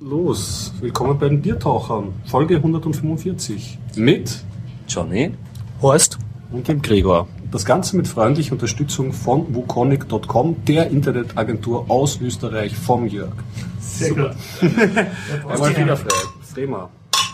Los, willkommen bei den Biertauchern, Folge 145 mit Johnny, Horst und dem Gregor. Das Ganze mit freundlicher Unterstützung von wukonic.com, der Internetagentur aus Österreich vom Jörg. Sehr gut. Einmal fehlerfrei. Frema.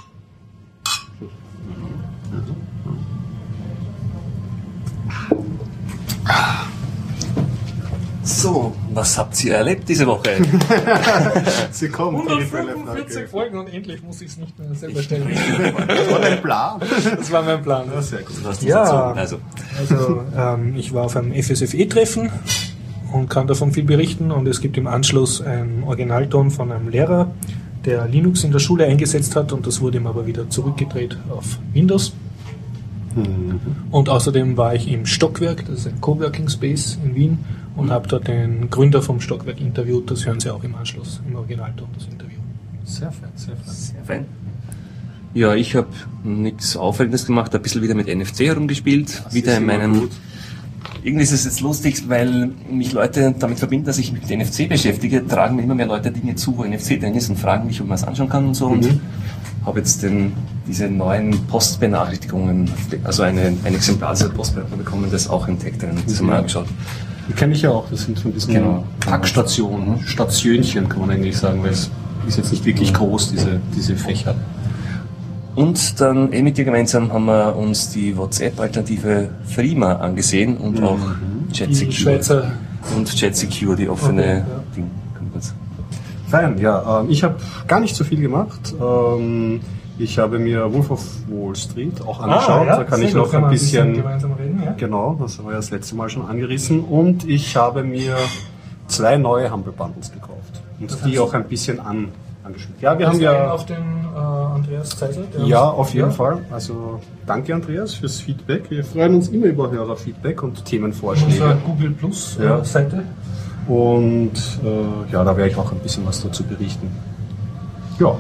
So, was habt ihr erlebt diese Woche? Sie kommen. 145 Folgen und endlich muss ich es nicht mehr selber stellen. Das war dein Plan? Das war mein Plan. Ja, sehr gut. Was Ja, also, ich war auf einem FSFE-Treffen und kann davon viel berichten, und es gibt im Anschluss einen Originalton von einem Lehrer, der Linux in der Schule eingesetzt hat, und das wurde ihm aber wieder zurückgedreht auf Windows. Und außerdem war ich im Stockwerk, das ist ein Coworking Space in Wien, und habe dort den Gründer vom Stockwerk interviewt. Das hören Sie auch im Anschluss, im Originalton, das Interview. Sehr fein, sehr fein. sehr fein. Ja, ich habe nichts Auffällendes gemacht, ein bisschen wieder mit NFC herumgespielt, Das wieder ist in immer meinem... gut. Irgendwie ist es jetzt lustig, weil mich Leute damit verbinden, dass ich mich mit NFC beschäftige, tragen mir immer mehr Leute Dinge zu, wo NFC drin ist, und fragen mich, ob man es anschauen kann und so. Und habe jetzt diese neuen Postbenachrichtigungen, also ein Exemplar dieser Postbenachrichtigung bekommen, das auch entdeckt drin. Das haben wir angeschaut. Die kenne ich ja auch, das sind von diesen Genau. Packstationen, Stationchen kann man eigentlich sagen, weil es ist jetzt nicht wirklich groß, diese Fächer. Und dann mit dir gemeinsam haben wir uns die WhatsApp-Alternative Threema angesehen und auch Die JetSecure Schweizer. und JetSecure, die offene Okay, ja. Ding. Fein, ja. Ich habe gar nicht so viel gemacht. Ich habe mir Wolf of Wall Street auch angeschaut. Da kann ich noch ein bisschen gemeinsam reden. Ja? genau, das haben wir ja das letzte Mal schon angerissen. Und ich habe mir 2 neue Humble Bundles gekauft und die auch ein bisschen angespielt. Ja, wir haben ja auf den Andreas Zeiser. ja, auf jeden Fall. Also danke Andreas fürs Feedback. Wir freuen uns immer über Hörerfeedback und Unsere Themenvorschläge. Google Plus Ja. Seite. Und ja, da werde ich auch ein bisschen was dazu berichten. Ja.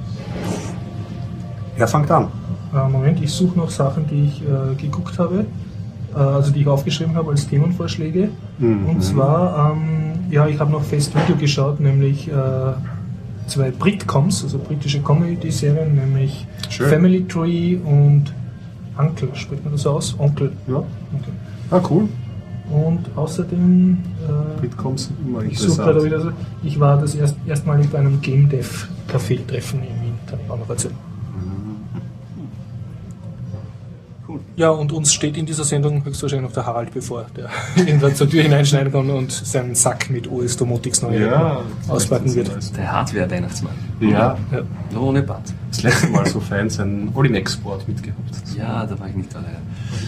Wer fängt an? Moment, ich suche noch Sachen, die ich geguckt habe, also die ich aufgeschrieben habe als Themenvorschläge. Und zwar, ja, ich habe noch Fest Video geschaut, nämlich 2 Britcoms, also britische Comedy-Serien, nämlich Schön. Family Tree und Uncle, spricht man das so aus? Onkel. Ja. Okay. Ah, cool. Und außerdem, Bitcoms sind immer ich suche gerade interessant. wieder so, ich war das erstmalig bei einem Game Dev Café-Treffen in Wien, kann ich auch noch erzählen. Cool. Ja, und uns steht in dieser Sendung höchstwahrscheinlich noch der Harald bevor, der irgendwann zur Tür hineinschneiden kann und seinen Sack mit OS Domotics neu auspacken wird. Der Hardware-Weihnachtsmann. Ja, Ja. Ohne Bad. das letzte Mal so Fans einen Olinex-Board mitgehabt. Ja, da war ich nicht da leider.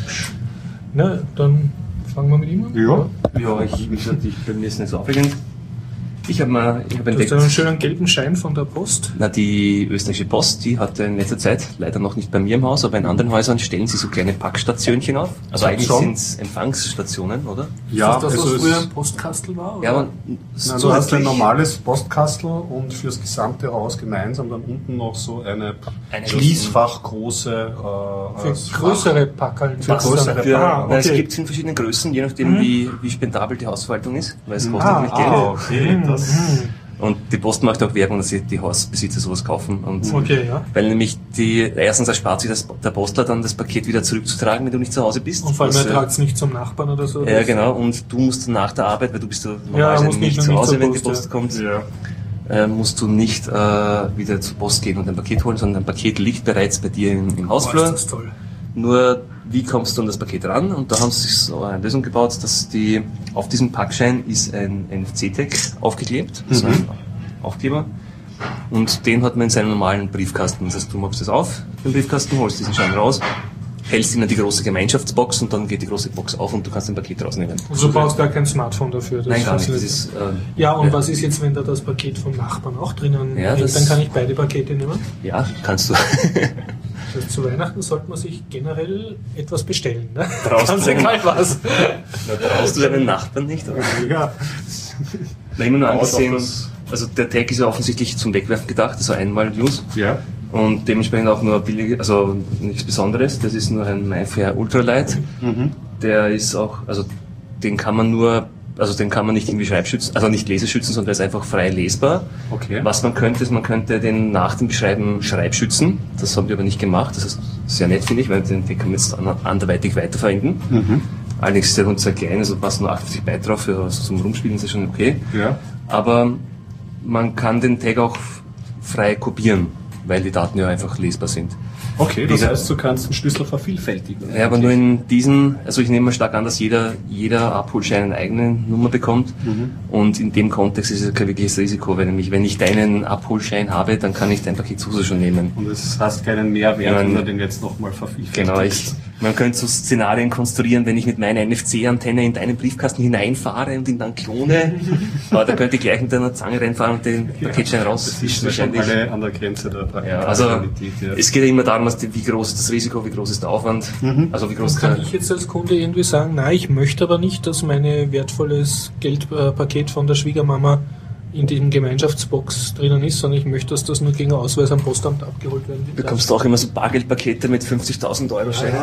Na, dann fangen wir mit ihm an. Ja. Ja, bei mir ist nicht so aufregend. Ich habe Du hast entdeckt, einen schönen gelben Schein von der Post. die österreichische Post, die hatte in letzter Zeit, leider noch nicht bei mir im Haus, aber in anderen Häusern stellen sie so kleine Packstationchen auf. Also eigentlich schon. sind es Empfangsstationen, oder? Ja, ist das, was also früher es- ein Postkastel war? Oder? Ja, aber Nein, du hast ein normales Postkastel und fürs gesamte Haus gemeinsam dann unten noch so eine Schließfach große für größere Packeln. Für größere weil es okay. gibt es in verschiedenen Größen, je nachdem wie spendabel die Hausverwaltung ist, weil es kostet nämlich Geld. okay, das Und die Post macht auch Werbung, dass die Hausbesitzer sowas kaufen. Und Okay, ja. weil nämlich erstens erspart sich der Postler dann das Paket wieder zurückzutragen, wenn du nicht zu Hause bist. Und vor allem, Was, er tragt es nicht zum Nachbarn oder so. ja, genau. Und du musst nach der Arbeit, weil du bist Ja, normalerweise musst nicht nicht zu Hause, zur wenn die Post, Post kommt, ja. musst du nicht wieder zur Post gehen und ein Paket holen, sondern ein Paket liegt bereits bei dir im Boah, ist Hausflur. das toll. Nur, wie kommst du an das Paket ran? Und da haben sie sich so eine Lösung gebaut, dass auf diesem Packschein ist ein NFC-Tag aufgeklebt, also ein Aufkleber. Und den hat man in seinem normalen Briefkasten. Das heißt, du machst das auf, den Briefkasten, holst diesen Schein raus, hältst ihn in die große Gemeinschaftsbox und dann geht die große Box auf und du kannst ein Paket rausnehmen. Also du brauchst da kein Smartphone dafür. Das Nein, gar nicht. Das funktioniert. ist, Ja, und was ist jetzt, wenn da das Paket vom Nachbarn auch drinnen Ja, liegt? das- Dann kann ich beide Pakete nehmen. ja, kannst du. Das heißt, zu Weihnachten sollte man sich generell etwas bestellen. Ne? Traust Ganz du denn- egal was. Traust du deinen Nachbarn nicht? Oder? Ja. Nein, immer nur Aus angesehen. auf das- Also der Tag ist ja offensichtlich zum Wegwerfen gedacht, also einmal Use. Ja. Und dementsprechend auch nur billig, also nichts Besonderes. Das ist nur ein MyFair Ultralight. Der ist auch, also den kann man nur also den kann man nicht irgendwie schreibschützen, also nicht leseschützen, sondern der ist einfach frei lesbar. Okay. Was man könnte, ist, man könnte den nach dem Schreiben schreibschützen. Das haben wir aber nicht gemacht. Das ist sehr nett, finde ich, weil den kann man jetzt anderweitig weiterverwenden. Mhm. Allerdings ist der Hund sehr klein, also passen nur 58 Byte drauf, für also zum Rumspielen ist das schon okay. Ja. Aber man kann den Tag auch frei kopieren, weil die Daten ja einfach lesbar sind. Okay, das heißt, du kannst den Schlüssel vervielfältigen. Ja, aber nur in diesen, also ich nehme mal stark an, dass jeder Abholschein eine eigene Nummer bekommt. Mhm. Und in dem Kontext ist es kein wirkliches Risiko, weil nämlich, wenn ich deinen Abholschein habe, dann kann ich dein Paket sowieso schon nehmen. Und es hast keinen Mehrwert, wenn du den jetzt nochmal vervielfältigst. Genau, man könnte so Szenarien konstruieren, wenn ich mit meiner NFC-Antenne in deinen Briefkasten hineinfahre und ihn dann klone. Aber da könnte ich gleich mit einer Zange reinfahren und den Paketschein rausfischen. Das ist schon alle an der Grenze der Praktikabilität. Es geht ja immer darum, wie groß ist das Risiko, wie groß ist der Aufwand. Mhm. Also wie groß kann ich jetzt als Kunde irgendwie sagen, nein, ich möchte aber nicht, dass mein wertvolles Geldpaket von der Schwiegermama in dem Gemeinschaftsbox drinnen ist, sondern ich möchte, dass das nur gegen Ausweis am Postamt abgeholt werden wird. Bekommst du auch immer so Bargeldpakete mit 50.000 € Scheinen?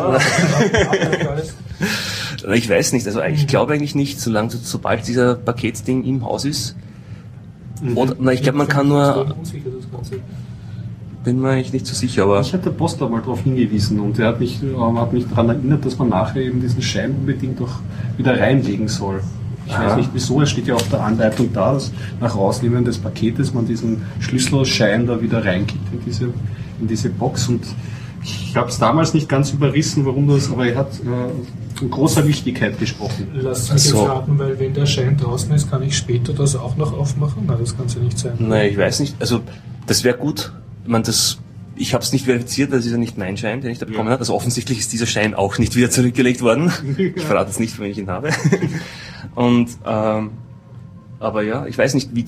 Ja, ich weiß nicht, also ich glaube eigentlich nicht, sobald dieser Paketding im Haus ist. Mhm. Oder, ich glaube, man kann nur... Bin mir eigentlich nicht so sicher, aber... Ich hatte der Postler mal darauf hingewiesen und er hat mich daran erinnert, dass man nachher eben diesen Schein unbedingt auch wieder reinlegen soll. Ich weiß nicht wieso, es steht ja auf der Anleitung da, dass nach Rausnehmen des Paketes man diesen Schlüsselschein da wieder reingibt in diese Box. Und ich habe es damals nicht ganz überrissen, warum das, aber er hat von großer Wichtigkeit gesprochen. Lass mich jetzt raten, weil wenn der Schein draußen ist, kann ich später das auch noch aufmachen? Nein, das kann es ja nicht sein. Nein, ich weiß nicht. Also das wäre gut. Ich habe es nicht verifiziert, weil es ist ja nicht mein Schein, den ich da bekommen habe. Also offensichtlich ist dieser Schein auch nicht wieder zurückgelegt worden. Ich verrate jetzt nicht, wenn ich ihn habe. Und aber ja, ich weiß nicht, wie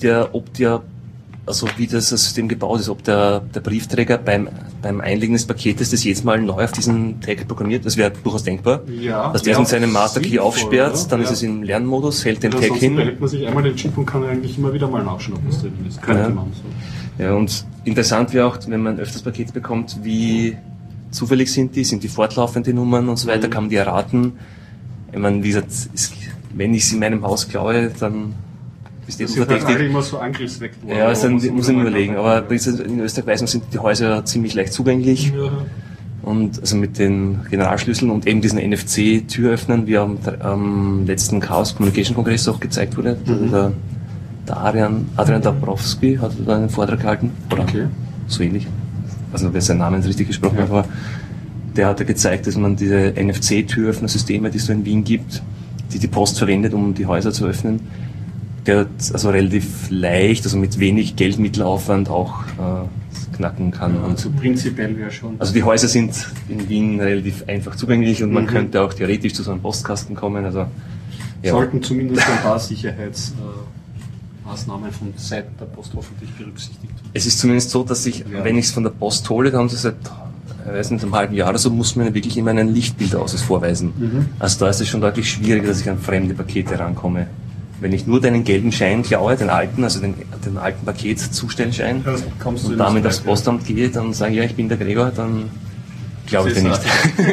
das System gebaut ist, ob der Briefträger beim Einlegen des Paketes das jedes Mal neu auf diesen Tag programmiert. Das wäre durchaus denkbar. Ja, dass der es mit seinem Masterkey aufsperrt, oder? Dann ist es im Lernmodus, hält den Tag hin. Dann hält man sich einmal den Chip und kann eigentlich immer wieder mal nachschauen, ob das drin ist. Könnte man so. Ja, und interessant wäre auch, wenn man öfters Pakete bekommt, wie zufällig sind die fortlaufende Nummern und so weiter, kann man die erraten. Ich meine, wie gesagt, wenn ich sie in meinem Haus klaue, dann ist das verdächtig. Immer so Angriffsvektoren. Ja, also muss ich mir überlegen. Aber in Österreich weiß man, sind die Häuser ziemlich leicht zugänglich. Ja. Und also mit den Generalschlüsseln und eben diesen NFC-Türöffnern, wie am letzten Chaos Communication Kongress auch gezeigt wurde. Mhm. Der Adrian Dabrowski hat da einen Vortrag gehalten, oder so ähnlich. Also wer seinen Namen richtig gesprochen hat, aber der hat ja gezeigt, dass man diese NFC-Türöffner-Systeme, die es so in Wien gibt, die Post verwendet, um die Häuser zu öffnen, der also relativ leicht, also mit wenig Geldmittelaufwand auch knacken kann. Ja, also prinzipiell wäre schon. Also die Häuser sind in Wien relativ einfach zugänglich und man könnte auch theoretisch zu so einem Postkasten kommen. Also sollten zumindest ein paar Sicherheitsmaßnahmen von Seiten der Post hoffentlich berücksichtigt werden. Es ist zumindest so, dass wenn ich es von der Post hole, da haben sie seit einem halben Jahr oder so, muss man wirklich immer einen Lichtbildausweis vorweisen. Mhm. Also da ist es schon deutlich schwieriger, dass ich an fremde Pakete rankomme. Wenn ich nur deinen gelben Schein klaue, den alten, also den alten Paketzustellschein, und damit aufs Postamt gehe, dann sage ich, ja, ich bin der Gregor, dann glaube ich dir nicht.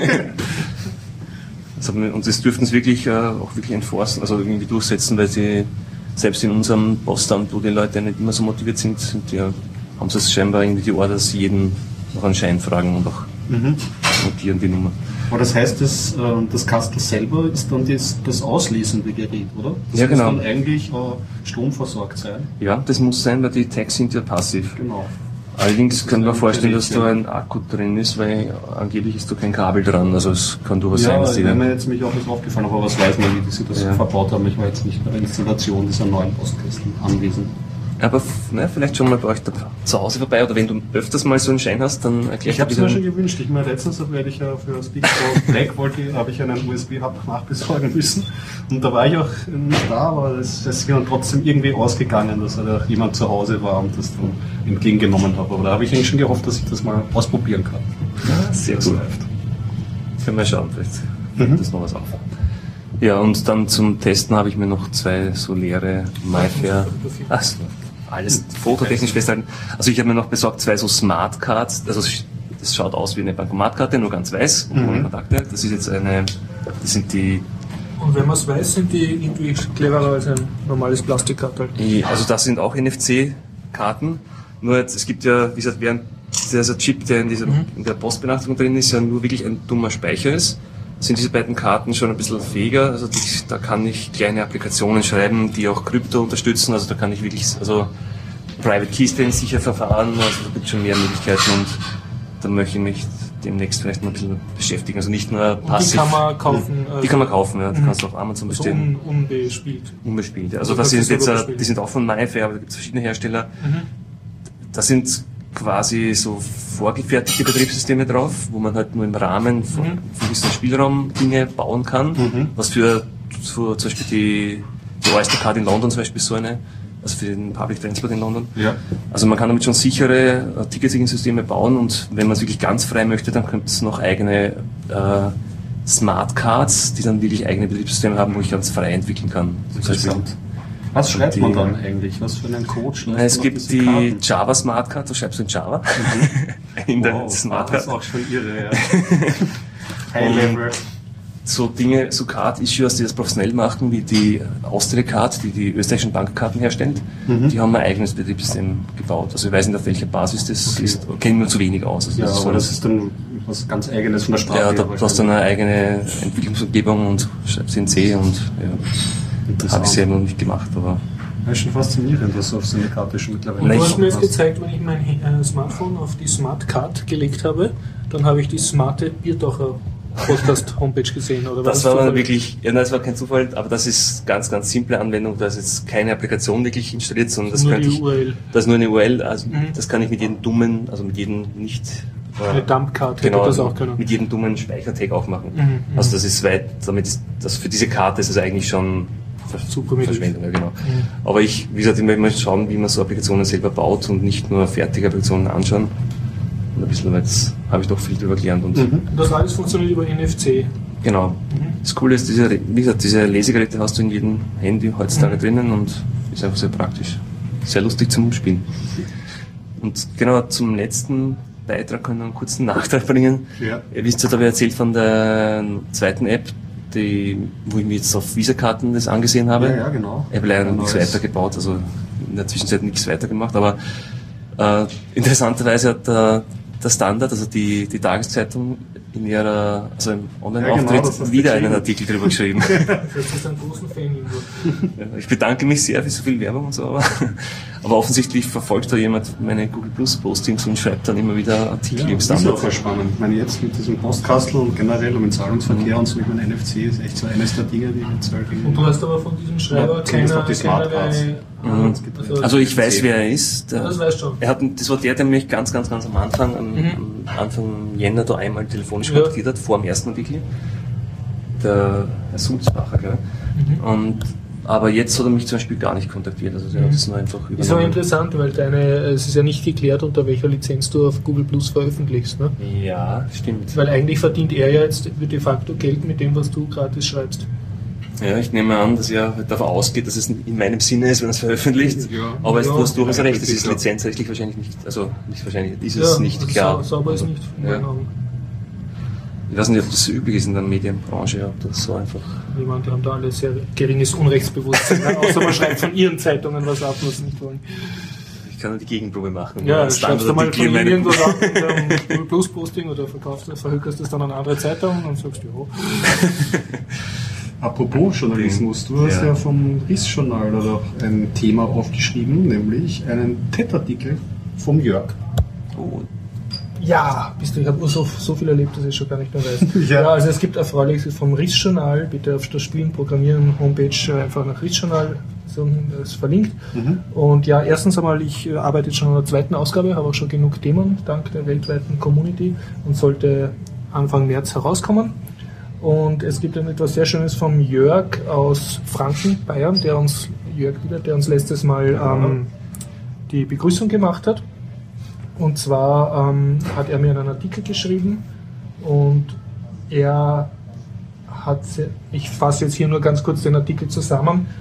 Und das dürften sie wirklich auch wirklich enforcen, also irgendwie durchsetzen, weil sie selbst in unserem Postamt, wo die Leute nicht immer so motiviert sind, haben sie es scheinbar irgendwie die Orders, jeden noch einen Schein fragen und auch notieren die Nummer. Aber das heißt, das Kastel selber ist dann das auslesende Gerät, oder? Das ja, genau. muss dann eigentlich stromversorgt sein. Ja, das muss sein, weil die Tags sind ja passiv. Genau. Allerdings kann man vorstellen, dass da ein Akku drin ist, weil angeblich ist da kein Kabel dran. Also es kann durchaus sein, dass die... Ja, mir jetzt mich auch nicht aufgefallen, aber was weiß man, wie sie das verbaut haben. Ich war jetzt nicht bei der Installation dieser neuen Postkästen anwesend. Aber vielleicht schon mal bei euch zu Hause vorbei, oder wenn du öfters mal so einen Schein hast, dann erklär ich. Ich habe es mir schon gewünscht. Ich meine, letztens werde ich ja für Speak for Black habe ich einen USB-Hub nachbesorgen müssen. Und da war ich auch nicht da, aber es ist mir dann trotzdem irgendwie ausgegangen, dass da jemand zu Hause war und das dann entgegengenommen habe. Aber da habe ich eigentlich schon gehofft, dass ich das mal ausprobieren kann. Ja, sehr gut. Können wir schauen, vielleicht das noch was auf. Ja, und dann zum Testen habe ich mir noch 2 so leere MyFair. Alles fototechnisch festhalten. Also ich habe mir noch besorgt 2 so Smartcards. Also das schaut aus wie eine Bankomatkarte, nur ganz weiß und ohne Kontakte. Das ist jetzt das sind die Und wenn man es weiß, sind die irgendwie cleverer als ein normales Plastikkartel. Also das sind auch NFC-Karten, nur jetzt, es gibt ja, wie gesagt, während dieser Chip, der in der Postbenachrichtigung drin ist, ja nur wirklich ein dummer Speicher ist, sind diese beiden Karten schon ein bisschen fähiger. Also da kann ich kleine Applikationen schreiben, die auch Krypto unterstützen. Also da kann ich wirklich, also Private Keys drin sicher verfahren. Also da gibt es schon mehr Möglichkeiten und da möchte ich mich demnächst vielleicht mal ein bisschen beschäftigen. Also nicht nur passiv. Die kann man kaufen. Die kann man kaufen, ja. Die kannst du auf Amazon bestellen. So unbespielt. Unbespielt, ja. Also das sind jetzt, die sind auch von MyFair, aber da gibt es verschiedene Hersteller. Das sind quasi so vorgefertigte Betriebssysteme drauf, wo man halt nur im Rahmen von gewissen Spielraum Dinge bauen kann, was für zum Beispiel die Oyster Card in London zum Beispiel so eine, also für den Public Transport in London. Ja. Also man kann damit schon sichere Ticketing-Systeme bauen und wenn man es wirklich ganz frei möchte, dann könnte es noch eigene Smart Cards, die dann wirklich eigene Betriebssysteme haben, wo ich ganz frei entwickeln kann. Interessant. Was schreibt man dann eigentlich? Was für einen Code schreibt man? Es gibt die Karten? Java Smart Card, du schreibst in Java. In der Smart Card. Das ist auch schon irre, ja. High Level. So Dinge, so Card-Issuers, die das professionell machen, wie die Austria Card, die österreichischen Bankkarten herstellt, die haben ein eigenes Betriebssystem gebaut. Also ich weiß nicht, auf welcher Basis das ist, kenne nur zu wenig aus. Also ja, aber das ist dann was ganz Eigenes von der Sprache. Ja, du hast dann eine eigene Entwicklungsumgebung und schreibst in C und ja. Habe ich selber noch nicht gemacht, aber... Das ist schon faszinierend, was auf so eine Karte schon mittlerweile... Und du hast mir jetzt gezeigt, wenn ich mein Smartphone auf die Smart Card gelegt habe, dann habe ich die smarte Bierdacher Podcast-Homepage gesehen, oder was? Das war dann wirklich, ja, das war kein Zufall, aber das ist ganz, ganz simple Anwendung, da ist jetzt keine Applikation wirklich installiert, sondern das nur könnte die URL. Das ist nur eine URL, also das kann ich mit jedem dummen, also mit jedem nicht... Eine Dumpcard genau, hätte das auch können. Mit jedem dummen Speichertag auch machen. Also das ist weit, damit ist, das für diese Karte ist es eigentlich schon Verschwendung, ja, genau. Aber wie gesagt, ich möchte mal schauen, wie man so Applikationen selber baut und nicht nur fertige Applikationen anschauen. Und ein bisschen, jetzt habe ich doch viel drüber gelernt. Und das alles funktioniert über NFC. Genau. Das Coole ist, wie gesagt, diese Lesegeräte hast du in jedem Handy heutzutage drinnen und ist einfach sehr praktisch. Sehr lustig zum Spielen. Und genau zum letzten Beitrag können wir einen kurzen Nachtrag bringen. Ja. Ihr wisst ja, da habe ich erzählt von der zweiten App, wo ich mir jetzt auf Visa-Karten das angesehen habe. Ja, genau. Ich habe leider nichts weitergebaut, also in der Zwischenzeit nichts weitergemacht, aber interessanterweise hat der Standard, also die Tageszeitung in ihrer, also im Online-Auftritt wieder einen Artikel drüber geschrieben. Das ist ein großer Fan irgendwo. Ich bedanke mich sehr für so viel Werbung und so, aber offensichtlich verfolgt da jemand meine Google Plus Postings und schreibt dann immer wieder Artikel im Standard. Das ist auch voll spannend. Ich meine, jetzt mit diesem Postkastel und generell um den Zahlungsverkehr und so, ich meine, NFC ist echt so eines der Dinge, die jetzt halt Und du hast aber von diesem Schreiber keinerlei... Also ich weiß, wer er ist. Das weißt du schon. Das war der mich ganz am Anfang, am Anfang Jänner da einmal telefonisch kontaktiert hat, vor dem ersten Artikel. Der Herr Sulzbacher, gell? Aber jetzt hat er mich zum Beispiel gar nicht kontaktiert. Also er hat es nur einfach übernommen. Ist aber interessant, weil es ist ja nicht geklärt, unter welcher Lizenz du auf Google Plus veröffentlichst. Ne? Ja, stimmt. Weil eigentlich verdient er ja jetzt de facto Geld mit dem, was du gratis schreibst. Ja, ich nehme an, dass er davon ausgeht, dass es in meinem Sinne ist, wenn er es veröffentlicht. Ja, aber du hast durchaus recht, es ist lizenzrechtlich wahrscheinlich nicht, also nicht wahrscheinlich, ist es nicht klar. Sauber ist nicht. Ich weiß nicht, ob das so üblich ist in der Medienbranche, ob das so einfach... Die haben da alle sehr geringes Unrechtsbewusstsein, außer man schreibt von ihren Zeitungen was ab, was sie nicht wollen. Ich kann nur die Gegenprobe machen. Ja, schreibst du mal von ihnen irgendwas ab mit einem Google Plus Posting oder verhökerst das dann an andere Zeitungen und sagst, ja. Apropos Journalismus, du hast ja vom RIS-Journal ein Thema aufgeschrieben, nämlich einen TED-Artikel vom Jörg. Oh. Ja, ich habe so viel erlebt, dass ich schon gar nicht mehr weiß. Ja, also es gibt Erfreuliches vom RIS-Journal, bitte auf der Spielen, Programmieren, Homepage einfach nach RIS-Journal, das ist verlinkt. Und ja, erstens einmal, ich arbeite jetzt schon an der zweiten Ausgabe, habe auch schon genug Themen, dank der weltweiten Community, und sollte Anfang März herauskommen. Und es gibt etwas sehr Schönes vom Jörg aus Franken, Bayern, der uns letztes Mal die Begrüßung gemacht hat. Und zwar hat er mir einen Artikel geschrieben und er hat, ich fasse jetzt hier nur ganz kurz den Artikel zusammen,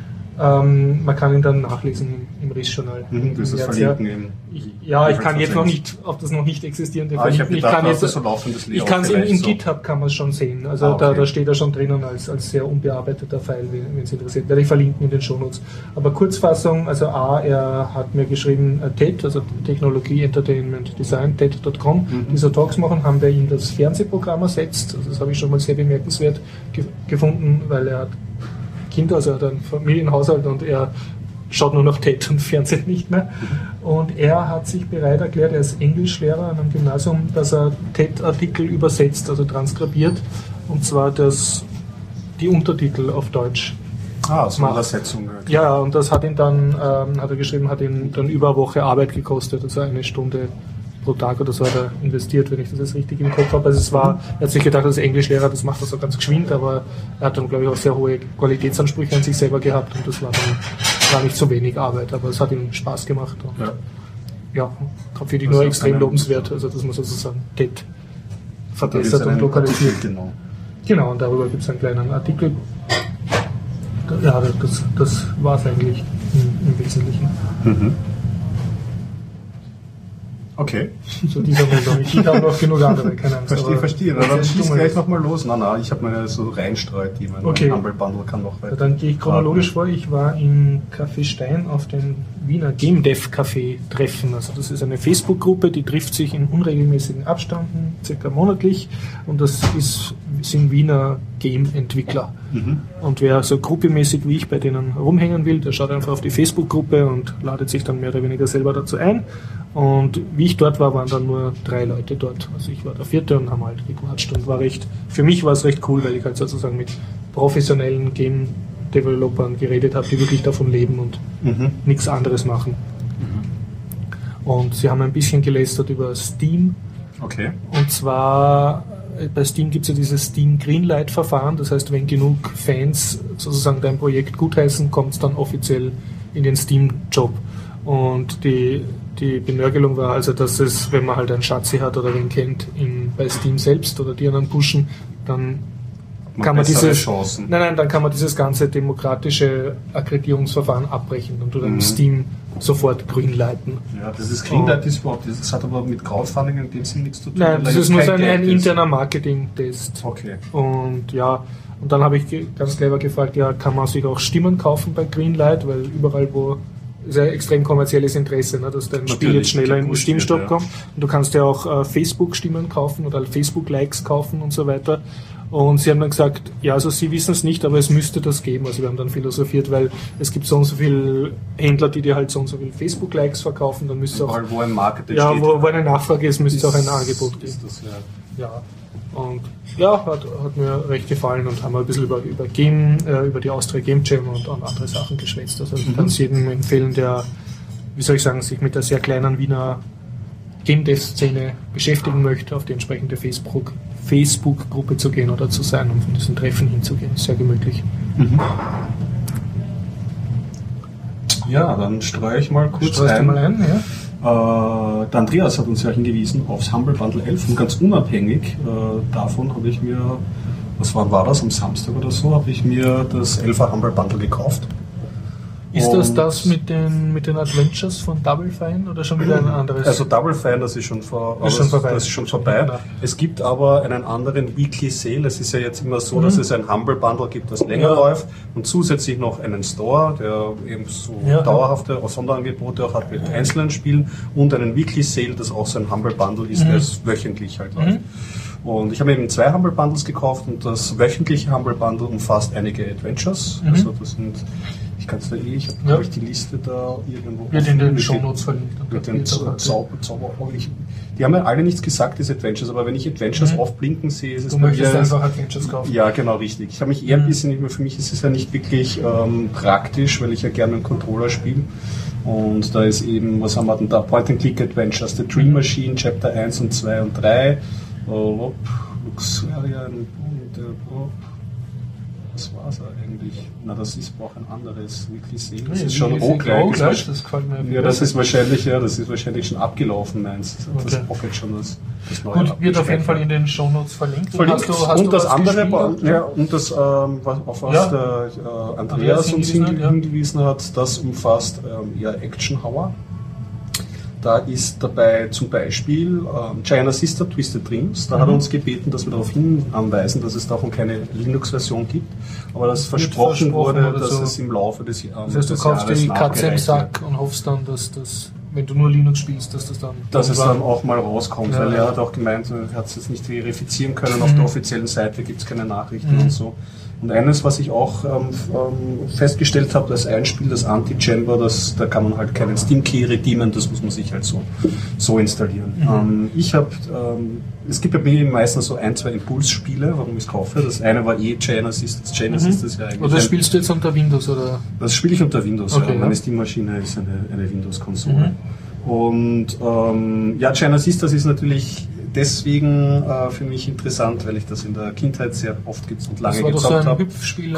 Man kann ihn dann nachlesen im RIS-Journal. Das ist verlinken eben. Ich kann jetzt noch nicht auf das noch nicht existierende verlinken. Ich kann jetzt so laufendes ich kann es in GitHub kann man es schon sehen. Also da steht er schon drinnen als sehr unbearbeiteter File, wenn es interessiert. Werde ich verlinken in den Shownotes. Aber Kurzfassung, also er hat mir geschrieben, TED, also Technologie, Entertainment, Design, TED.com, die so Talks machen, haben wir ihm das Fernsehprogramm ersetzt. Also das habe ich schon mal sehr bemerkenswert gefunden, weil er hat Kinder, also er hat einen Familienhaushalt und er schaut nur noch TED und Fernsehen nicht mehr. Und er hat sich bereit erklärt, er ist Englischlehrer an einem Gymnasium, dass er TED-Artikel übersetzt, also transkribiert, und zwar die Untertitel auf Deutsch. So eine Übersetzung. Ja, und das hat ihn dann, hat er geschrieben, hat ihn dann über eine Woche Arbeit gekostet, also 1 Stunde pro Tag oder so hat er investiert, wenn ich das jetzt richtig im Kopf habe. Also er hat sich gedacht, als Englischlehrer, das macht er so ganz geschwind, aber er hat dann, glaube ich, auch sehr hohe Qualitätsansprüche an sich selber gehabt und das war dann nicht so wenig Arbeit, aber es hat ihm Spaß gemacht. Und finde ich nur extrem lobenswert, also dass man sozusagen TED verbessert und lokalisiert. Genau, und darüber gibt es einen kleinen Artikel. Ja, das war es eigentlich im Wesentlichen. Okay. Zu dieser Meldung. Ich habe noch genug andere, keine Angst. Verstehe. Dann schieß gleich nochmal los. Nein, ich habe meine so reinstreut, die mein Humble Bundle kann noch weiter. Dann gehe ich chronologisch vor. Ich war im Café Stein auf dem Wiener Game Dev Café Treffen. Also das ist eine Facebook-Gruppe, die trifft sich in unregelmäßigen Abständen, circa monatlich, und das sind Wiener Game-Entwickler. Und wer so gruppemäßig wie ich bei denen rumhängen will, der schaut einfach auf die Facebook-Gruppe und ladet sich dann mehr oder weniger selber dazu ein. Und wie ich dort war, waren dann nur 3 Leute dort. Also ich war der 4. und haben halt gequatscht und für mich war es recht cool, weil ich halt sozusagen mit professionellen Game-Developern geredet habe, die wirklich davon leben und nichts anderes machen. Und sie haben ein bisschen gelästert über Steam. Okay. Und zwar bei Steam gibt es ja dieses Steam Greenlight-Verfahren, das heißt, wenn genug Fans sozusagen dein Projekt gutheißen, kommt es dann offiziell in den Steam-Job. Und die Benörgelung war also, dass es, wenn man halt einen Schatzi hat oder wen kennt bei Steam selbst oder die anderen pushen, dann kann man dann kann man dieses ganze demokratische Akkreditierungsverfahren abbrechen und du dann Steam sofort greenlighten. Ja, das ist Greenlight das hat aber mit Crowdfunding in dem Sinne nichts zu tun. Nein, das ist nur so ein interner Marketing-Test. Okay. Und dann habe ich ganz clever gefragt, kann man sich auch Stimmen kaufen bei Greenlight, weil überall wo ist ja extrem kommerzielles Interesse, ne, dass dein Spiel jetzt schneller in den Steam-Shop kommt. Und du kannst ja auch Facebook-Stimmen kaufen oder Facebook-Likes kaufen und so weiter. Und sie haben dann gesagt, also sie wissen es nicht, aber es müsste das geben. Also wir haben dann philosophiert, weil es gibt so und so viele Händler, die dir halt so und so viele Facebook-Likes verkaufen, dann müsste es auch... Wo ein Market steht. Wo eine Nachfrage ist, müsste es auch ein Angebot geben. Und hat mir recht gefallen und haben ein bisschen über über die Austria Game Jam und andere Sachen geschwätzt. Also ich kann es jedem empfehlen, der, sich mit der sehr kleinen Wiener Game Dev Szene beschäftigen möchte, auf die entsprechende Facebook-Gruppe zu gehen oder zu sein, um von diesen Treffen hinzugehen. Sehr gemütlich. Ja, dann streue ich mal kurz ein. Der Andreas hat uns ja hingewiesen aufs Humble Bundle 11 und ganz unabhängig davon habe ich mir, war das, am Samstag oder so, habe ich mir das 11er Humble Bundle gekauft. Ist das mit den Adventures von Double Fine oder schon wieder ein anderes? Also Double Fine, das ist schon vorbei. Ja. Es gibt aber einen anderen Weekly Sale. Es ist ja jetzt immer so, dass es ein Humble Bundle gibt, das länger läuft und zusätzlich noch einen Store, der eben so dauerhafte Sonderangebote auch hat mit einzelnen Spielen und einen Weekly Sale, das auch so ein Humble Bundle ist, der wöchentlich halt läuft. Und ich habe eben 2 Humble Bundles gekauft und das wöchentliche Humble Bundle umfasst einige Adventures. Also das sind... Ich kann es da ich habe glaube ich die Liste da irgendwo. Wird in den Shownotes verlinkt. Die haben ja alle nichts gesagt, diese Adventures, aber wenn ich Adventures aufblinken sehe, ist es du möchtest einfach Adventures kaufen. Ja, genau, richtig. Ich habe mich eher ein bisschen, für mich ist es ja nicht wirklich praktisch, weil ich ja gerne einen Controller spiele. Und da ist eben, was haben wir denn da? Point-and-Click-Adventures, The Dream Machine, Chapter 1 und 2 und 3, Luxaria und Was war es eigentlich? Na, das ist auch ein anderes Weekly Das ist schon rohgleich. gleich. Das gefällt mir. Ja, das ist wahrscheinlich schon abgelaufen, meins. Okay. Das Pocket schon das neue. Gut, wird auf jeden Fall in den Shownotes verlinkt. Verlinkt. Hast du das was andere, gespielt? und das, auf was der Andreas uns hingewiesen hat, das umfasst eher Action-Horror. Da ist dabei zum Beispiel Giant Sister Twisted Dreams. Da hat er uns gebeten, dass wir darauf hinweisen, dass es davon keine Linux-Version gibt, aber dass versprochen wurde, dass es im Laufe des Jahres. Das heißt, du kaufst die Katze im Sack und hoffst dann, dass das, wenn du nur Linux spielst, dass das dann. Dass es dann auch mal rauskommt, weil er hat auch gemeint, er hat es jetzt nicht verifizieren können, auf der offiziellen Seite gibt es keine Nachrichten und so. Und eines, was ich auch festgestellt habe, das ein Spiel, das Anti-Gen war, da kann man halt keinen Steam-Key redeemen, das muss man sich halt so installieren. Es gibt ja bei mir meistens so 1, 2 Impulsspiele, warum ich es kaufe. Das eine war Genesis, das Genesis ist ja eigentlich. Oder spielst du jetzt unter Windows, oder? Das spiele ich unter Windows, okay, ja. Meine Steam-Maschine ist eine Windows-Konsole. Und Genesis, das ist natürlich deswegen für mich interessant, weil ich das in der Kindheit sehr oft und lange gezockt habe. Das war doch so ein Hüpfspiel.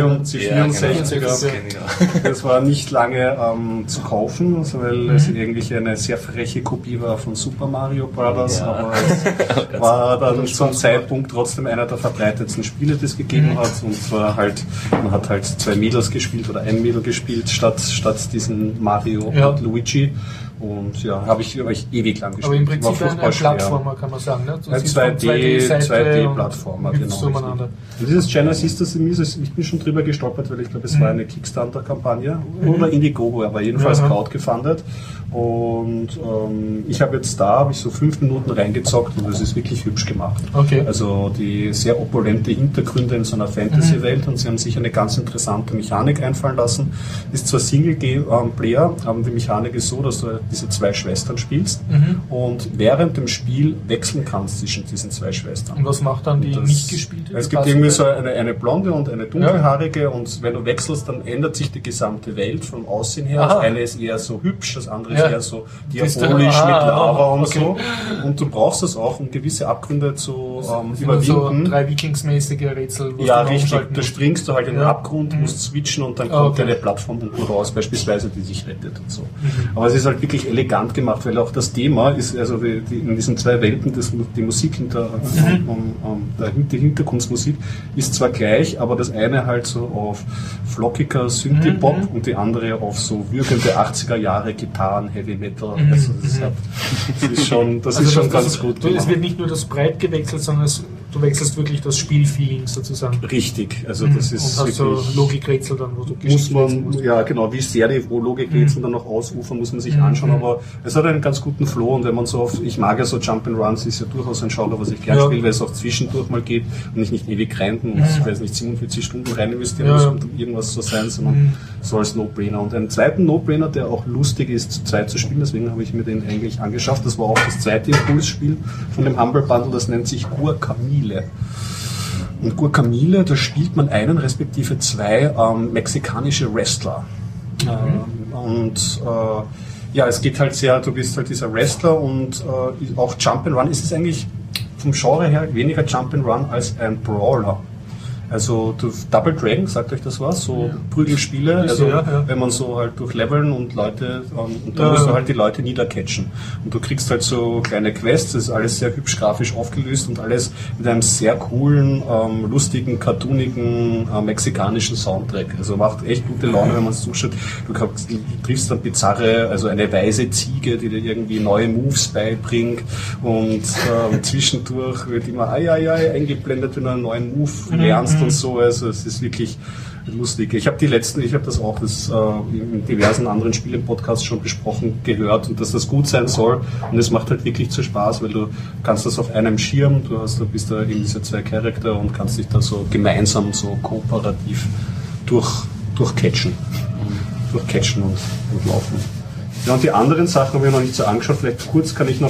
C64. Das war nicht lange zu kaufen, weil es eigentlich eine sehr freche Kopie war von Super Mario Bros. Aber es war dann zum Zeitpunkt trotzdem einer der verbreitetsten Spiele, die es gegeben hat. Und zwar halt, man hat halt 2 Mädels gespielt oder ein Mädel gespielt, statt diesen Mario und Luigi. Und ja, habe ich ewig lang gespielt. Aber im Prinzip ein Plattformer, kann man sagen, ne? Ein 2D-Plattformer, genau. Und dieses Genesis, ich bin schon drüber gestolpert, weil ich glaube, es war eine Kickstarter-Kampagne oder Indiegogo, aber jedenfalls crowdgefundet. Und ich habe jetzt so 5 Minuten reingezockt und es ist wirklich hübsch gemacht. Okay. Also die sehr opulente Hintergründe in so einer Fantasy-Welt und sie haben sich eine ganz interessante Mechanik einfallen lassen. Ist zwar Single-Player, aber die Mechanik ist so, dass du diese 2 Schwestern spielst und während dem Spiel wechseln kannst zwischen diesen 2 Schwestern. Und was macht dann die nicht gespielte? Es gibt irgendwie so eine blonde und eine dunkelhaarige und wenn du wechselst, dann ändert sich die gesamte Welt vom Aussehen her. Das eine ist eher so hübsch, das andere ist eher so diabolisch mit Lava und so. Und du brauchst das auch, um gewisse Abgründe zu überwinden. So 3 Wikingsmäßige Rätsel. Ja, richtig. Da springst du halt in den Abgrund, musst switchen und dann kommt eine Plattform unten raus, beispielsweise, die sich rettet und so. Aber es ist halt wirklich elegant gemacht, weil auch das Thema ist, also in diesen 2 Welten, die Musik die Hintergrundmusik ist zwar gleich, aber das eine halt so auf flockiger Synthie-Pop und die andere auf so wirkende 80er Jahre Gitarren, Heavy Metal. Also das ist schon ganz gut gemacht. Es wird nicht nur das Breit gewechselt, sondern du wechselst wirklich das Spielfeeling sozusagen. Richtig, also das ist und hast so Logikrätsel dann, wo du ja genau, wie sehr die Logikrätsel dann noch ausufern, muss man sich anschauen, aber es hat einen ganz guten Flow und wenn man so ich mag ja so Jump'n'Runs, ist ja durchaus ein Genre, was ich gerne spiele, weil es auch zwischendurch mal geht und ich nicht ewig reiten und ich weiß nicht 47 Stunden rein investieren muss, um irgendwas zu sein, sondern so als No-Brainer. Und einen zweiten No-Brainer, der auch lustig ist, zu zweit zu spielen, deswegen habe ich mir den eigentlich angeschafft, das war auch das zweite Impulsspiel von dem Humble Bundle, das nennt sich Guacamole. Und Guacamole, da spielt man einen respektive 2 mexikanische Wrestler. Es geht halt sehr, du bist halt dieser Wrestler und auch Jump'n'Run. Es ist eigentlich vom Genre her weniger Jump'n'Run als ein Brawler. Also Double Dragon, sagt euch das was? So Prügelspiele, also wenn man so halt durch Leveln und Leute, und dann musst du halt die Leute niedercatchen. Und du kriegst halt so kleine Quests, das ist alles sehr hübsch grafisch aufgelöst und alles mit einem sehr coolen, lustigen, cartoonigen, mexikanischen Soundtrack. Also macht echt gute Laune, wenn man es zuschaut. Du triffst dann bizarre, also eine weiße Ziege, die dir irgendwie neue Moves beibringt und zwischendurch wird immer eingeblendet, wenn du einen neuen Move lernst und so, also es ist wirklich lustig. Ich habe das auch in diversen anderen Spiele-Podcasts schon besprochen, gehört und dass das gut sein soll und es macht halt wirklich zu Spaß, weil du kannst das auf einem Schirm, du bist da eben diese 2 Charakter und kannst dich da so gemeinsam, so kooperativ durchcatchen und laufen. Ja, und die anderen Sachen habe ich noch nicht so angeschaut. Vielleicht kurz kann ich noch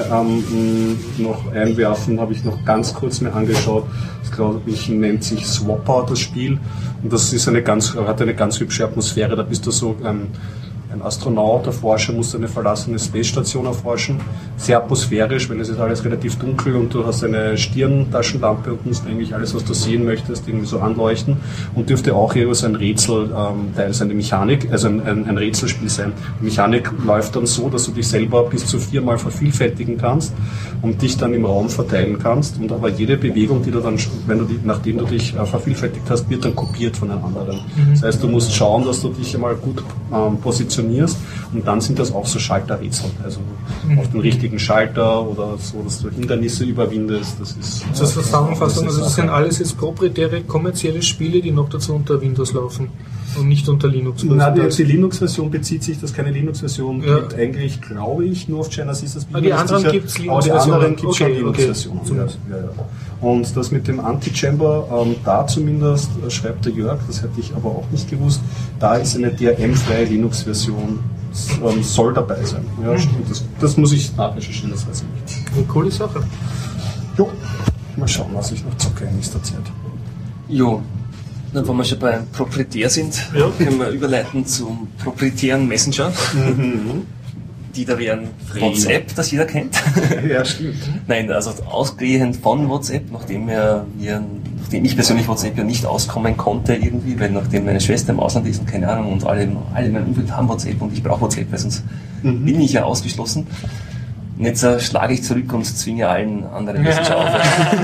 einwerfen, habe ich noch ganz kurz mir angeschaut. Das glaube ich nennt sich Swapper, das Spiel. Und das ist hat eine ganz hübsche Atmosphäre. Da bist du so ein Astronaut, der Forscher muss eine verlassene Space-Station erforschen. Sehr atmosphärisch, weil es ist alles relativ dunkel und du hast eine Stirntaschenlampe und musst eigentlich alles, was du sehen möchtest, irgendwie so anleuchten. Und dürfte auch eher so ein Rätsel, Teil sein, die Mechanik, also ein Rätselspiel sein. Die Mechanik läuft dann so, dass du dich selber bis zu 4-mal vervielfältigen kannst und dich dann im Raum verteilen kannst. Und aber jede Bewegung, die du dann, nachdem du dich vervielfältigt hast, wird dann kopiert von einem anderen. Das heißt, du musst schauen, dass du dich einmal gut positionierst und dann sind das auch so Schalterrätsel. Also auf den richtigen Schalter oder so, dass du Hindernisse überwindest. Das ist zur Zusammenfassung, also das sind alles jetzt proprietäre kommerzielle Spiele, die noch dazu unter Windows laufen und nicht unter Linux. Die Linux-Version bezieht sich, dass keine Linux-Version gibt, eigentlich, glaube ich, nur auf Genesis. Die anderen gibt es Linux-Versionen. Aber die anderen gibt es schon Linux-Versionen. Und das mit dem Anti-Chamber, da zumindest, schreibt der Jörg, das hätte ich aber auch nicht gewusst, da ist eine DRM-freie Linux-Version, soll dabei sein. Ja, stimmt. Das muss ich nachrecherchieren, das weiß ich nicht. Eine coole Sache. Jo, mal schauen, was ich noch zocke in nächster Zeit. Jo, dann, wenn wir schon bei proprietär sind, können wir überleiten zum proprietären Messenger. Die da wären WhatsApp, das jeder kennt. Ja, stimmt. Nein, also ausgehend von WhatsApp, nachdem ich persönlich WhatsApp ja nicht auskommen konnte irgendwie, weil nachdem meine Schwester im Ausland ist und keine Ahnung und alle in meinem Umfeld haben WhatsApp und ich brauche WhatsApp, weil sonst bin ich ja ausgeschlossen. Und jetzt schlage ich zurück und zwinge allen anderen Messenger auf.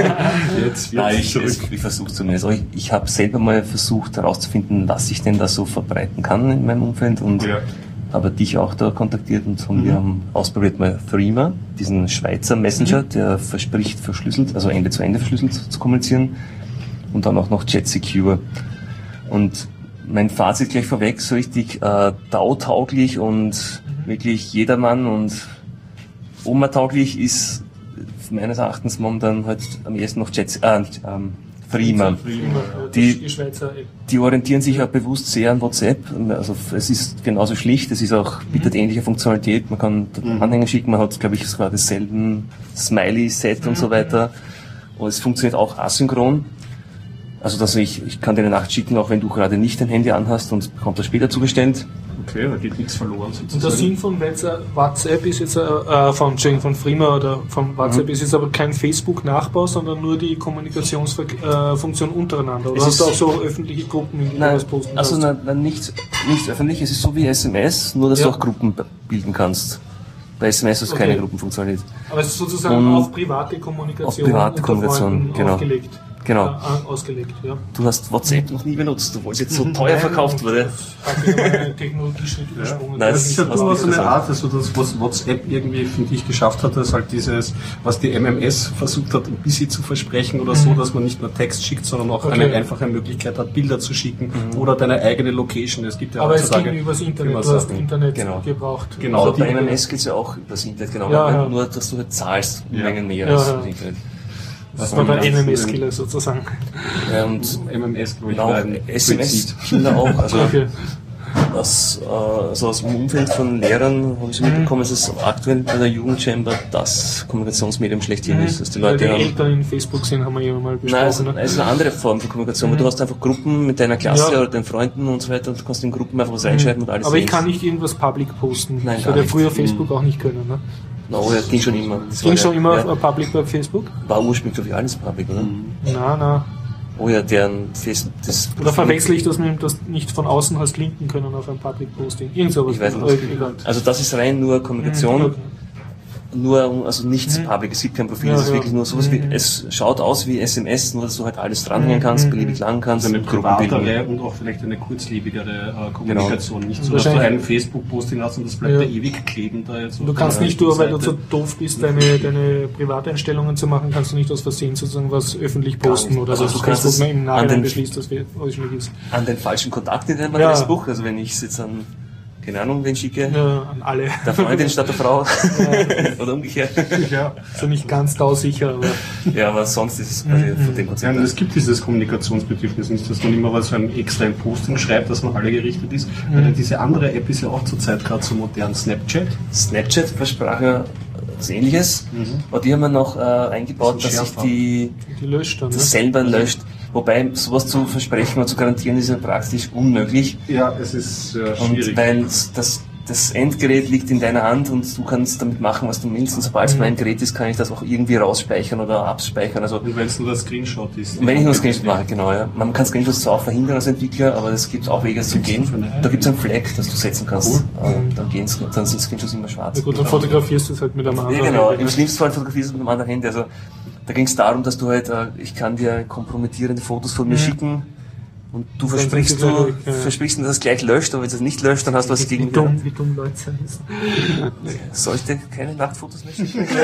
Ich versuche zumindest. Also ich habe selber mal versucht herauszufinden, was ich denn da so verbreiten kann in meinem Umfeld und habe dich auch da kontaktiert und wir haben ausprobiert mal Threema, diesen Schweizer Messenger, der verspricht verschlüsselt, also Ende zu Ende verschlüsselt zu kommunizieren und dann auch noch JetSecure. Und mein Fazit gleich vorweg, so richtig DAO-tauglich und wirklich jedermann und Oma-tauglich ist meines Erachtens momentan halt am ehesten noch Threema. Die orientieren sich auch bewusst sehr an WhatsApp. Also es ist genauso schlicht, es ist auch, bietet ähnliche Funktionalität. Man kann Anhänger schicken, man hat, glaube ich, sogar dasselben Smiley-Set und so weiter. Und es funktioniert auch asynchron. Also dass ich kann dir eine Nachricht schicken, auch wenn du gerade nicht dein Handy anhast und bekommt das später zugestellt. Okay, da geht nichts verloren sozusagen. Und der Sinn von WhatsApp ist jetzt, von Threema oder von WhatsApp ist jetzt aber kein Facebook-Nachbau, sondern nur die Kommunikationsfunktion untereinander. Oder hast du auch so öffentliche Gruppen, in denen du was posten kannst? Also nicht öffentlich, es ist so wie SMS, nur dass du auch Gruppen bilden kannst. Bei SMS hast du keine Gruppenfunktionalität. Aber es ist sozusagen auf private Kommunikation, genau. Aufgelegt. Genau. Ausgelegt, ja. Du hast WhatsApp noch nie benutzt, obwohl es jetzt so teuer verkauft wurde. Das hat einen Technologieschritt übersprungen. Nein, das ist ja durchaus eine Art, also das, was WhatsApp irgendwie, finde ich, geschafft hat, ist halt dieses, was die MMS versucht hat, ein bisschen zu versprechen oder so, dass man nicht nur Text schickt, sondern auch eine einfache Möglichkeit hat, Bilder zu schicken oder deine eigene Location. Es gibt ja aber es ging übers Internet, du hast Internet gebraucht. Genau, also bei MMS geht es ja auch übers Internet, genau. Nur, dass du halt zahlst, Mengen mehr als das Internet. Das war der MMS-Killer sozusagen. Und MMS, glaube ich, auch SMS-Killer auch. Also, also aus dem Umfeld von Lehrern habe ich so mitbekommen, dass es aktuell bei der Jugendchamber das Kommunikationsmedium schlechthin ist. Dass die Leute die Eltern in Facebook sind, haben wir ja mal besprochen. Nein, es ist eine andere Form von Kommunikation, weil du hast einfach Gruppen mit deiner Klasse oder deinen Freunden und so weiter und du kannst in Gruppen einfach was reinschreiben und alles. Aber ich kann nicht irgendwas public posten. Nein, das hätte früher Facebook auch nicht können, ne? No, das ging schon immer. Das ging schon immer public bei Facebook? War ursprünglich, glaube ich, alles public, oder? Na. Oh ja, deren Facebook... Oder verwechsel ich das mit, dass nicht von außen hast linken können auf ein Public Posting? Irgend sowas. Ich weiß nicht. Also das ist rein nur Kommunikation. Nur, also nichts public, es gibt kein Profil, es ist wirklich nur sowas wie, es schaut aus wie SMS, nur dass du halt alles dranhängen kannst, beliebig lang kannst. Eine privatere und auch vielleicht eine kurzlebigere Kommunikation. Nicht so, dass du ein Facebook-Posting hast und das bleibt da ewig kleben. Da jetzt du kannst nicht nur, weil du so doof bist, deine Privateinstellungen zu machen, kannst du nicht aus Versehen sozusagen was öffentlich posten oder also so. Du kannst Facebook im Nachhinein beschließt, dass öffentlich ist. An den falschen Kontakt in deinem Adressbuch, also wenn ich es jetzt an keine Ahnung, wen schicke. An alle. Der Freundin statt der Frau. Oder umgekehrt. Ja, so nicht ganz dausicher, aber. Ja, aber sonst ist es quasi von dem Konzept. Ja, es gibt dieses Kommunikationsbedürfnis nicht, dass man immer so ein extra ein Posting schreibt, dass man alle gerichtet ist. Weil diese andere App ist ja auch zurzeit gerade so modern. Snapchat versprach ja was Ähnliches. Aber die haben wir noch eingebaut, dass sich die löscht dann, das selber löscht. Wobei, sowas zu versprechen und zu garantieren ist ja praktisch unmöglich. Ja, es ist schwierig. Und weil das Endgerät liegt in deiner Hand und du kannst damit machen, was du willst. Und sobald es mein Gerät ist, kann ich das auch irgendwie rausspeichern oder abspeichern. Also, und wenn es nur das Screenshot ist. Wenn ich nur Screenshot mache, genau, ja. Man kann Screenshots zwar auch verhindern als Entwickler, aber es gibt auch Wege zu gehen. Da gibt es einen Flag, das du setzen kannst. Cool. Dann sind Screenshots immer schwarz. Ja gut, dann fotografierst du es halt mit einem anderen Handy. Ja, genau. Im schlimmsten Fall fotografierst du es mit einem anderen Handy. Also, da ging es darum, dass du halt, ich kann dir kompromittierende Fotos von mir schicken. Und du versprichst, dass es gleich löscht, aber wenn es nicht löscht, dann hast du was gegen... Wie dumm Leute sind. Soll ich dir keine Nachtfotos mehr schicken? Du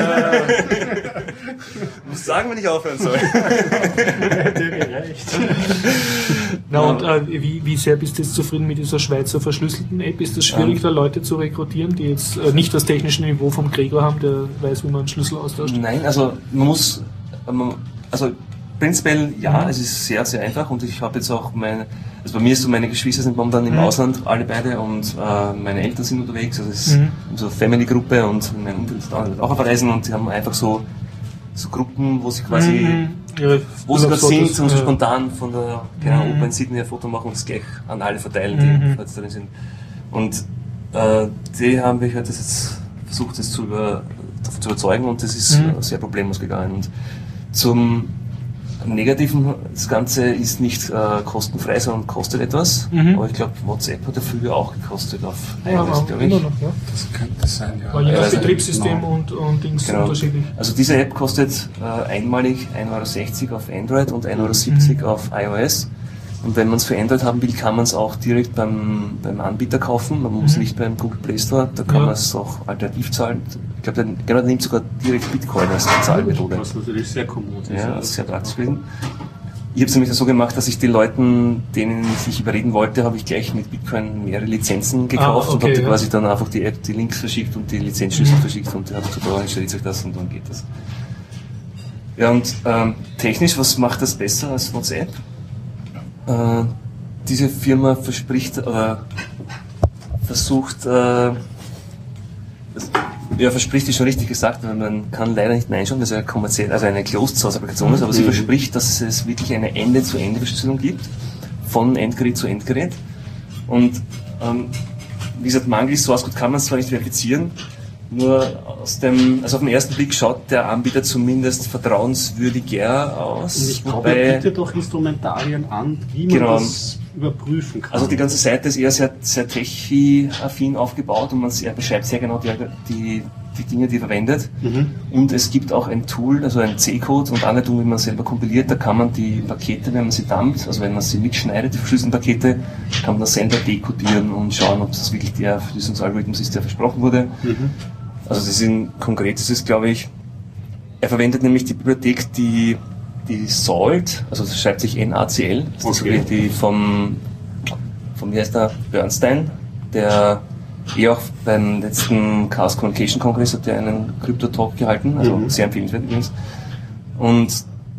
musst sagen, wenn ich aufhören soll. Hat dir gereicht. Na und wie sehr bist du jetzt zufrieden mit dieser Schweizer verschlüsselten App? Ist es schwierig, da Leute zu rekrutieren, die jetzt nicht das technische Niveau vom Gregor haben, der weiß, wie man einen Schlüssel austauscht? Nein, also man muss... Prinzipiell ja, es ist sehr, sehr einfach und ich habe jetzt auch also bei mir ist so, meine Geschwister sind momentan im Ausland, alle beide, und meine Eltern sind unterwegs, also es ist so Family-Gruppe und mein Umfeld ist auch auf Reisen und die haben einfach so Gruppen, wo sie quasi, wo sie gerade sind, so spontan von der Oper in Sydney ein Foto machen und es gleich an alle verteilen, die jetzt drin sind. Und die haben mich halt das jetzt versucht, das zu überzeugen und das ist sehr problemlos gegangen. Und zum Negativen, das Ganze ist nicht kostenfrei, sondern kostet etwas. Aber ich glaube, WhatsApp hat ja früher auch gekostet auf iOS, glaube ich. Noch, ja. Das könnte sein, ja. Weil je nach Betriebssystem und Dings unterschiedlich. Also diese App kostet einmalig 1,60 € auf Android und 1,70 € auf iOS. Und wenn man es für Android haben will, kann man es auch direkt beim Anbieter kaufen. Man muss nicht beim Google Play Store, da kann man es auch alternativ zahlen. Ich glaube, der nimmt sogar direkt Bitcoin als Zahlmethode. Was natürlich sehr kommod ist. Ja, das ist sehr praktisch gewesen. Ich habe es nämlich so gemacht, dass ich den Leuten, denen ich überreden wollte, habe ich gleich mit Bitcoin mehrere Lizenzen gekauft und habe quasi dann einfach die App, die Links verschickt und die Lizenzschlüssel verschickt und habe gesagt, installiert euch das und dann geht das. Ja, und technisch, was macht das besser als WhatsApp? Diese Firma verspricht oder versucht, verspricht ist schon richtig gesagt, weil man kann leider nicht reinschauen, dass es eine Closed-Source-Applikation ist, aber sie verspricht, dass es wirklich eine Ende-zu-Ende-Verschlüsselung gibt, von Endgerät zu Endgerät. Und wie gesagt, mangels Source Code kann man es zwar nicht verifizieren, nur auf den ersten Blick schaut der Anbieter zumindest vertrauenswürdiger aus. Und ich glaube, er bietet doch Instrumentarien an, wie man das überprüfen kann. Also die ganze Seite ist eher sehr, sehr techie-affin aufgebaut und er beschreibt sehr genau die Dinge, die er verwendet. Und es gibt auch ein Tool, also ein C-Code und Anleitungen, wie man selber kompiliert. Da kann man die Pakete, wenn man sie dumpt, also wenn man sie mitschneidet, die verschlüsselten Pakete, kann man das selber dekodieren und schauen, ob das wirklich der Verschlüsselungsalgorithmus ist, der versprochen wurde. Also das ist, glaube ich, er verwendet nämlich die Bibliothek, die Salt, also das schreibt sich NaCl, das ist die vom wie heißt der, Bernstein, der auch beim letzten Chaos Communication Kongress hat der einen Crypto-Talk gehalten, also sehr empfehlenswert übrigens. Und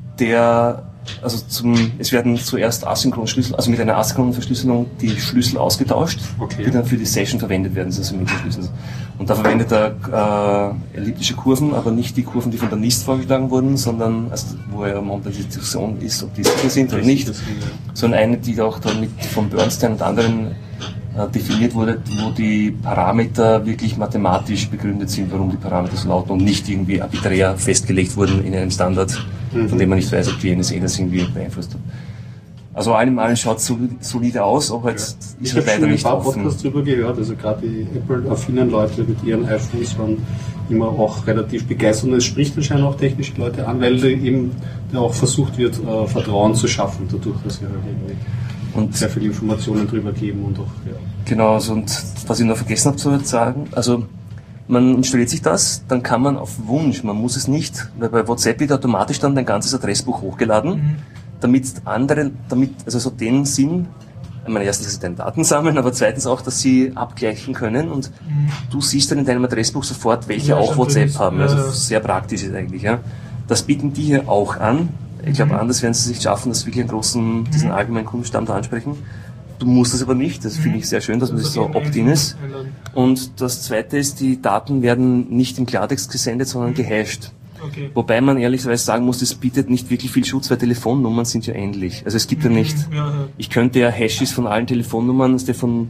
es werden zuerst asynchron Schlüssel, also mit einer asynchronen Verschlüsselung die Schlüssel ausgetauscht, die dann für die Session verwendet werden, also mit den Schlüsseln. Und da verwendet er elliptische Kurven, aber nicht die Kurven, die von der NIST vorgeschlagen wurden, sondern wo er momentan die Diskussion ist, ob die sicher sind oder nicht, sondern eine, die auch dann von Bernstein und anderen definiert wurde, wo die Parameter wirklich mathematisch begründet sind, warum die Parameter so lauten und nicht irgendwie arbiträr festgelegt wurden in einem Standard, von dem man nicht weiß, ob die NSA das irgendwie beeinflusst hat. Also allem schaut es solide aus, aber jetzt ist er leider nicht offen. Ich habe schon ein paar Podcasts darüber gehört, also gerade die Apple-affinen Leute mit ihren iPhones waren immer auch relativ begeistert und es spricht anscheinend auch technische Leute an, weil eben auch versucht wird, Vertrauen zu schaffen, dadurch, dass sie halt irgendwie und sehr viele Informationen drüber geben und auch, Genau, und was ich noch vergessen habe zu sagen, also man installiert sich das, dann kann man auf Wunsch, man muss es nicht, weil bei WhatsApp wird automatisch dann dein ganzes Adressbuch hochgeladen, damit also so den Sinn, ich meine, erstens, dass sie deine Daten sammeln, aber zweitens auch, dass sie abgleichen können und du siehst dann in deinem Adressbuch sofort, welche auch WhatsApp haben, also sehr praktisch ist eigentlich, ja. Das bieten die hier auch an. Ich glaube, anders werden sie es nicht schaffen, dass wirklich diesen allgemeinen Kundenstamm da ansprechen. Du musst das aber nicht. Das finde ich sehr schön, dass man das so opt-in ist. Und das Zweite ist, die Daten werden nicht im Klartext gesendet, sondern gehasht. Okay. Wobei man ehrlicherweise sagen muss, das bietet nicht wirklich viel Schutz, weil Telefonnummern sind ja ähnlich. Also es gibt ja nicht, ich könnte ja Hashes von allen Telefonnummern,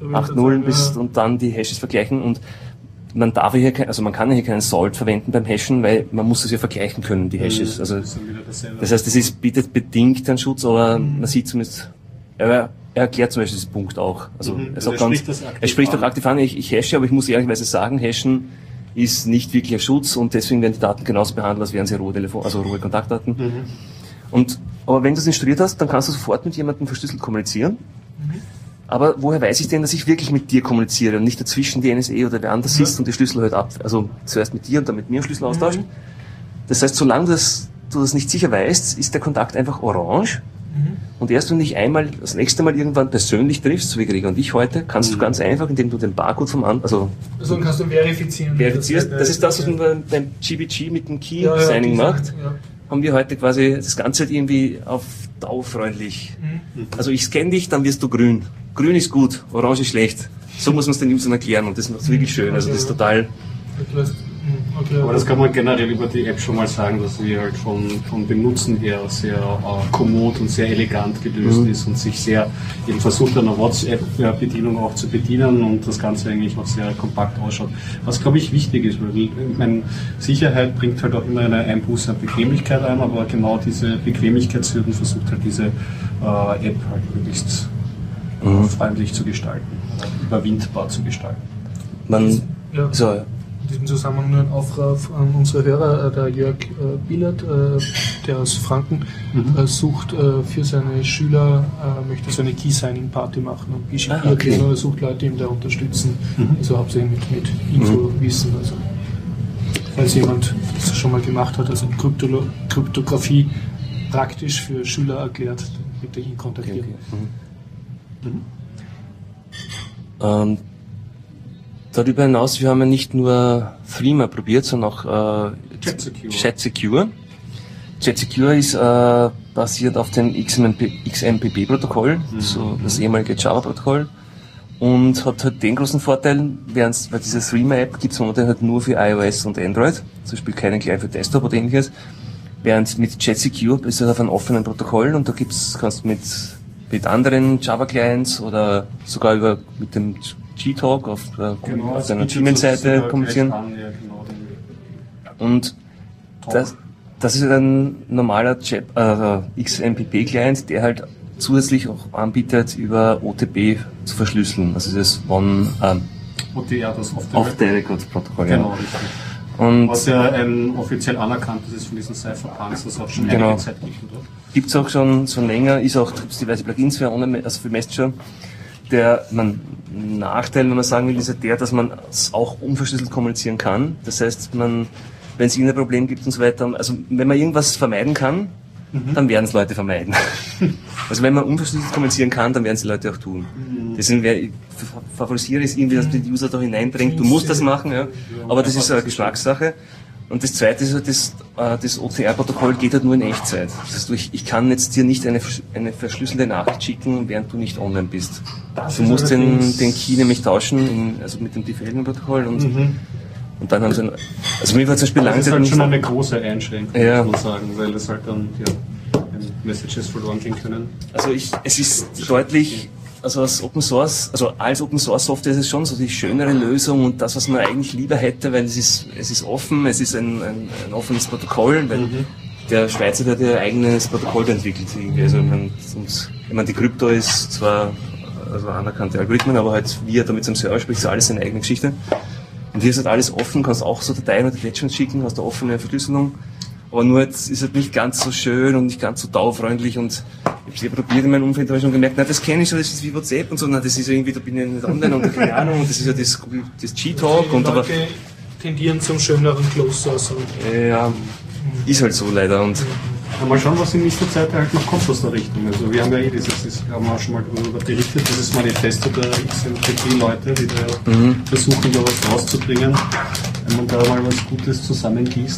8 Nullen und dann die Hashes vergleichen und man darf hier man kann hier keinen Salt verwenden beim Hashen, weil man muss es ja vergleichen können, die Hashes. Also, das heißt, es bietet bedingt einen Schutz, aber man sieht zumindest, er erklärt zum Beispiel diesen Punkt auch. Also, er spricht auch aktiv an, ich hashe, aber ich muss ehrlicherweise sagen, Hashen ist nicht wirklich ein Schutz und deswegen werden die Daten genauso behandelt, als wären sie rohe Kontaktdaten. Aber wenn du es installiert hast, dann kannst du sofort mit jemandem verschlüsselt kommunizieren. Aber woher weiß ich denn, dass ich wirklich mit dir kommuniziere und nicht dazwischen die NSA oder wer anders ist und die Schlüssel halt also zuerst mit dir und dann mit mir einen Schlüssel austauschen. Das heißt, solange du das nicht sicher weißt, ist der Kontakt einfach orange. Und erst wenn du dich das nächste Mal irgendwann persönlich triffst, so wie Gregor und ich heute, kannst du ganz einfach, indem du den Barcode vom anderen, also kannst du verifizieren. Das ist das, was man beim GBG mit dem Key-Signing macht. Ja. Haben wir heute quasi das Ganze irgendwie auf dauerfreundlich. Also ich scanne dich, dann wirst du grün. Grün ist gut, orange ist schlecht. So muss man es den Usern erklären und das macht es wirklich schön. Also das ist total... Aber das kann man generell über die App schon mal sagen, dass sie halt vom Benutzen her sehr kommod und sehr elegant gelöst ist und sich sehr eben versucht, einer WhatsApp-Bedienung auch zu bedienen und das Ganze eigentlich auch sehr kompakt ausschaut. Was, glaube ich, wichtig ist, weil Sicherheit bringt halt auch immer eine Einbuße an Bequemlichkeit ein, aber genau diese Bequemlichkeitshürden versucht halt diese App halt möglichst freundlich zu gestalten, überwindbar zu gestalten. In diesem Zusammenhang nur ein Aufruf an unsere Hörer. Der Jörg Billert, der aus Franken, sucht für seine Schüler, möchte so eine Key-Signing-Party machen und BGP-Erklärung, oder sucht Leute, die ihm da unterstützen. Also hauptsächlich mit Infowissen. Also, falls jemand das schon mal gemacht hat, also Kryptographie praktisch für Schüler erklärt, bitte ihn kontaktieren. Darüber hinaus, wir haben ja nicht nur Threema probiert, sondern auch JetSecure. JetSecure ist basiert auf dem XMPP-Protokoll, so das ehemalige Java-Protokoll, und hat halt den großen Vorteil, weil diese Threema-App gibt es momentan halt nur für iOS und Android, zum Beispiel keinen gleich für Desktop oder ähnliches, während mit JetSecure ist es auf einem offenen Protokoll und da kannst du mit anderen Java-Clients oder sogar mit dem Gtalk auf deiner Gmail-Seite kommunizieren. Und das ist ein normaler XMPP-Client, der halt zusätzlich auch anbietet, über OTP zu verschlüsseln. Also das OTR, das Off-the-Record-Protokoll. Genau, richtig. Und was ja ein offiziell anerkanntes ist von diesen Cypherpunks, das auch schon einige Zeit gibt, oder? Gibt es auch schon länger, gibt es diverse Plugins für Messenger. Der Nachteil, wenn man sagen will, ist ja der, dass man es auch unverschlüsselt kommunizieren kann. Das heißt, wenn es irgendein Problem gibt und so weiter, also wenn man irgendwas vermeiden kann, dann werden es Leute vermeiden. Also wenn man unverschlüsselt kommunizieren kann, dann werden es die Leute auch tun. Deswegen ich favorisiere es irgendwie, dass man die User da hineindrängt, du musst das machen, ja. Aber das ist eine Geschmackssache. Und das Zweite ist halt, das OCR-Protokoll geht halt nur in Echtzeit. Das heißt, ich kann jetzt dir nicht eine verschlüsselte Nachricht schicken, während du nicht online bist. Du musst den Key nämlich tauschen, also mit dem DFL-Protokoll und dann haben sie also mir war zum Beispiel lange Zeit. Das ist halt schon eine große Einschränkung, muss man sagen, weil es halt dann, Messages verloren gehen können. Also es ist deutlich, als Open Source Software ist es schon so die schönere Lösung und das, was man eigentlich lieber hätte, weil es ist offen, es ist ein offenes Protokoll, weil der Schweizer hat ja eigenes Protokoll entwickelt irgendwie. Also die Krypto ist zwar anerkannte Algorithmen, aber halt wie er da mit seinem Server spricht, ist alles seine eigene Geschichte. Und hier ist halt alles offen, kannst auch so Dateien oder Attachments schicken, hast eine offene Verschlüsselung. Aber nur jetzt ist halt nicht ganz so schön und nicht ganz so dauerfreundlich und ich habe es probiert in meinem Umfeld, da habe ich schon gemerkt, das kenne ich schon, das ist wie WhatsApp und so, das ist irgendwie, da bin ich nicht online und keine Ahnung und das ist ja das Gtalk und aber... tendieren zum schöneren Closed-Source. Ja, ist halt so leider und... Mal schauen, was in nächster Zeit halt noch kommt aus der Richtung. Also wir haben ja haben auch schon mal darüber berichtet, dieses Manifesto der XMPP-Leute, die da versuchen, da was rauszubringen, wenn man da mal was Gutes zusammengießt.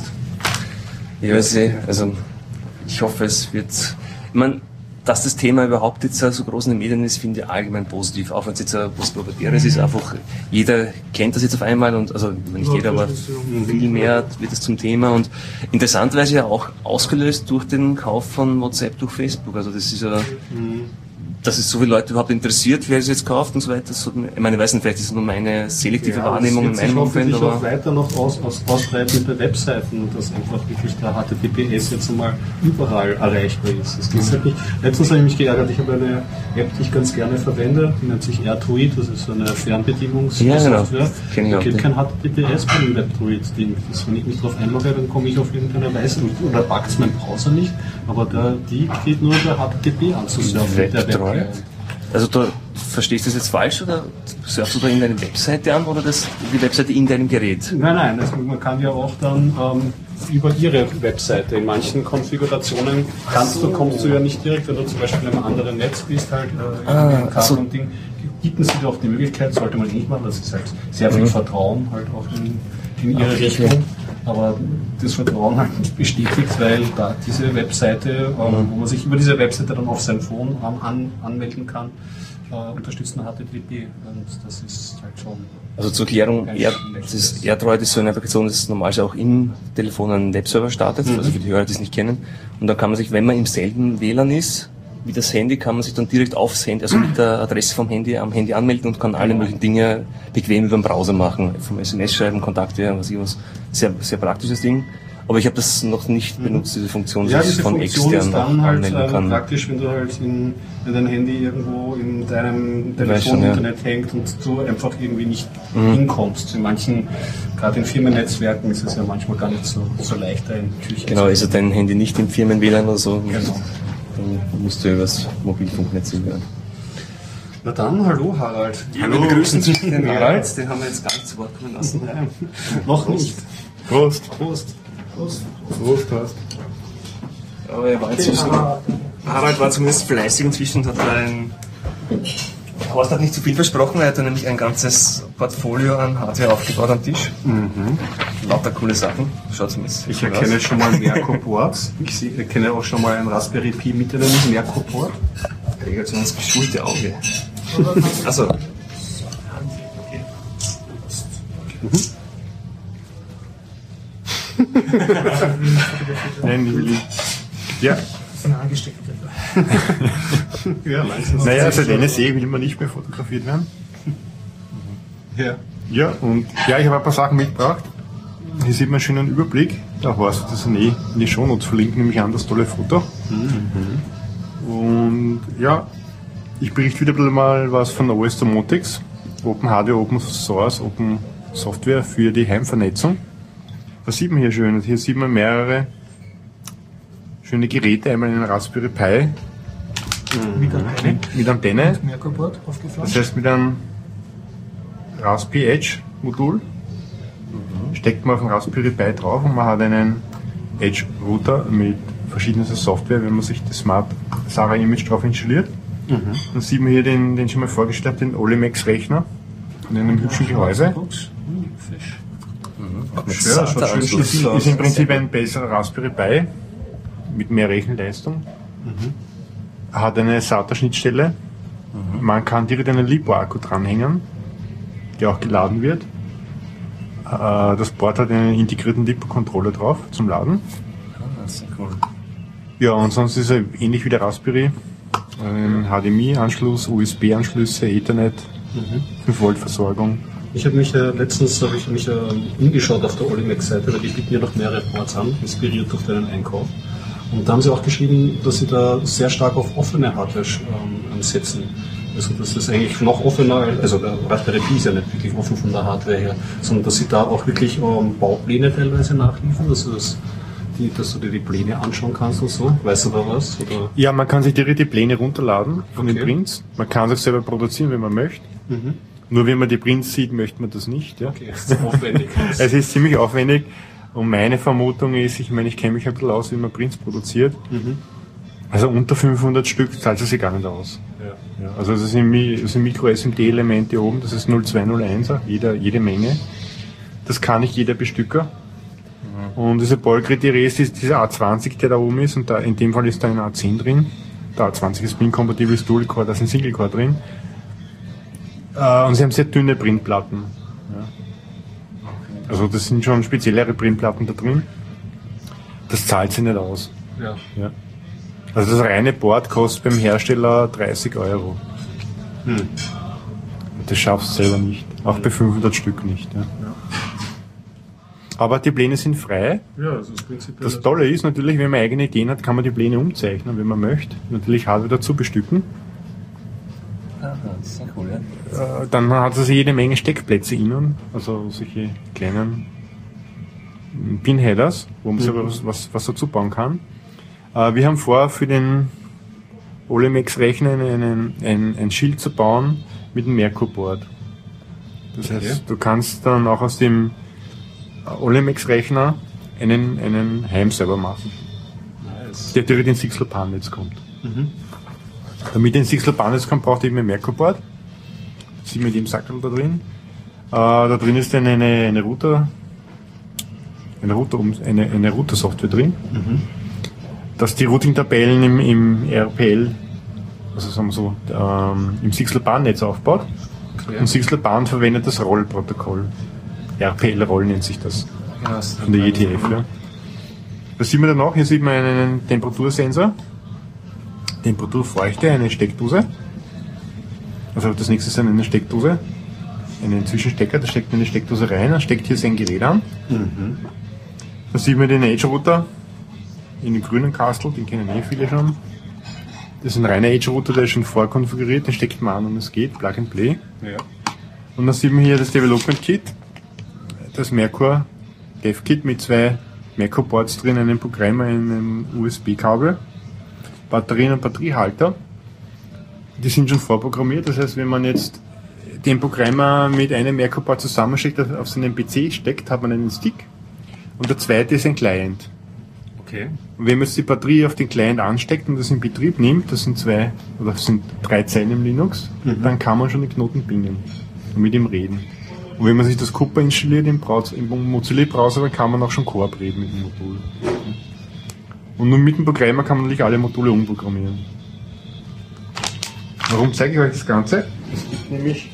Ja, also ich hoffe, es wird... dass das Thema überhaupt jetzt so groß in den Medien ist, finde ich allgemein positiv. Auch wenn es jetzt was Proprietäres ist, einfach jeder kennt das jetzt auf einmal und also nicht jeder, aber viel mehr wird es zum Thema und interessanterweise ja auch ausgelöst durch den Kauf von WhatsApp durch Facebook. Also das ist ja dass es so viele Leute überhaupt interessiert, wer es jetzt kauft und so weiter. So, ich meine, ich weiß nicht, vielleicht ist es nur meine selektive Wahrnehmung in meinem Umfeld, aber auch weiter noch ausbreiten bei Webseiten, dass einfach wirklich der HTTPS jetzt einmal überall erreichbar ist. Das ist halt nicht. Letztens habe ich mich geärgert, ich habe eine App, die ich ganz gerne verwende, die nennt sich AirDruid, das ist so eine Fernbedienungssoftware. Die gibt kein HTTPS bei dem WebDruid-Ding. Wenn ich mich darauf einlogge, dann komme ich auf irgendeine Weise, oder packt es mein Browser nicht, aber die geht nur über HTTP anzusurfen. Also da verstehst du das jetzt falsch oder surfst du da in deine Webseite an oder die Webseite in deinem Gerät? Nein, also man kann ja auch dann über ihre Webseite, in manchen Konfigurationen kommst du ja nicht direkt, wenn du zum Beispiel in einem anderen Netz bist, halt und Ding, bieten sie dir auch die Möglichkeit, sollte man nicht machen, das ist halt sehr viel Vertrauen halt auch in ihre Richtung. Aber das Vertrauen halt nicht bestätigt, weil da diese Webseite, wo man sich über diese Webseite dann auf sein Phone anmelden kann, unterstützen HTTP. Und das ist halt schon. Also zur Erklärung, das AirDroid ist so eine Applikation, das normalerweise auch im Telefon einen Webserver startet, also für die Hörer, die es nicht kennen. Und da kann man sich, wenn man im selben WLAN ist, wie das Handy, kann man sich dann direkt aufs Handy, also mit der Adresse vom Handy am Handy anmelden und kann alle möglichen Dinge bequem über den Browser machen. Vom SMS schreiben, Kontakte, was. Sehr, sehr praktisches Ding. Aber ich habe das noch nicht benutzt, diese Funktion, dass ich von extern anmelden kann. Praktisch, wenn du halt wenn dein Handy irgendwo in deinem Telefoninternet hängt und du einfach irgendwie nicht hinkommst. In manchen, gerade in Firmennetzwerken ist es ja manchmal gar nicht so leicht, da in Türchen. Genau, ist ja dein Handy nicht im Firmen-WLAN oder so. Genau. Dann musst du übers Mobilfunknetz hören. Na dann, hallo Harald. Hallo, wir begrüßen den Harald, den haben wir jetzt gar nicht zu Wort kommen lassen. Nein, noch nicht. Prost. Aber er war jetzt Harald war zumindest fleißig inzwischen und hat Horst hat nicht zu viel versprochen, er hat nämlich ein ganzes Portfolio an Hardware aufgebaut am Tisch. Lauter coole Sachen. Schaut zumindest. Ich erkenne schon mal Merco-Boards. Ich erkenne auch schon mal ein Raspberry Pi mit einem Merco-Board. Regelt so ins geschulte Auge. Also. Nein, ich will nicht. Ja. Ja, naja, seit NSA will man nicht mehr fotografiert werden. Ja. Ja, und ja, ich habe ein paar Sachen mitgebracht. Hier sieht man schon einen Überblick. Da Horst das sind in die Shownotes verlinkt, nämlich an das tolle Foto. Und ja, ich berichte wieder mal was von OS Domotics. Open Hardware, Open Source, Open Software für die Heimvernetzung. Was sieht man hier schön? Hier sieht man mehrere schöne Geräte, einmal einen Raspberry Pi mit Antenne, das heißt mit einem Raspberry Edge Modul steckt man auf den Raspberry Pi drauf und man hat einen Edge Router mit verschiedenster Software, wenn man sich das Smart Sarah Image drauf installiert. Dann sieht man hier den schon mal vorgestellt, den Olimex Rechner in einem hübschen Gehäuse. Ist im Prinzip ein besserer Raspberry Pi mit mehr Rechenleistung. Hat eine SATA-Schnittstelle. Man kann direkt einen LiPo-Akku dranhängen, der auch geladen wird. Das Board hat einen integrierten LiPo-Controller drauf zum Laden. Sehr cool. Ja, und sonst ist er ähnlich wie der Raspberry. Ein HDMI-Anschluss, USB-Anschlüsse, Ethernet, 5 Volt Versorgung. Ich habe mich letztens umgeschaut auf der Olimex-Seite, weil die bieten ja noch mehrere Boards an, inspiriert durch deinen Einkauf. Und da haben sie auch geschrieben, dass sie da sehr stark auf offene Hardware setzen. Also dass das eigentlich noch offener, also der Raspberry Pi ist ja nicht wirklich offen von der Hardware her, sondern dass sie da auch wirklich Baupläne teilweise nachliefern, dass du dir die Pläne anschauen kannst und so. Weißt du da was? Oder? Ja, man kann sich direkt die Pläne runterladen von den Prints. Man kann sich selber produzieren, wenn man möchte. Nur wenn man die Prints sieht, möchte man das nicht. Ja. Okay, das ist aufwendig. Es ist ziemlich aufwendig. Und meine Vermutung ist, ich kenne mich ein bisschen aus, wie man Prints produziert. Also unter 500 Stück zahlt es sich gar nicht aus. Ja, also das sind Micro-SMD-Elemente oben, das ist 0201er, jede Menge. Das kann nicht jeder Bestücker. Und diese Boll-Kriterium ist dieser A20, der da oben ist, und da, in dem Fall ist da ein A10 drin. Der A20 ist Pin-kompatibles Dual-Core, da ist ein Single-Core drin. Und sie haben sehr dünne Printplatten. Ja. Also das sind schon speziellere Printplatten da drin. Das zahlt sich nicht aus. Ja. Ja. Also das reine Board kostet beim Hersteller 30 Euro. Und das schaffst du selber nicht. Auch bei 500 Stück nicht. Ja. Aber die Pläne sind frei. Ja, also das Prinzip. Das Tolle ist natürlich, wenn man eigene Ideen hat, kann man die Pläne umzeichnen, wenn man möchte. Natürlich Hardware dazu bestücken. Das ist sehr cool, ja. Dann hat es also jede Menge Steckplätze innen, also solche kleinen Pinheaders, wo man selber was dazu bauen kann. Wir haben vor, für den Olimex-Rechner ein Schild zu bauen mit einem Merkur-Board. Das heißt, du kannst dann auch aus dem Olimex-Rechner einen Heimserver machen, der direkt ins Sixel-Pan-Netz kommt. Damit er ins Sixel-Pan-Netz kommt, braucht er eben ein Merkur-Board. Das sieht man in dem Sackel da drin. Da drin ist dann eine Router-Software drin, dass die Routing-Tabellen im RPL, also sagen wir so, im Sixel-Pan-Netz aufbaut. Okay. Und Sixel-Pan verwendet das Roll-Protokoll. RPL-Roll nennt sich das. Genau, von der ETF. Ja. Was sieht man da noch? Hier sieht man einen Temperatursensor, Temperaturfeuchte, eine Steckdose. Also das nächste ist eine Steckdose, einen Zwischenstecker, da steckt man eine Steckdose rein, dann steckt hier sein Gerät an. Da sieht man den Edge-Router in dem grünen Kastel, den kennen viele schon. Das ist ein reiner Edge-Router, der ist schon vorkonfiguriert, den steckt man an und es geht, Plug and Play. Ja. Und dann sieht man hier das Development Kit, das Merkur Dev Kit mit 2 Merkur Boards drin, einem Programmer, einem USB-Kabel, Batterien und Batteriehalter. Die sind schon vorprogrammiert, das heißt, wenn man jetzt den Programmer mit einem Merkur Board zusammensteckt, auf seinen PC steckt, hat man einen Stick und der zweite ist ein Client. Okay. Und wenn man jetzt die Batterie auf den Client ansteckt und das in Betrieb nimmt, das sind 2 oder das sind 3 Zeilen im Linux, dann kann man schon den Knoten bingen und mit ihm reden. Und wenn man sich das Cooper installiert im Mozilla-Browser, dann kann man auch schon Coop reden mit dem Modul. Und nur mit dem Programmer kann man natürlich alle Module umprogrammieren. Warum zeige ich euch das Ganze? Es gibt nämlich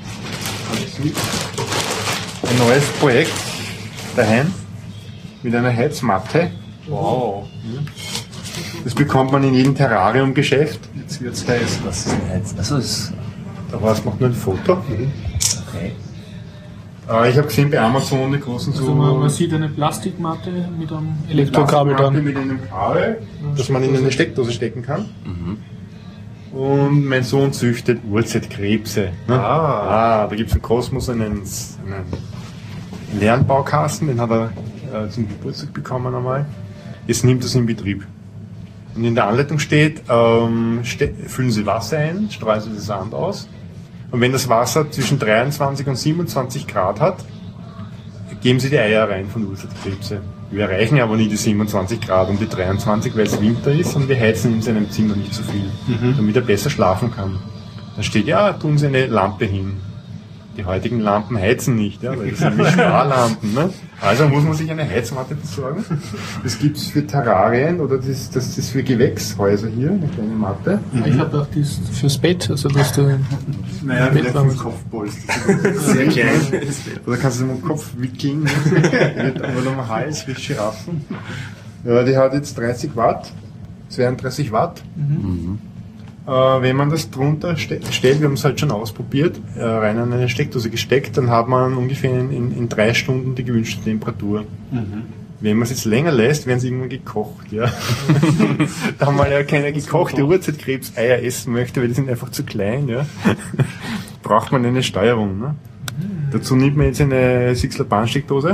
ein neues Projekt daheim mit einer Heizmatte. Wow. Das bekommt man in jedem Terrarium-Geschäft. Jetzt wird's heiß. Was ist denn jetzt? Achso, das. Da war es noch nur ein Foto. Okay. Ich habe gesehen bei Amazon die großen Also man sieht eine Plastikmatte mit einem Elektrokabel dran. Mit einem Kabel, das man in eine Steckdose stecken kann. Und mein Sohn züchtet Urzeitkrebse. Ne? Da gibt es im Kosmos einen Lernbaukasten, den hat er zum Geburtstag bekommen einmal. Jetzt nimmt er es in Betrieb. Und in der Anleitung steht, füllen Sie Wasser ein, streuen Sie den Sand aus. Und wenn das Wasser zwischen 23 und 27 Grad hat, geben Sie die Eier rein von Urzeitkrebse. Wir erreichen aber nie die 27 Grad und die 23, weil es Winter ist und wir heizen in seinem Zimmer nicht so viel, damit er besser schlafen kann. Dann steht, ja, tun Sie eine Lampe hin. Die heutigen Lampen heizen nicht, ja, weil das sind wie Sparlampen. Ne? Also muss man sich eine Heizmatte besorgen. Das gibt es für Terrarien oder das ist für Gewächshäuser hier, eine kleine Matte. Ich habe auch das fürs Bett, also dass du naja, vielleicht für den Kopfpolster. Sehr klein. Oder kannst du den Kopf wickeln, wird aber noch am Hals wie Giraffen. Ja, die hat jetzt 30 Watt, 32 Watt. Wenn man das drunter stellt, wir haben es halt schon ausprobiert, rein an eine Steckdose gesteckt, dann hat man ungefähr in 3 Stunden die gewünschte Temperatur. Wenn man es jetzt länger lässt, werden sie irgendwann gekocht. Ja. Da mal ja keiner gekochte Urzeitkrebseier essen möchte, weil die sind einfach zu klein. Ja. Braucht man eine Steuerung. Ne? Dazu nimmt man jetzt eine Sixler-Bahn-Steckdose,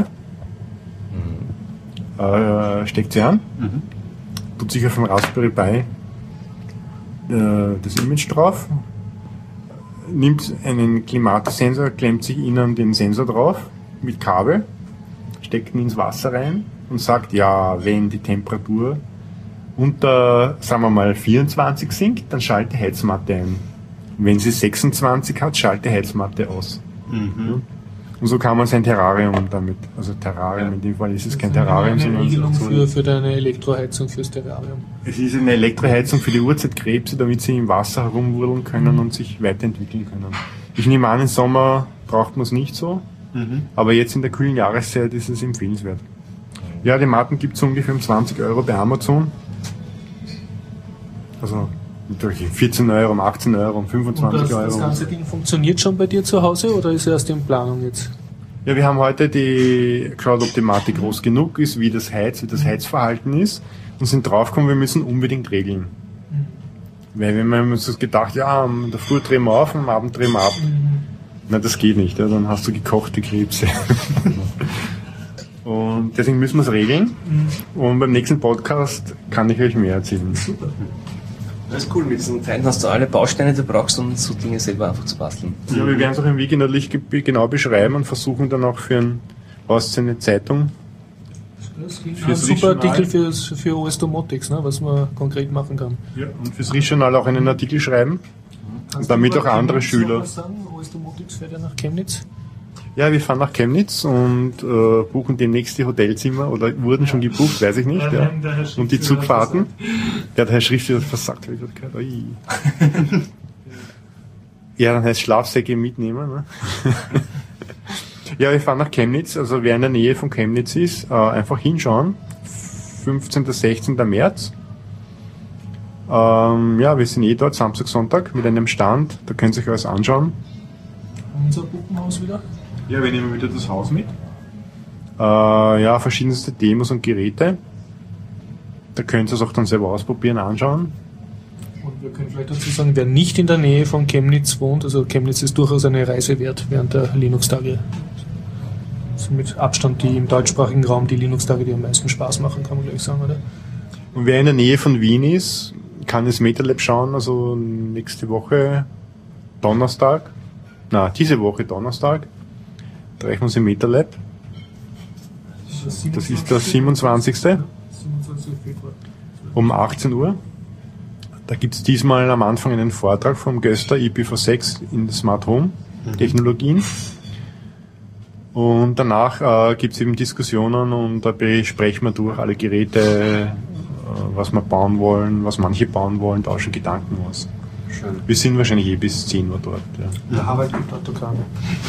steckt sie an, tut sich auf dem Raspberry Pi das Image drauf, nimmt einen Klimatosensor, klemmt sich innen den Sensor drauf mit Kabel, steckt ihn ins Wasser rein und sagt, ja, wenn die Temperatur unter, sagen wir mal, 24 sinkt, dann schalte die Heizmatte ein. Und wenn sie 26 hat, schalte die Heizmatte aus. Und so kann man sein Terrarium damit, also Terrarium, in dem Fall ist es kein Terrarium, sondern eine sondern Regelung für deine Elektroheizung fürs Terrarium. Es ist eine Elektroheizung für die Urzeitkrebse, damit sie im Wasser herumwurdeln können und sich weiterentwickeln können. Ich nehme an, im Sommer braucht man es nicht so, aber jetzt in der kühlen Jahreszeit ist es empfehlenswert. Ja, die Matten gibt es ungefähr um 20 € bei Amazon. Also durch 14 Euro, um 18 Euro, um 25 Euro. Das ganze Ding funktioniert schon bei dir zu Hause oder ist erst in Planung jetzt? Ja, wir haben heute geschaut, ob die Matte groß genug ist, wie das Heizverhalten ist und sind draufgekommen, wir müssen unbedingt regeln. Weil wenn wir uns das gedacht, ja, in der Früh drehen wir auf, am Abend drehen wir ab. Na, das geht nicht, ja, dann hast du gekochte Krebse. Und deswegen müssen wir es regeln. Und beim nächsten Podcast kann ich euch mehr erzählen. Super. Das ist cool, mit diesen Teilen hast du alle Bausteine, die du brauchst, um so Dinge selber einfach zu basteln. Ja, wir werden es auch im Wiki natürlich genau beschreiben und versuchen dann auch für eine Zeitung. Das ist ein super Artikel für OS Domotics, ne, was man konkret machen kann. Ja, und fürs Rischjournal auch einen Artikel schreiben. Und damit auch andere Schüler. Was sagen? OS Domotics fährt ja nach Chemnitz. Ja, wir fahren nach Chemnitz und buchen demnächst die Hotelzimmer oder wurden schon gebucht, weiß ich nicht. Ja. Und die Zugfahrten. Der Herr Schriftführer hat versagt, habe ich gehört. Ui. Ja, dann heißt Schlafsäcke mitnehmen. Ne? Ja, wir fahren nach Chemnitz, also wer in der Nähe von Chemnitz ist, einfach hinschauen. 15. 16. März. Ja, wir sind dort, Samstag, Sonntag, mit einem Stand, da könnt ihr euch alles anschauen. Unser Puppenhaus wieder? Ja, wir nehmen wieder das Haus mit. Ja, verschiedenste Demos und Geräte. Da könnt ihr es auch dann selber ausprobieren, anschauen. Und wir können vielleicht dazu sagen, wer nicht in der Nähe von Chemnitz wohnt, also Chemnitz ist durchaus eine Reise wert während der Linux-Tage. Also mit Abstand die im deutschsprachigen Raum die Linux-Tage, die am meisten Spaß machen, kann man gleich sagen, oder? Und wer in der Nähe von Wien ist, kann ins MetaLab schauen, also nächste Woche Donnerstag, diese Woche Donnerstag, treffen wir uns im MetaLab. Das ist der 27. 27. Februar. Um 18 Uhr. Da gibt es diesmal am Anfang einen Vortrag vom Göster IPv6 in Smart Home Technologien. Und danach gibt es eben Diskussionen und da besprechen wir durch alle Geräte, was wir bauen wollen, was manche bauen wollen, tauschen Gedanken aus. Schön. Wir sind wahrscheinlich bis 10 Uhr dort. Ja. Der Harald gibt Autogramme.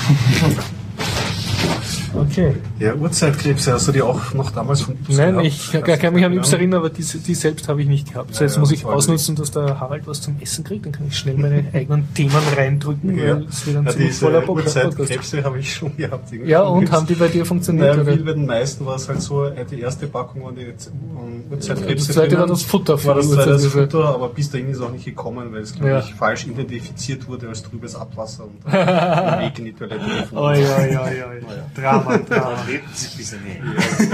Okay. Ja, Uhrzeitkrebse, hast du die auch noch damals von Yps Nein, gehabt? ich kann mich an Yps erinnern, aber die selbst habe ich nicht gehabt. So, jetzt Ja, muss ich voll ausnutzen, dass der Harald was zum Essen kriegt, dann kann ich schnell meine eigenen Themen reindrücken, Ja. weil es wird ein ziemlich Diese voller Podcast. Uhrzeitkrebse habe ich schon gehabt. irgendwie. Ja, und haben die bei dir funktioniert? Naja, oder? bei den meisten war es halt so, die erste Packung waren die Uhrzeitkrebse. Das zweite war drinnen. das Futter für war das die zweite das Uhrzeitkrebse. Futter, aber bis dahin ist auch nicht gekommen, weil es, glaube Ja. ich, falsch identifiziert wurde als trübes Abwasser und den Weg in die Toilette gefunden. Oi. Drama. Reden Sie ein bisschen näher.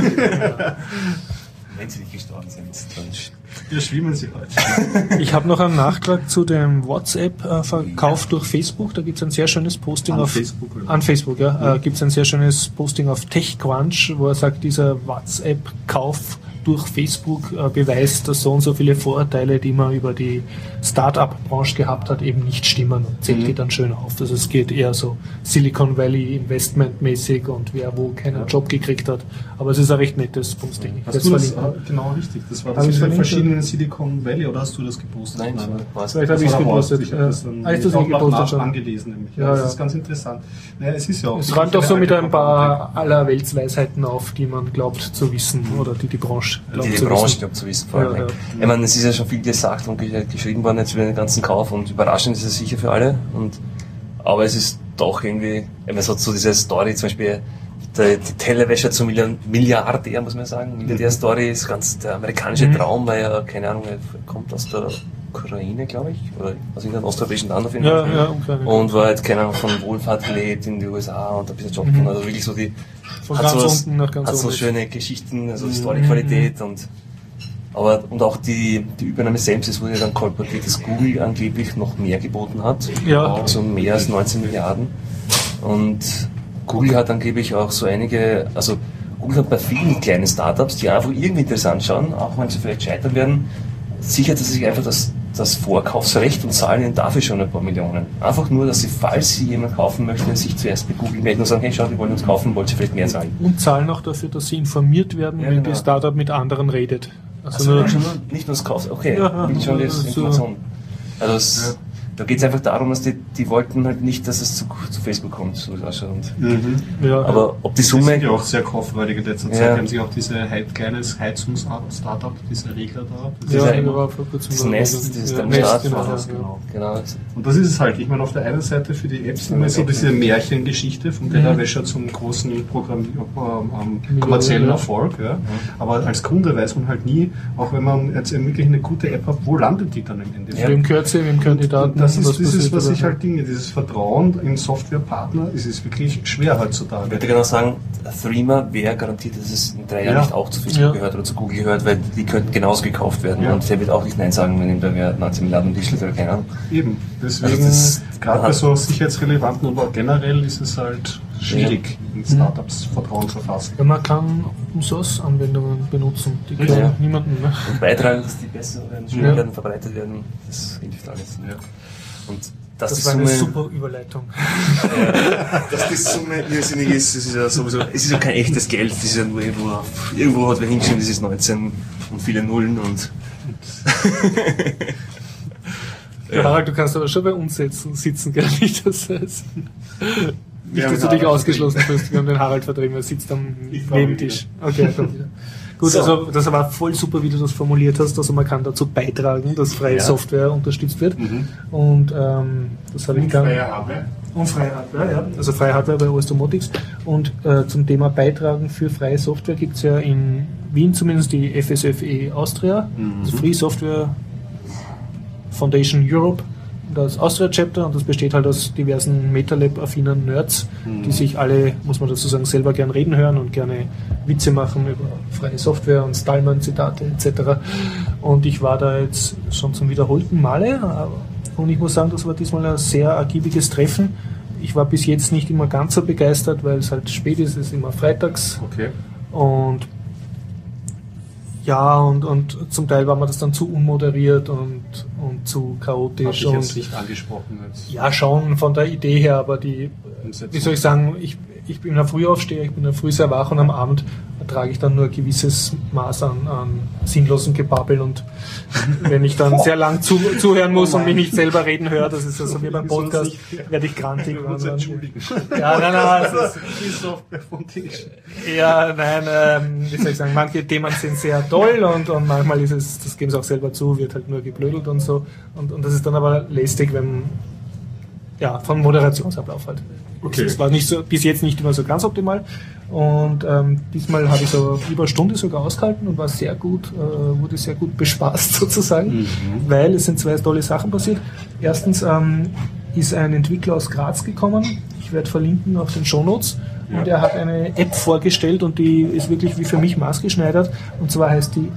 Wenn Sie nicht gestorben sind, dann Wir schwimmen sie heute. Ich habe noch einen Nachtrag zu dem WhatsApp-Verkauf durch Facebook. Da gibt es ein sehr schönes Posting An Facebook, oder? An Facebook, ja. Gibt es ein sehr schönes Posting auf TechCrunch, wo er sagt, dieser WhatsApp-Kauf durch Facebook beweist, dass so und so viele Vorurteile, die man über die Start-up-Branche gehabt hat, eben nicht stimmen und zählt die dann schön auf. Also es geht eher so Silicon Valley Investment-mäßig und wer wo keinen Job gekriegt hat. Aber es ist ein recht nettes Posting. Hast du das genau richtig? Das war das in verschiedenen Silicon Valley oder hast du das gepostet? Nein, vielleicht habe ich es gepostet. Ich habe das dann das nicht gepostet schon? angelesen, nämlich. Ja, Das ist ganz interessant. Naja, es ist ja auch Es räumt auch so mit ein paar aller Weltsweisheiten auf, die man glaubt zu wissen oder die Branche glaubt die zu Branche wissen. glaubt zu wissen, vor allem. Ja. Ich meine, es ist ja schon viel gesagt und geschrieben worden jetzt über den ganzen Kauf und überraschend ist es sicher für alle. Aber es ist doch irgendwie, es hat so diese Story, zum Beispiel die Tellerwäscher zum Milliardär, muss man sagen. Milliardär-Story ist ganz der amerikanische Traum, weil er, keine Ahnung, er kommt aus der Ukraine, glaube ich, oder aus irgendeinem osteuropäischen Land auf jeden Fall. Ja, Ukraine. Und war halt, keine Ahnung, von Wohlfahrt gelebt in die USA und ein bisschen Job gemacht. Also wirklich so die, Von hat ganz so, unten nach ganz hat so oben. schöne Geschichten, also die Story-Qualität und auch die Übernahme selbst, es wurde dann kolportiert, dass Google angeblich noch mehr geboten hat. Ja. Also mehr als 19 Milliarden. Und Google hat angeblich auch so einige, also Google hat bei vielen kleinen Startups, die einfach irgendwie interessant schauen, auch wenn sie vielleicht scheitern werden, sichert sie sich einfach das Vorkaufsrecht und zahlen ihnen dafür schon ein paar Millionen. Einfach nur, dass sie, falls sie jemand kaufen möchte, sich zuerst bei Google melden und sagen, hey, schau, die wollen uns kaufen, wollt ihr vielleicht mehr zahlen. Und zahlen auch dafür, dass sie informiert werden, Ja, wenn genau. das Startup mit anderen redet. Also nicht nur das Kauf, okay, Ja, nicht schon das so. Information. Also Da geht es einfach darum, dass die wollten halt nicht, dass es zu Facebook kommt, so ausschaut. Ja. Aber ob die Die sind Summe... ja auch sehr kauffreudig in letzter Zeit. Die haben sich auch diese kleines Heizungs-Startup, diese Regler da. Ja, war vor kurzem das Nest, das ist der Nest, Start. Genau. Und das ist es halt. Ich meine, auf der einen Seite für die Apps immer so diese Märchengeschichte vom Tellerwäscher zum großen kommerziellen Erfolg. Ja. Aber als Kunde weiß man halt nie, auch wenn man jetzt wirklich eine gute App hat, wo landet die dann im Endeffekt? Wem gehört sie, wem gehören die Daten? Das ist, was ich halt denke, dieses Vertrauen in Softwarepartner, ist es wirklich schwer heutzutage. Ich würde genau sagen, Threema wäre garantiert, dass es in 3 Jahren nicht auch zu Facebook gehört oder zu Google gehört, weil die könnten genauso gekauft werden und der wird auch nicht Nein sagen, wenn ihm da wer 19 Milliarden Tischl oder keine Ahnung. Eben, deswegen, also gerade bei so sicherheitsrelevanten und auch generell ist es halt schwierig, in Startups Vertrauen zu fassen. Ja, man kann Open-Source-Anwendungen benutzen, die können niemanden mehr. Und beitragen, dass die besser werden, schneller werden, verbreitet werden, das hilft alles. Ja. Und das war eine super Überleitung. Dass die Summe irrsinnig ist, es ist ja sowieso, es ist ja kein echtes Geld, es ist ja nur irgendwo hat wer hingeschrieben, das ist 19 und viele Nullen und Harald, du kannst aber schon bei uns sitzen, gell? Nicht, dass du dich ausgeschlossen fühlst. Wir haben den Harald vertrieben, er sitzt am Nebentisch. Okay, kommt wieder. Gut, so. Also das war voll super, wie du das formuliert hast. Also man kann dazu beitragen, dass freie Software unterstützt wird. Und das habe ich dann. Freie Hardware. Und freie Hardware, ja. Also freie Hardware bei OS Domotics. Und zum Thema Beitragen für freie Software gibt es ja in Wien zumindest die FSFE Austria, also Free Software Foundation Europe, das Austria-Chapter, und das besteht halt aus diversen MetaLab-affinen Nerds, die sich alle, muss man dazu sagen, selber gern reden hören und gerne Witze machen über freie Software und Stallman-Zitate etc. Und ich war da jetzt schon zum wiederholten Male und ich muss sagen, das war diesmal ein sehr ergiebiges Treffen. Ich war bis jetzt nicht immer ganz so begeistert, weil es halt spät ist, es ist immer freitags. Okay. Und ja, und zum Teil war mir das dann zu unmoderiert und zu chaotisch. Hab ich jetzt nicht angesprochen. Jetzt. Ja, schon von der Idee her, aber wie soll ich sagen, ich bin ein Frühaufsteher, ich bin früh sehr wach und am Abend ertrage ich dann nur ein gewisses Maß an sinnlosen Gebabbel und wenn ich dann sehr lang zuhören muss und mich nicht selber reden höre, das ist also wie beim Podcast, werde ich grantig. Ja, nein, wie soll ich sagen, manche Themen sind sehr toll und manchmal ist es, das geben sie auch selber zu, wird halt nur geblödelt und so und das ist dann aber lästig, wenn, ja, vom Moderationsablauf halt. Okay. Das war bis jetzt nicht immer so ganz optimal und diesmal habe ich so über eine Stunde sogar ausgehalten und war sehr gut, wurde sehr gut bespaßt sozusagen, weil es sind 2 tolle Sachen passiert. Erstens ist ein Entwickler aus Graz gekommen, ich werde verlinken auf den Shownotes, und er hat eine App vorgestellt und die ist wirklich wie für mich maßgeschneidert, und zwar heißt die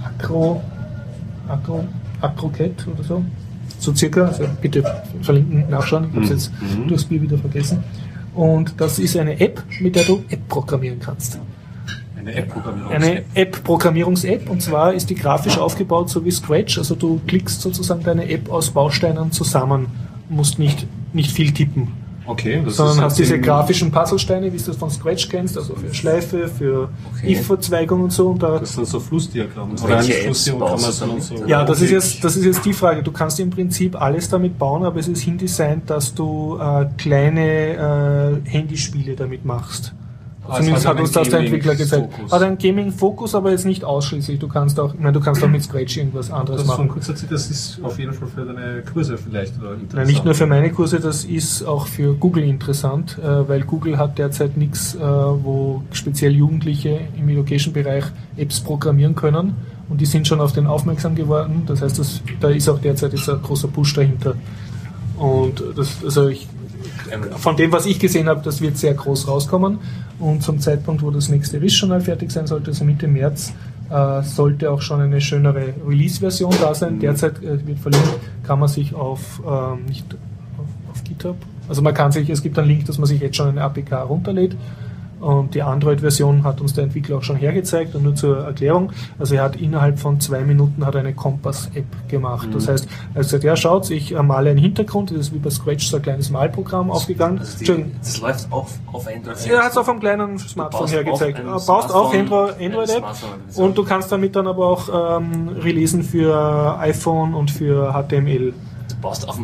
AcroCat oder so. So circa, also bitte verlinken, nachschauen, ich habe es jetzt durchs Bier wieder vergessen. Und das ist eine App, mit der du App programmieren kannst. Eine App-Programmierungs-App, und zwar ist die grafisch aufgebaut so wie Scratch, also du klickst sozusagen deine App aus Bausteinen zusammen, musst nicht viel tippen. Okay, sondern hast diese grafischen Puzzlesteine, wie du das von Scratch kennst, also für Schleife, für if-Verzweigung und so. Und das sind so Flussdiagramme. Ja, das ist jetzt die Frage. Du kannst im Prinzip alles damit bauen, aber es ist hindesignt, dass du kleine Handyspiele damit machst. Zumindest hat uns das der Entwickler gezeigt. Hat einen Gaming-Fokus, aber jetzt nicht ausschließlich. Du kannst auch mit Scratch irgendwas anderes machen. Das ist auf jeden Fall für deine Kurse vielleicht oder interessant. Nein, nicht nur für meine Kurse, das ist auch für Google interessant, weil Google hat derzeit nichts, wo speziell Jugendliche im Education-Bereich Apps programmieren können. Und die sind schon auf den aufmerksam geworden. Das heißt, da ist auch derzeit jetzt ein großer Push dahinter. Und von dem, was ich gesehen habe, das wird sehr groß rauskommen. Und zum Zeitpunkt, wo das nächste RIS-Journal fertig sein sollte, also Mitte März, sollte auch schon eine schönere Release-Version da sein. Derzeit wird verlinkt, kann man sich nicht auf GitHub, also es gibt einen Link, dass man sich jetzt schon eine APK runterlädt. Und die Android-Version hat uns der Entwickler auch schon hergezeigt. Und nur zur Erklärung, also er hat innerhalb von 2 Minuten eine Kompass-App gemacht. Das heißt, er hat gesagt, ja schaut, ich male einen Hintergrund, das ist wie bei Scratch so ein kleines Malprogramm aufgegangen. Das läuft auf Android. Er hat es auf einem kleinen Smartphone hergezeigt. Du baust auf Android-App und du kannst damit dann aber auch releasen für iPhone und für HTML. Du baust auf dem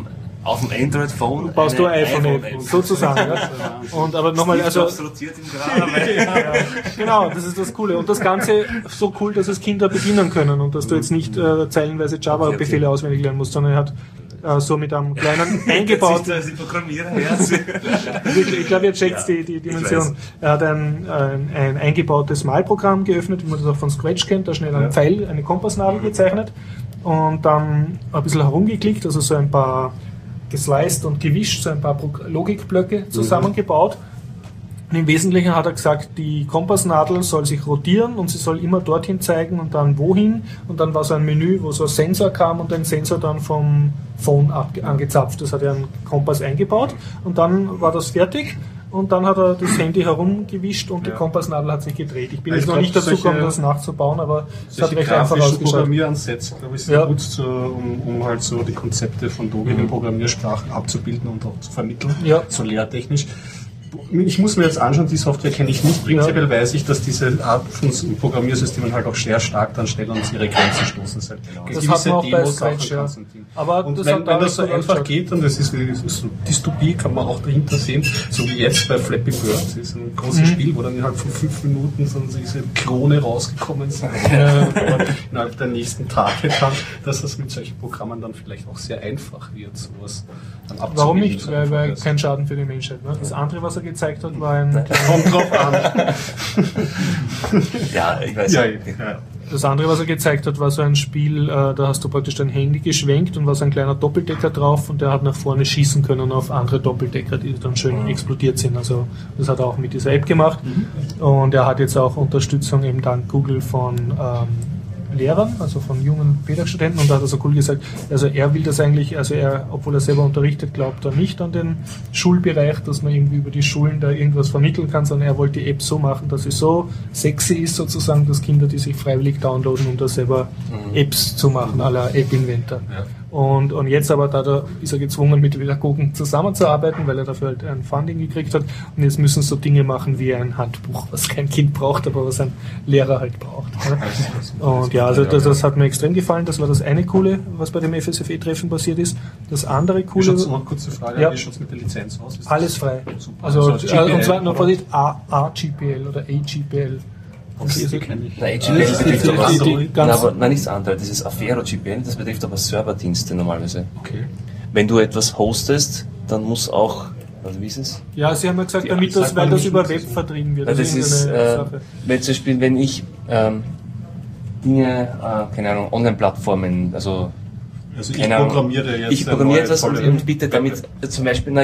Auf dem Android-Phone baust du ein iPhone-App, sozusagen. Ja. Und aber nochmal, also rotiert im Graben. genau, das ist das Coole. Und das Ganze so cool, dass es Kinder bedienen können und dass du jetzt nicht zeilenweise Java-Befehle auswendig lernen musst, sondern er hat so mit einem kleinen eingebauten... Ich glaube, ihr checkt die Dimension. Er hat ein eingebautes Malprogramm geöffnet, wie man das auch von Scratch kennt, da schnell einen Pfeil, eine Kompassnadel gezeichnet und dann ein bisschen herumgeklickt, also so ein paar gesliced und gewischt, so ein paar Logikblöcke zusammengebaut. Und im Wesentlichen hat er gesagt, die Kompassnadel soll sich rotieren und sie soll immer dorthin zeigen und dann wohin. Und dann war so ein Menü, wo so ein Sensor kam und den Sensor dann vom Phone angezapft. Das hat er einen Kompass eingebaut und dann war das fertig. Und dann hat er das Handy herumgewischt und die Kompassnadel hat sich gedreht. Ich bin jetzt noch nicht dazu gekommen, das nachzubauen, aber es hat recht einfach ausgeschaut. Programmieransätze, glaube ich, sehr gut, um halt so die Konzepte von dogigen Programmiersprachen abzubilden und auch zu vermitteln, so lehrtechnisch. Ich muss mir jetzt anschauen, die Software kenne ich nicht. Prinzipiell weiß ich, dass diese Art von Programmiersystemen halt auch sehr stark dann schnell an ihre Grenzen stoßen sind. Genau. Das hat man auch bei Scratch, Aber und wenn das so einfach geht, und das ist so Dystopie, kann man auch dahinter sehen, so wie jetzt bei Flappy Bird. Das ist ein großes Spiel, wo dann innerhalb von 5 Minuten so diese Klone rausgekommen sind, innerhalb der nächsten Tage dann, dass das mit solchen Programmen dann vielleicht auch sehr einfach wird, sowas dann abzubilden. Warum nicht? Weil kein Schaden für die Menschheit. Ne? Das andere, was er gezeigt hat, war ein... Kommt drauf an. Ja, ich weiß nicht. Das andere, was er gezeigt hat, war so ein Spiel, da hast du praktisch dein Handy geschwenkt und war so ein kleiner Doppeldecker drauf und der hat nach vorne schießen können auf andere Doppeldecker, die dann schön explodiert sind. Also das hat er auch mit dieser App gemacht. Und er hat jetzt auch Unterstützung eben dank Google von Lehrern, also von jungen Pädagogstudenten, und da hat er so cool gesagt, also er will das eigentlich, also er, obwohl er selber unterrichtet, glaubt er nicht an den Schulbereich, dass man irgendwie über die Schulen da irgendwas vermitteln kann, sondern er wollte die App so machen, dass sie so sexy ist sozusagen, dass Kinder die sich freiwillig downloaden, um da selber Apps zu machen, à la App Inventor. Ja. Und jetzt aber ist er gezwungen, mit Pädagogen zusammenzuarbeiten, weil er dafür halt ein Funding gekriegt hat. Und jetzt müssen so Dinge machen wie ein Handbuch, was kein Kind braucht, aber was ein Lehrer halt braucht. Und ja, also das hat mir extrem gefallen. Das war das eine Coole, was bei dem FSFE-Treffen passiert ist. Das andere Coole... Noch kurze Frage, wie schaut es mit der Lizenz aus? Alles frei. Super. Also und zwar noch nicht AGPL oder AGPL. Okay, die kenne ich. Nein, GPL betrifft aber nichts anderes. Das ist Affero GPL, das betrifft aber Serverdienste normalerweise. Okay. Wenn du etwas hostest, dann muss auch, also wie ist es? Ja, Sie haben ja gesagt, weil das über Web vertrieben wird. Das ist, wenn zum Beispiel, wenn ich Dinge, keine Ahnung, Online-Plattformen, also ich programmiere jetzt. Ich programmiere das und bitte damit, zum Beispiel,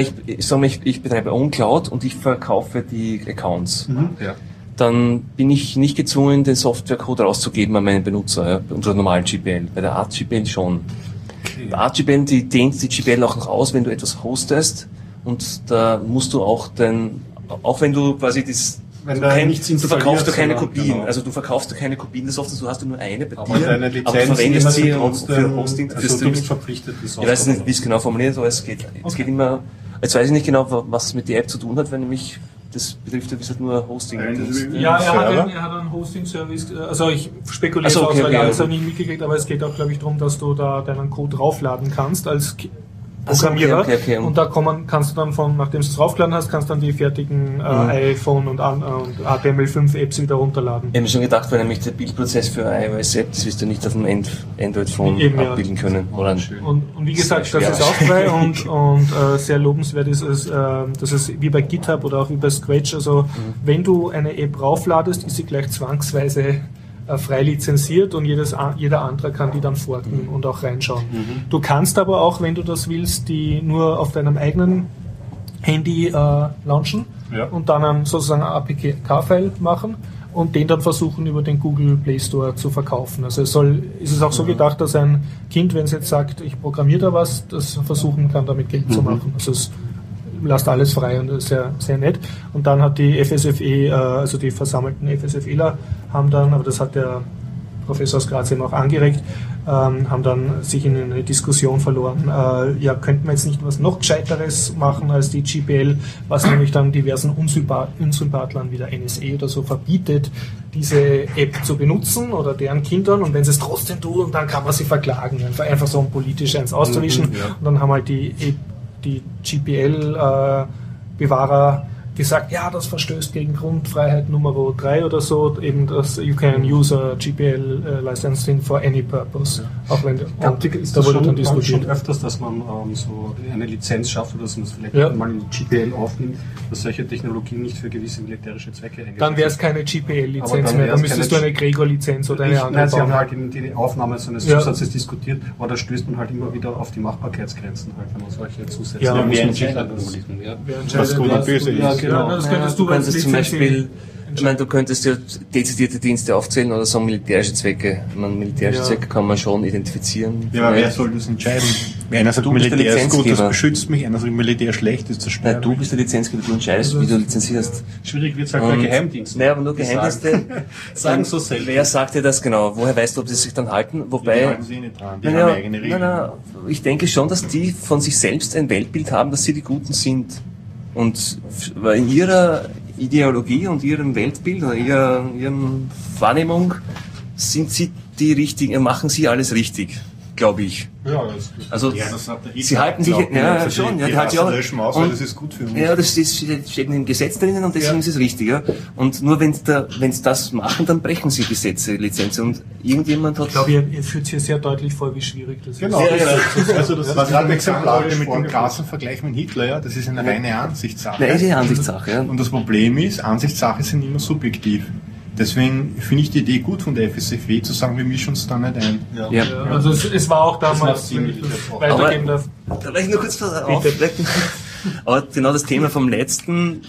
ich betreibe OwnCloud und ich verkaufe die Accounts. Ja. Dann bin ich nicht gezwungen, den Softwarecode rauszugeben an meinen Benutzer, unter normalen GPL. Bei der ArtGPL schon. Okay. Bei ArtGPL, die dehnt die GPL auch noch aus, wenn du etwas hostest, und da musst du auch auch wenn du quasi du verkaufst du keine Kopien, genau. Also du verkaufst du keine Kopien des Softwares, du hast nur eine bei dir, deine Lizenz aber verwendest sie für Hosting, also du bist verpflichtet, die Software. Ich weiß nicht, wie es genau formuliert ist, aber es geht immer, jetzt weiß ich nicht genau, was es mit der App zu tun hat, wenn nämlich das betrifft ja bis nur Hosting. Ja, er hat einen Hosting-Service, also ich spekuliere aus, weil er alles nicht mitgekriegt, aber es geht auch, glaube ich, darum, dass du da deinen Code draufladen kannst als Programmierer. Okay. Und da kannst du dann nachdem du es draufgeladen hast, kannst dann die fertigen iPhone und HTML5 Apps wieder runterladen. Ich habe mir schon gedacht, weil nämlich der Bildprozess für iOS App, das wirst du nicht auf dem Android-Phone abbilden können. Oder und wie gesagt, das ist auch frei und sehr lobenswert ist es, dass es wie bei GitHub oder auch wie bei Scratch, also wenn du eine App raufladest, ist sie gleich zwangsweise frei lizenziert und jeder andere kann die dann forken und auch reinschauen. Du kannst aber auch, wenn du das willst, die nur auf deinem eigenen Handy launchen und dann sozusagen ein APK-File machen und den dann versuchen über den Google Play Store zu verkaufen. Also ist es auch so gedacht, dass ein Kind, wenn es jetzt sagt, ich programmiere da was, das versuchen kann, damit Geld zu machen. Also es lasst alles frei und das ist sehr, sehr nett. Und dann hat die FSFE, also die versammelten FSFEler haben dann, aber das hat der Professor aus Graz eben auch angeregt, haben dann sich in eine Diskussion verloren. Könnten wir jetzt nicht was noch Gescheiteres machen als die GPL, was nämlich dann diversen Unsympathlern wie der NSA oder so verbietet, diese App zu benutzen oder deren Kindern, und wenn sie es trotzdem tun, dann kann man sie verklagen, einfach so um politisch eins auszuwischen. Und dann haben halt die die GPL-Bewahrer gesagt, ja, das verstößt gegen Grundfreiheit Nummer 3 oder so, eben das you can use a GPL licensing for any purpose. Auch wenn ist da wurde dann diskutiert. Schon öfters, dass man so eine Lizenz schafft oder dass man es vielleicht mal in GPL aufnimmt, dass solche Technologien nicht für gewisse militärische Zwecke eingesetzt werden. Dann wäre es keine GPL-Lizenz mehr, dann müsstest du eine Gregor-Lizenz oder eine andere. Nein, sie haben halt die Aufnahme seines Zusatzes diskutiert, aber da stößt man halt immer wieder auf die Machbarkeitsgrenzen, halt, wenn man solche Zusätze wer entscheidet, was gut und böse ist. Genau, das könntest du als zum Beispiel, ich meine, du könntest ja dezidierte Dienste aufzählen oder sagen militärische Zwecke. Ich meine, militärische Zwecke kann man schon identifizieren. Ja, aber wer soll das entscheiden? Einer sagt, Militär ist gut, das beschützt mich, einer sagt, Militär schlecht, das zerstört mich. Du bist der Lizenzgeber, du entscheidest, wie du lizenzierst. Schwierig wird es halt bei Geheimdiensten. Naja, aber nur Geheimdienste sagen so selten. Wer sagt dir das genau? Woher weißt du, ob sie sich dann halten? Wobei, die halten sich nicht dran, die haben eigene Regeln. Ich denke schon, dass die von sich selbst ein Weltbild haben, dass sie die Guten sind. Und in ihrer Ideologie und ihrem Weltbild oder ihren Wahrnehmung sind sie die richtigen, machen sie alles richtig, glaube ich. Ja, das ist also das hat der sie halten sich schon, die halt ja löschen aus, weil das ist gut für uns. Ja, das steht in dem Gesetz drinnen und deswegen ist es richtig, ja. Und nur wenn sie das machen, dann brechen sie Gesetze, Lizenzen und irgendjemand hat. Ich glaube, ihr führt hier sehr deutlich vor, wie schwierig das ist. Genau. Also das war gerade exemplarisch mit dem krassen Vergleich mit Hitler, ja. Das ist eine reine Ansichtssache. Das ist eine Ansichtssache, ja. Und das Problem ist, Ansichtssachen sind immer subjektiv. Deswegen finde ich die Idee gut von der FSFE zu sagen, wir mischen uns da nicht ein. Ja. Also es war auch damals, wenn ich das weitergeben darf. Da will ich nur kurz aufbrechen. Aber genau das Thema vom letzten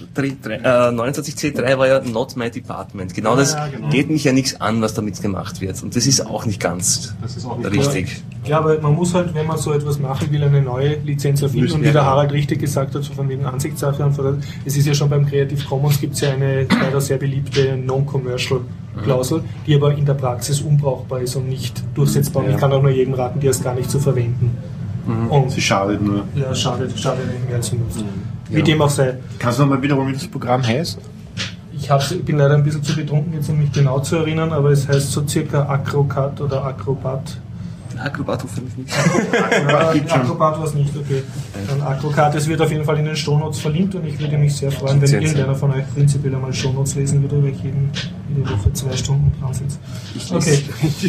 29C3 war ja Not My Department. Genau das geht mich ja nichts an, was damit gemacht wird. Und das ist auch nicht ganz richtig. Ja, aber man muss halt, wenn man so etwas machen will, eine neue Lizenz erfinden. Und wie der Harald richtig gesagt hat, so von wegen Ansichtssache. Und es ist ja schon beim Creative Commons gibt es ja eine leider sehr beliebte Non-Commercial Klausel, die aber in der Praxis unbrauchbar ist und nicht durchsetzbar. Und ich kann auch nur jedem raten, die erst gar nicht zu verwenden. Und sie schadet nur. Ja, schadet mehr als sie nutzt. Wie dem auch sei. Kannst du nochmal wiederholen, wie das Programm heißt? Ich bin leider ein bisschen zu betrunken, jetzt um mich genau zu erinnern, aber es heißt so circa Acrocat oder Acrobat. Acrobat hoffentlich nicht. Acrobat war es nicht, okay. Dann Acrocat, es wird auf jeden Fall in den Shownotes verlinkt und ich würde mich sehr freuen, wenn irgendeiner von euch prinzipiell einmal Shownotes lesen würde, weil ich jede Woche 2 Stunden dran sitze. Okay.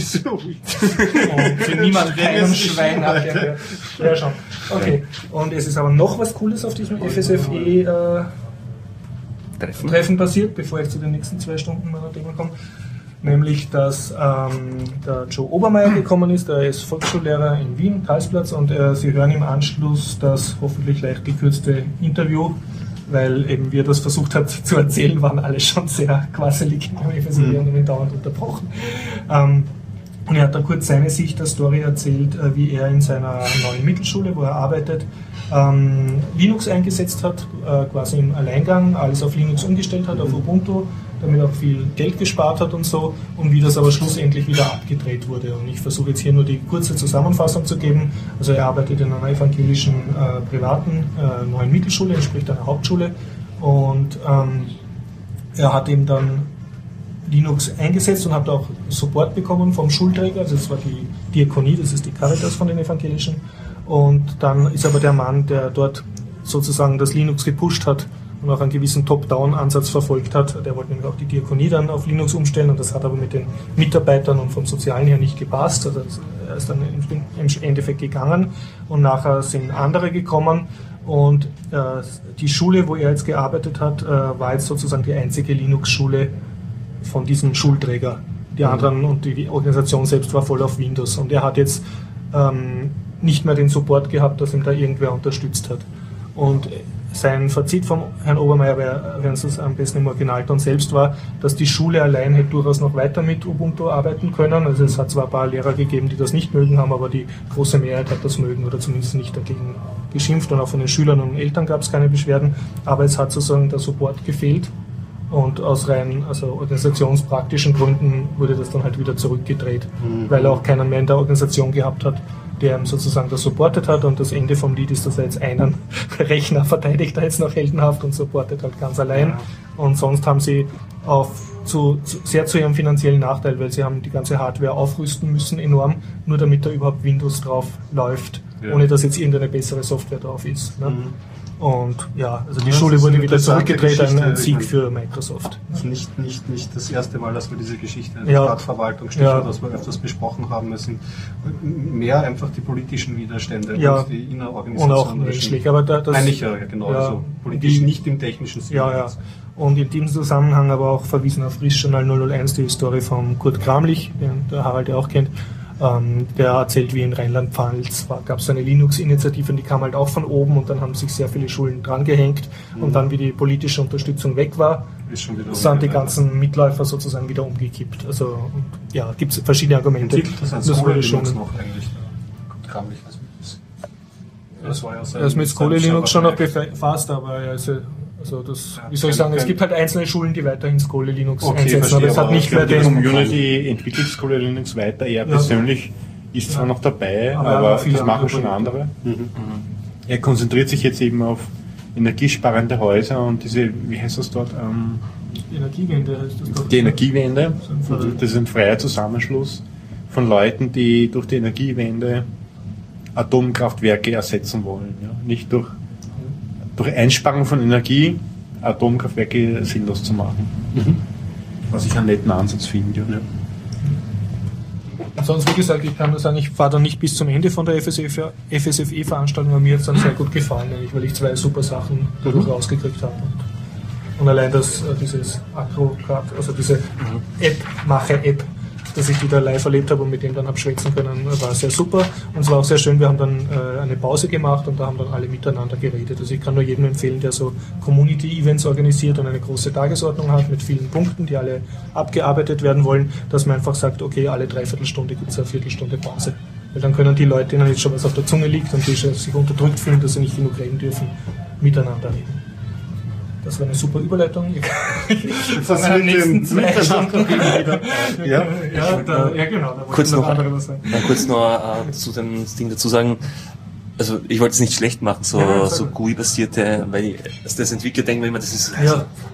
Und für niemand keinem Schwein hat der ja schon. Okay. Und es ist aber noch was Cooles auf diesem FSFE Treffen passiert, bevor ich zu den nächsten 2 Stunden meiner Thema komme. Nämlich, dass der Joe Obermeier gekommen ist, er ist Volksschullehrer in Wien, Karlsplatz, und Sie hören im Anschluss das hoffentlich leicht gekürzte Interview, weil eben wie er das versucht hat zu erzählen, waren alle schon sehr quasselig im FSFE und haben ihn dauernd unterbrochen. Und er hat da kurz seine Sicht der Story erzählt, wie er in seiner neuen Mittelschule, wo er arbeitet, Linux eingesetzt hat, quasi im Alleingang, alles auf Linux umgestellt hat, auf Ubuntu, damit auch viel Geld gespart hat und so, und wie das aber schlussendlich wieder abgedreht wurde. Und ich versuche jetzt hier nur die kurze Zusammenfassung zu geben. Also er arbeitet in einer evangelischen privaten neuen Mittelschule, entspricht einer Hauptschule, und er hat eben dann Linux eingesetzt und hat auch Support bekommen vom Schulträger, also das war die Diakonie, das ist die Caritas von den Evangelischen. Und dann ist aber der Mann, der dort sozusagen das Linux gepusht hat und auch einen gewissen Top-Down-Ansatz verfolgt hat, der wollte nämlich auch die Diakonie dann auf Linux umstellen, und das hat aber mit den Mitarbeitern und vom Sozialen her nicht gepasst. Also er ist dann im Endeffekt gegangen und nachher sind andere gekommen, und die Schule, wo er jetzt gearbeitet hat, war jetzt sozusagen die einzige Linux-Schule von diesem Schulträger. Die anderen und die Organisation selbst war voll auf Windows, und er hat jetzt nicht mehr den Support gehabt, dass ihm da irgendwer unterstützt hat. Und sein Fazit vom Herrn Obermeier, während es am besten im Originalton selbst war, dass die Schule allein hätte durchaus noch weiter mit Ubuntu arbeiten können. Also es hat zwar ein paar Lehrer gegeben, die das nicht mögen haben, aber die große Mehrheit hat das mögen oder zumindest nicht dagegen geschimpft, und auch von den Schülern und Eltern gab es keine Beschwerden. Aber es hat sozusagen der Support gefehlt, und aus rein organisationspraktischen Gründen wurde das dann halt wieder zurückgedreht, weil er auch keinen mehr in der Organisation gehabt hat, der ihm sozusagen das supportet hat, und das Ende vom Lied ist, dass er jetzt einen Rechner verteidigt, er jetzt noch heldenhaft und supportet halt ganz allein, und sonst haben sie sehr zu ihrem finanziellen Nachteil, weil sie haben die ganze Hardware aufrüsten müssen enorm, nur damit da überhaupt Windows drauf läuft, ohne dass jetzt irgendeine bessere Software drauf ist. Ne? Und ja, also die Schule wurde wieder zurückgedreht, ein Sieg für Microsoft. Das ist nicht das erste Mal, dass wir diese Geschichte in der Stadtverwaltung was wir öfters besprochen haben. Es sind mehr einfach die politischen Widerstände und die Innerorganisation. Und auch menschlich. Aber also politisch nicht im technischen Sinne. Ja. Und in diesem Zusammenhang aber auch verwiesen auf RIS-Journal 001, die Story von Kurt Kramlich, den der Harald ja auch kennt. Der erzählt, wie in Rheinland-Pfalz gab es eine Linux-Initiative und die kam halt auch von oben und dann haben sich sehr viele Schulen dran gehängt und dann, wie die politische Unterstützung weg war, sind die ganzen Mitläufer sozusagen wieder umgekippt. Also ja, gibt es verschiedene Argumente. Das wurde schon noch eigentlich. Er ist mit Skole Linux schon noch befasst, aber wie soll ich sagen, es gibt halt einzelne Schulen, die weiterhin Skole Linux einsetzen, aber es hat nicht mehr die Community entwickelt Skole Linux weiter, er persönlich ist zwar noch dabei, aber das machen schon andere. Er konzentriert sich jetzt eben auf energiesparende Häuser und diese, wie heißt das dort? Energiewende heißt das doch. Die Energiewende, das ist ein freier Zusammenschluss von Leuten, die durch die Energiewende Atomkraftwerke ersetzen wollen. Ja? Nicht durch Einsparung von Energie Atomkraftwerke sinnlos zu machen. Was ich einen netten Ansatz finde. Sonst, wie gesagt, ich kann nur sagen, ich war dann nicht bis zum Ende von der FSFE-Veranstaltung, aber mir hat es dann sehr gut gefallen, weil ich 2 super Sachen dadurch rausgekriegt habe. Und allein dieses Acrocard, also diese App-Mache-App, dass ich wieder live erlebt habe und mit dem dann habe schwätzen können, war sehr super. Und es war auch sehr schön, wir haben dann eine Pause gemacht und da haben dann alle miteinander geredet. Also ich kann nur jedem empfehlen, der so Community-Events organisiert und eine große Tagesordnung hat mit vielen Punkten, die alle abgearbeitet werden wollen, dass man einfach sagt, okay, alle 3/4 Stunde gibt es eine Viertelstunde Pause. Weil dann können die Leute, denen jetzt schon was auf der Zunge liegt und die sich unterdrückt fühlen, dass sie nicht genug reden dürfen, miteinander reden. Das war eine super Überleitung. Von den nächsten 2 Stunden wieder. Genau. Kurz noch zu dem Ding dazu sagen, also ich wollte es nicht schlecht machen, so GUI-basierte, weil das Entwickler denken wir immer, das ist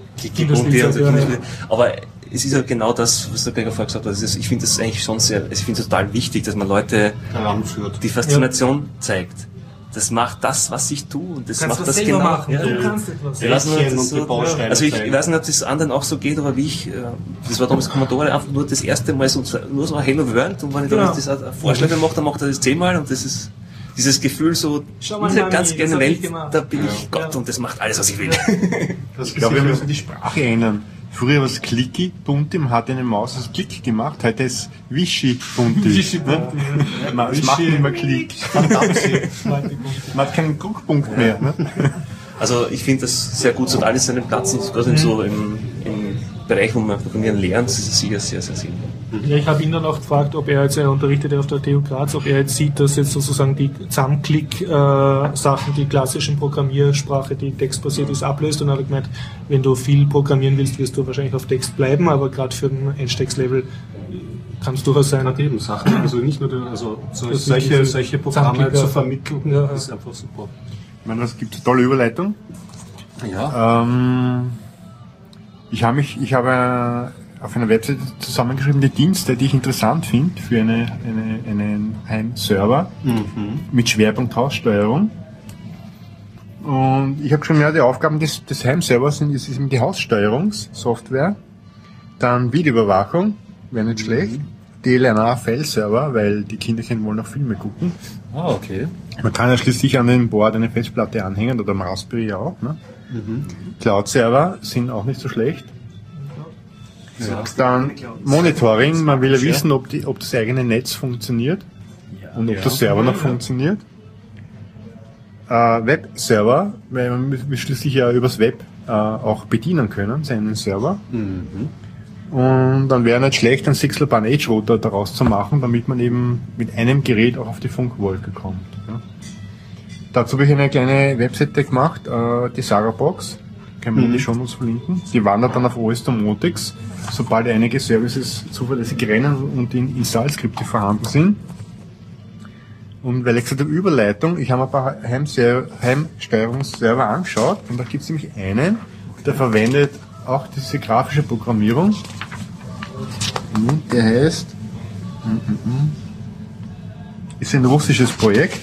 aber es ist ja genau das, was der Gregor vorher gesagt hat. Ich finde das eigentlich schon ich finde es total wichtig, dass man Leute die Faszination zeigt. Das macht das, was ich tue, und das macht das genau. Machen. Ja, du kannst etwas. Ich weiß nicht, ob das anderen auch so geht, aber wie ich, das war damals Commodore, einfach nur das erste Mal nur so Hello World, und wenn ich dann das Vorschläge mache, dann macht er das 10-mal, und das ist dieses Gefühl so, diese ganz kleine Welt, da bin ich Gott, und das macht alles, was ich will. Ich glaube, wir müssen die Sprache ändern. Früher war es Clicky Bunti, man hat eine Maus als Klick gemacht, heute ist Wischi Bunti. Es macht nicht mehr Klick. Man hat keinen Druckpunkt mehr. Ne? Also ich finde das sehr gut, so hat alles seinen Platz, und gerade so im Bereich, wo man Programmieren lernt, ist es sicher sehr, sehr sinnvoll. Ja, ich habe ihn dann auch gefragt, ob er unterrichtet auf der TU Graz, ob er jetzt sieht, dass jetzt sozusagen die Zusammenklick-Sachen, die klassischen Programmiersprache, die textbasiert ist, ablöst, und er hat gemeint, wenn du viel programmieren willst, wirst du wahrscheinlich auf Text bleiben, aber gerade für ein Einstiegslevel kann es durchaus sein. Eben Sachen, also nicht nur solche Programme zu vermitteln, ist einfach super. Ich meine, das gibt eine tolle Überleitung. Ja. Ich habe auf einer Webseite zusammengeschrieben die Dienste, die ich interessant finde für einen Heimserver mit Schwerpunkt Haussteuerung. Und ich habe schon die Aufgaben des Heimservers sind eben die Haussteuerungssoftware, dann Videoüberwachung, wäre nicht schlecht, DLNA-File-Server, weil die Kinderchen wollen auch Filme gucken. Ah, okay. Man kann ja schließlich an den Board eine Festplatte anhängen, oder am Raspberry auch. Ne? Cloud-Server sind auch nicht so schlecht. Ja. Dann Monitoring, man will ja wissen, ob das eigene Netz funktioniert und ob der Server noch funktioniert. Web-Server, weil man schließlich ja übers Web auch bedienen können, seinen Server. Und dann wäre nicht schlecht, einen 6-Ban Edge-Router daraus zu machen, damit man eben mit einem Gerät auch auf die Funkwolke kommt. Ja. Dazu habe ich eine kleine Webseite gemacht, die Sarabox. Kann man in die Shownotes verlinken. Die wandert dann auf OS Domotics, sobald einige Services zuverlässig rennen und in Installskripte vorhanden sind. Und weil ich gesagt habe, Überleitung, ich habe ein paar Heimsteuerungsserver angeschaut, und da gibt es nämlich einen, der verwendet auch diese grafische Programmierung. Der heißt, ist ein russisches Projekt.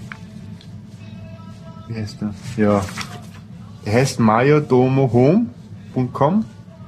Wie heißt der? Ja. Der heißt mayodomohome.com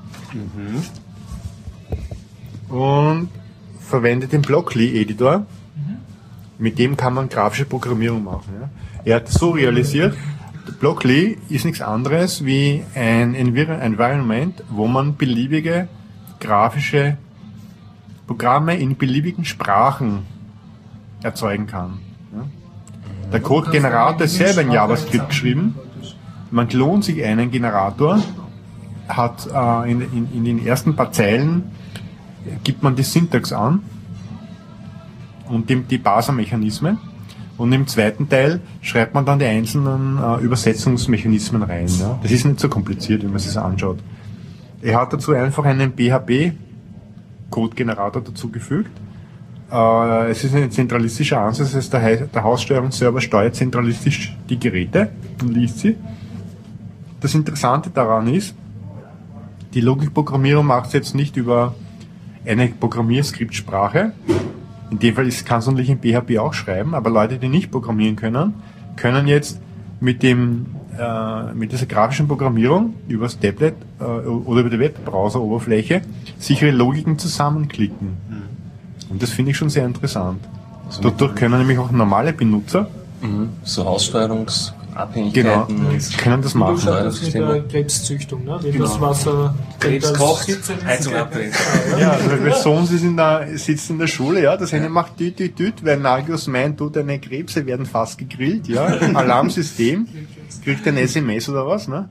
und verwendet den Blockly-Editor. Mit dem kann man grafische Programmierung machen. Ja. Er hat so realisiert, Blockly ist nichts anderes wie ein Environment, wo man beliebige grafische Programme in beliebigen Sprachen erzeugen kann. Ja. Der Code-Generator ist selber in JavaScript geschrieben. Man klont sich einen Generator, hat in den ersten paar Zeilen gibt man die Syntax an und die Parser-Mechanismen. Und im zweiten Teil schreibt man dann die einzelnen Übersetzungsmechanismen rein. Ja. Das ist nicht so kompliziert, wenn man sich das anschaut. Er hat dazu einfach einen PHP-Code-Generator dazugefügt. Es ist ein zentralistischer Ansatz, das heißt, der Haussteuerungsserver steuert zentralistisch die Geräte und liest sie. Das Interessante daran ist, die Logikprogrammierung macht es jetzt nicht über eine Programmierskriptsprache. In dem Fall kannst du natürlich in PHP auch schreiben, aber Leute, die nicht programmieren können, können jetzt mit dieser grafischen Programmierung über das Tablet oder über die Webbrowser-Oberfläche sichere Logiken zusammenklicken. Und das finde ich schon sehr interessant. Also dadurch können nämlich auch normale Benutzer so Aussteuerungsabhängigkeiten können das machen. Das mit der Krebszüchtung, ne? Wenn das Wasser Krebs kocht, Heizung abdrehen. Ja, also mein Sohn sitzt in der Schule, ja, das eine macht düt, weil Nagios meint, deine Krebse werden fast gegrillt, ja, Alarmsystem, kriegt ein SMS oder was, ne?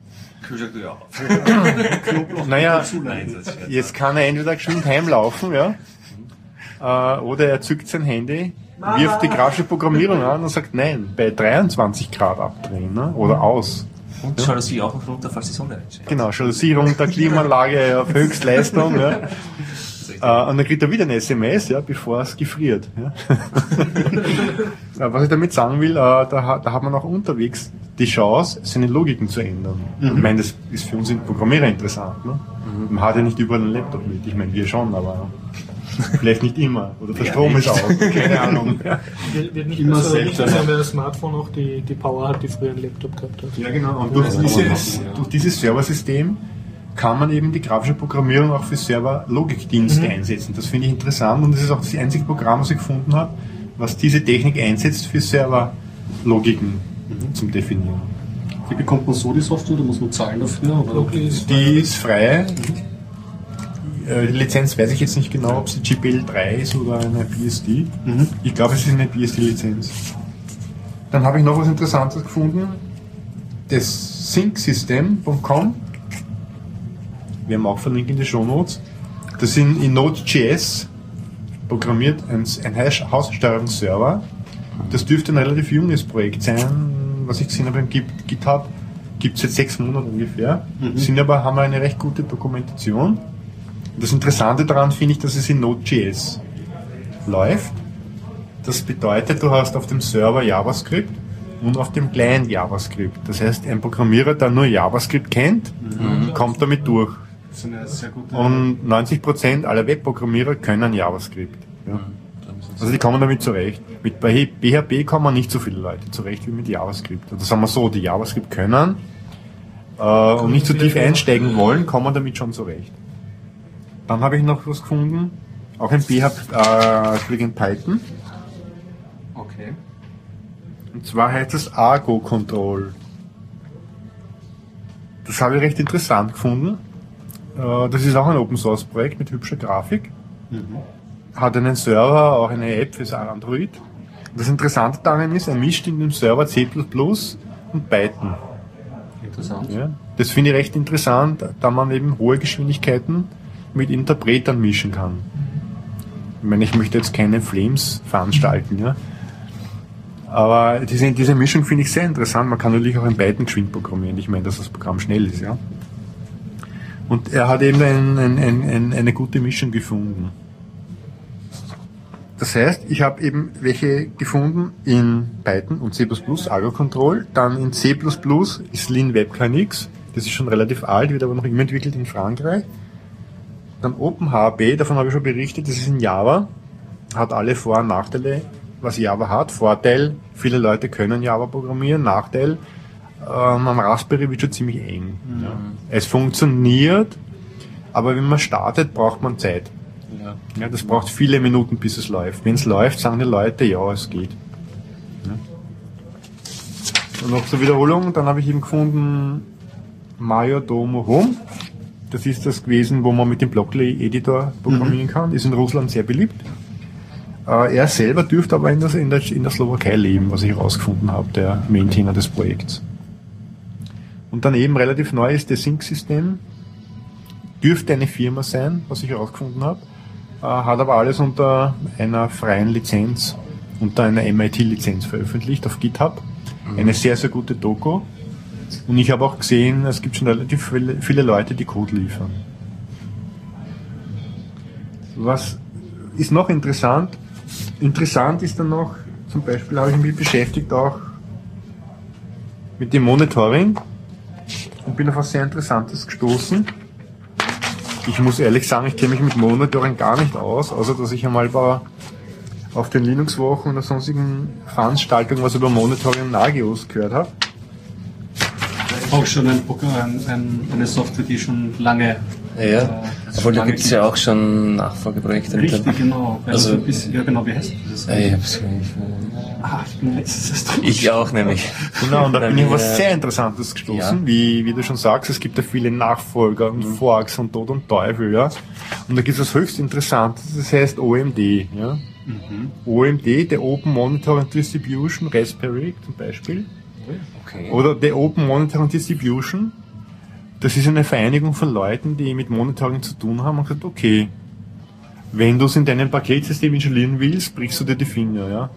Naja, jetzt kann er entweder geschwind heimlaufen, ja, oder er zückt sein Handy, wirft die grafische Programmierung an und sagt, nein, bei 23 Grad abdrehen, ne? Oder aus. Und Jalousie auch noch runter, falls die Sonne reinscheint. Genau, Jalousie runter, Klimaanlage auf Höchstleistung. Ja. Und dann kriegt er wieder ein SMS, ja, bevor es gefriert. Ja. Was ich damit sagen will, da hat man auch unterwegs die Chance, seine Logiken zu ändern. Ich meine, das ist für uns Programmierer interessant. Ne? Man hat ja nicht überall einen Laptop mit. Ich meine, wir schon, aber vielleicht nicht immer. Oder der Strom ist aus. Keine Ahnung. Wird nicht immer so richtig sein, weil das Smartphone auch die Power hat, die früher ein Laptop gehabt hat. Ja, genau. Und durch dieses Serversystem kann man eben die grafische Programmierung auch für Server-Logikdienste einsetzen. Das finde ich interessant und das ist auch das einzige Programm, das ich gefunden habe, was diese Technik einsetzt für Server-Logiken zum Definieren. Wie bekommt man so die Software? Da muss man zahlen dafür? Oder? Die ist frei. Die Lizenz weiß ich jetzt nicht genau, ob sie GPL3 ist oder eine BSD. Ich glaube, es ist eine BSD-Lizenz. Dann habe ich noch was Interessantes gefunden. Das syncsystem.com. Wir haben auch verlinkt in die Shownotes. Das sind in Node.js programmiert ein Haussteuerungsserver. Das dürfte ein relativ junges Projekt sein, was ich gesehen habe beim GitHub. Gibt es jetzt 6 Monate ungefähr. Haben eine recht gute Dokumentation. Das Interessante daran finde ich, dass es in Node.js läuft. Das bedeutet, du hast auf dem Server JavaScript und auf dem Client JavaScript. Das heißt, ein Programmierer, der nur JavaScript kennt, kommt damit durch. Das ist eine sehr gute Und 90% aller Webprogrammierer können JavaScript. Ja. Also die kommen damit zurecht. Mit PHP kommen nicht so viele Leute zurecht wie mit JavaScript. Also sagen wir so, die JavaScript können und nicht so tief einsteigen wollen, kommen damit schon zurecht. Dann habe ich noch was gefunden, auch in in Python. Okay. Und zwar heißt es Argo Control. Das habe ich recht interessant gefunden. Das ist auch ein Open Source Projekt mit hübscher Grafik. Hat einen Server, auch eine App für Android. Das Interessante daran ist, er mischt in dem Server C++ und Python. Interessant. Ja, das finde ich recht interessant, da man eben hohe Geschwindigkeiten mit Interpretern mischen kann. Ich meine, ich möchte jetzt keine Flames veranstalten, ja. Aber diese Mischung finde ich sehr interessant. Man kann natürlich auch in Python geschwind programmieren. Ich meine, dass das Programm schnell ist, ja. Und er hat eben eine gute Mischung gefunden. Das heißt, ich habe eben welche gefunden in Python und C++, Argo Control, dann in C++ ist Lean WebKNX Das ist schon relativ alt, wird aber noch immer entwickelt in Frankreich. Dann OpenHB, davon habe ich schon berichtet, das ist in Java. Hat alle Vor- und Nachteile, was Java hat. Vorteil, viele Leute können Java programmieren. Nachteil, am Raspberry wird schon ziemlich eng. Ja. Es funktioniert, aber wenn man startet, braucht man Zeit. Ja, das braucht viele Minuten, bis es läuft. Wenn es läuft, sagen die Leute, ja, es geht. Ja. Und noch zur Wiederholung, dann habe ich eben gefunden, Majodomo Home. Das ist das gewesen, wo man mit dem Blockly-Editor programmieren kann. Ist in Russland sehr beliebt. Er selber dürfte aber in der Slowakei leben, was ich herausgefunden habe, der Maintainer des Projekts. Und dann eben relativ neu ist das Sync-System. Dürfte eine Firma sein, was ich herausgefunden habe. Hat aber alles unter einer freien Lizenz, unter einer MIT-Lizenz veröffentlicht auf GitHub. Eine sehr, sehr gute Doku. Und ich habe auch gesehen, es gibt schon relativ viele Leute, die Code liefern. Was ist noch interessant? Interessant ist dann noch, zum Beispiel habe ich mich beschäftigt auch mit dem Monitoring und bin auf was sehr Interessantes gestoßen. Ich muss ehrlich sagen, ich kenne mich mit Monitoring gar nicht aus, außer dass ich einmal auf den Linux-Wochen oder sonstigen Veranstaltungen was über Monitoring und Nagios gehört habe. Auch schon eine Software, die schon lange. Ja, obwohl da gibt es ja auch schon Nachfolgeprojekte. Richtig, genau. Also, ja, genau, wie heißt das? Ich hab's nicht. Ich bin letztes erst drin. Ich auch nämlich. Genau, und da bin ich auf was sehr Interessantes gestoßen, wie du schon sagst, es gibt ja viele Nachfolger und Forks und Tod und Teufel, ja. Und da gibt es was höchst Interessantes, das heißt OMD, ja. OMD, der Open Monitoring Distribution, Raspberry zum Beispiel. Okay. Oder der Open Monitoring Distribution, das ist eine Vereinigung von Leuten, die mit Monitoring zu tun haben und gesagt, okay, wenn du es in deinem Paketsystem installieren willst, brichst du dir die Finger, ja.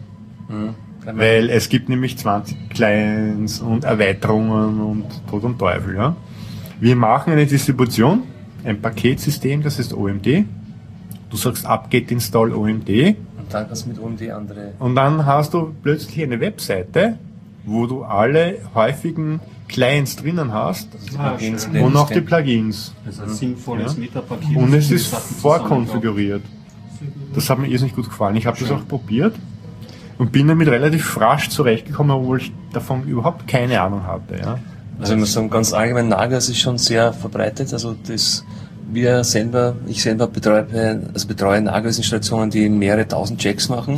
Weil es gibt nämlich 20 Clients und Erweiterungen und Tod und Teufel, ja. Wir machen eine Distribution, ein Paketsystem, das ist OMD. Du sagst apt-get install OMD. Und dann kannst du mit OMD andere. Und dann hast du plötzlich eine Webseite, wo du alle häufigen Clients drinnen hast und auch die Plugins. Das ist ein sinnvolles Metapaket. Und es ist vorkonfiguriert. Das hat mir irrsinnig gut gefallen. Ich habe das auch probiert und bin damit relativ rasch zurechtgekommen, obwohl ich davon überhaupt keine Ahnung hatte. Ja. Also ich muss sagen, ganz allgemein Nagios ist schon sehr verbreitet. Also ich selber betreue Nagios-Installationen, die mehrere tausend Checks machen.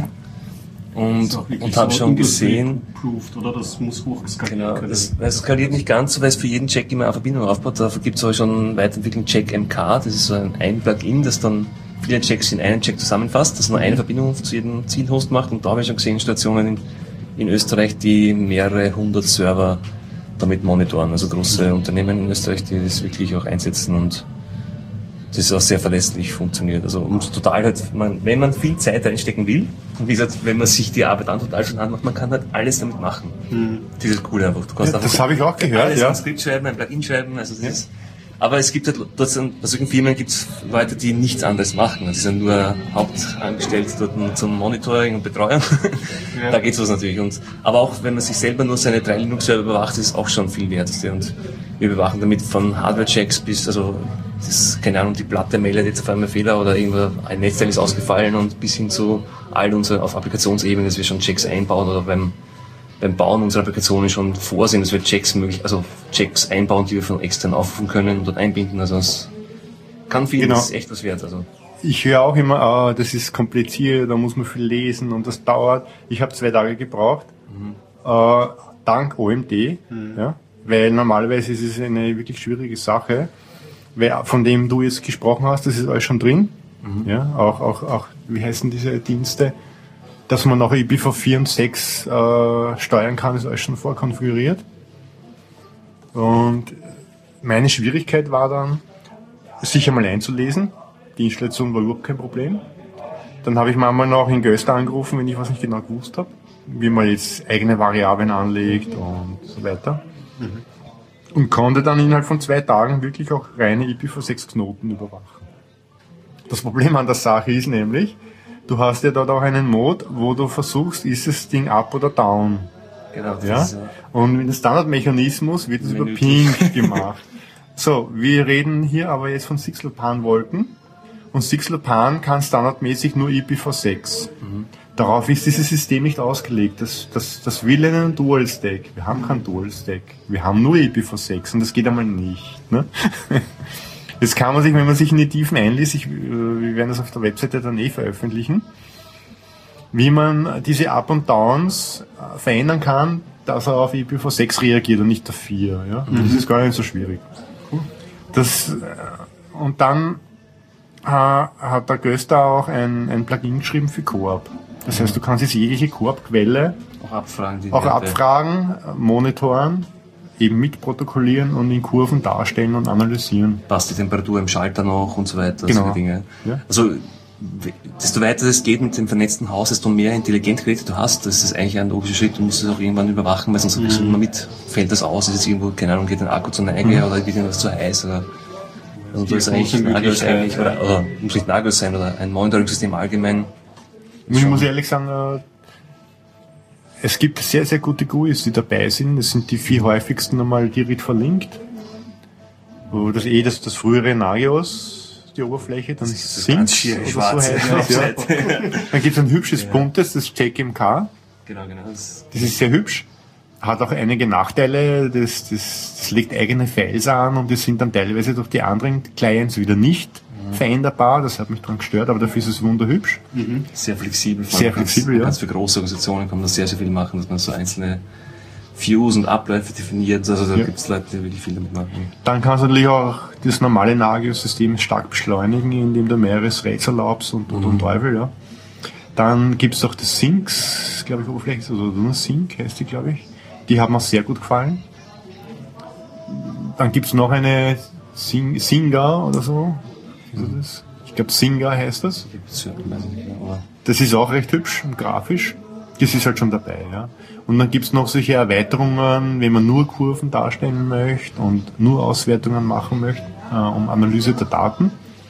Und habe schon gesehen, oder? Das muss hochskalieren können. Es skaliert nicht ganz so, weil es für jeden Check immer eine Verbindung aufbaut. Dafür gibt es aber schon weiterentwickelten Check MK. Das ist so ein Plugin, das dann viele Checks in einen Check zusammenfasst, das nur eine Verbindung zu jedem Zielhost macht. Und da habe ich schon gesehen, Stationen in Österreich, die mehrere hundert Server damit monitoren. Also große Unternehmen in Österreich, die das wirklich auch einsetzen und das auch sehr verlässlich funktioniert. Also total halt, wenn man viel Zeit reinstecken will, und wie gesagt, wenn man sich die Arbeit an total schon anmacht, man kann halt alles damit machen. Das ist cool einfach. Du kannst ja, das habe ich auch gehört. Alles ein Skript schreiben, ein Plugin schreiben, also das ist, aber es gibt halt, bei solchen Firmen gibt es Leute, die nichts anderes machen. Die sind nur hauptangestellt dort zum Monitoring und Betreuung. Ja. Da geht's was natürlich. Aber auch wenn man sich selber nur seine 3 Linux-Server überwacht, ist es auch schon viel wert. Und wir überwachen damit von Hardware-Checks bis, also, das, keine Ahnung, die Platte meldet jetzt auf einmal Fehler oder irgendwo ein Netzteil ist ausgefallen und bis hin zu all unsere auf Applikationsebene, dass wir schon Checks einbauen oder beim Bauen unserer Applikationen schon vorsehen, dass wir Checks einbauen, die wir von extern aufrufen können und dort einbinden. Also es kann viel, das ist echt was wert. Also. Ich höre auch immer, das ist kompliziert, da muss man viel lesen und das dauert. Ich habe 2 Tage gebraucht, dank OMD, ja, weil normalerweise ist es eine wirklich schwierige Sache. Von dem du jetzt gesprochen hast, das ist alles schon drin. Ja, auch, wie heißen diese Dienste? Dass man noch IPv4 und 6 steuern kann, ist alles schon vorkonfiguriert. Und meine Schwierigkeit war dann, sich einmal einzulesen. Die Installation war überhaupt kein Problem. Dann habe ich manchmal noch in Göster angerufen, wenn ich was nicht genau gewusst habe, wie man jetzt eigene Variablen anlegt und so weiter. Und konnte dann innerhalb von 2 Tagen wirklich auch reine IPv6 Knoten überwachen. Das Problem an der Sache ist nämlich, du hast ja dort auch einen Mode, wo du versuchst, ist das Ding up oder down. Genau, Ja? das ist, Und mit dem Standardmechanismus wird es über Ping gemacht. So, wir reden hier aber jetzt von Sixlopan-Wolken. Und Sixlopan kann standardmäßig nur IPv6. Darauf ist dieses System nicht ausgelegt. Das will einen Dual-Stack. Wir haben keinen Dual-Stack. Wir haben nur IPv6 und das geht einmal nicht. Ne? Das kann man sich, wenn man sich in die Tiefen einliest, wir werden das auf der Webseite dann veröffentlichen, wie man diese Up- und Downs verändern kann, dass er auf IPv6 reagiert und nicht auf 4. Ja? Das ist gar nicht so schwierig. Und dann hat der Göster auch ein Plugin geschrieben für Coop. Das heißt, du kannst jetzt jegliche Coop-Quelle auch abfragen, monitoren, eben mitprotokollieren und in Kurven darstellen und analysieren. Passt die Temperatur im Schalter noch und so weiter, Genau. solche Dinge. Ja. Also, desto weiter es geht mit dem vernetzten Haus, desto mehr Intelligentgeräte du hast, das ist eigentlich ein logischer Schritt, du musst es auch irgendwann überwachen, weil sonst kriegst du immer mit, fällt das aus, ist jetzt irgendwo, keine Ahnung, geht ein Akku zur Neige oder wird irgendwas zu heiß oder, also da ist eigentlich Nagios eigentlich, oder muss nicht Nagios sein oder ein Monitoring-System allgemein. Ich muss ehrlich sagen, es gibt sehr, sehr gute GUIs, die dabei sind. Das sind die 4 häufigsten einmal direkt verlinkt. Wo das das frühere Nagios, die Oberfläche, dann Sync oder so heißt das, ja. Dann gibt es ein hübsches buntes, das JMK. Genau. Das ist sehr hübsch. Hat auch einige Nachteile, das legt eigene Files an und die sind dann teilweise durch die anderen Clients wieder nicht veränderbar. Das hat mich dran gestört, aber dafür ist es wunderhübsch. Sehr flexibel. Sehr flexibel, ja. Man kann für große Organisationen kann man das sehr, sehr viel machen, dass man so einzelne Views und Abläufe definiert. Also da gibt es Leute, die wirklich viel damit machen. Dann kannst du natürlich auch das normale Nagios-System stark beschleunigen, indem du mehrere Threads erlaubst und Teufel, ja. Dann gibt es auch das Syncs, glaube ich, Oberfläche, oder nur Sync heißt die, glaube ich. Die hat mir sehr gut gefallen. Dann gibt es noch eine Singa oder so. Das? Ich glaube, Singa heißt das. Das ist auch recht hübsch und grafisch. Das ist halt schon dabei, ja. Und dann gibt es noch solche Erweiterungen, wenn man nur Kurven darstellen möchte und nur Auswertungen machen möchte, um Analyse der Daten.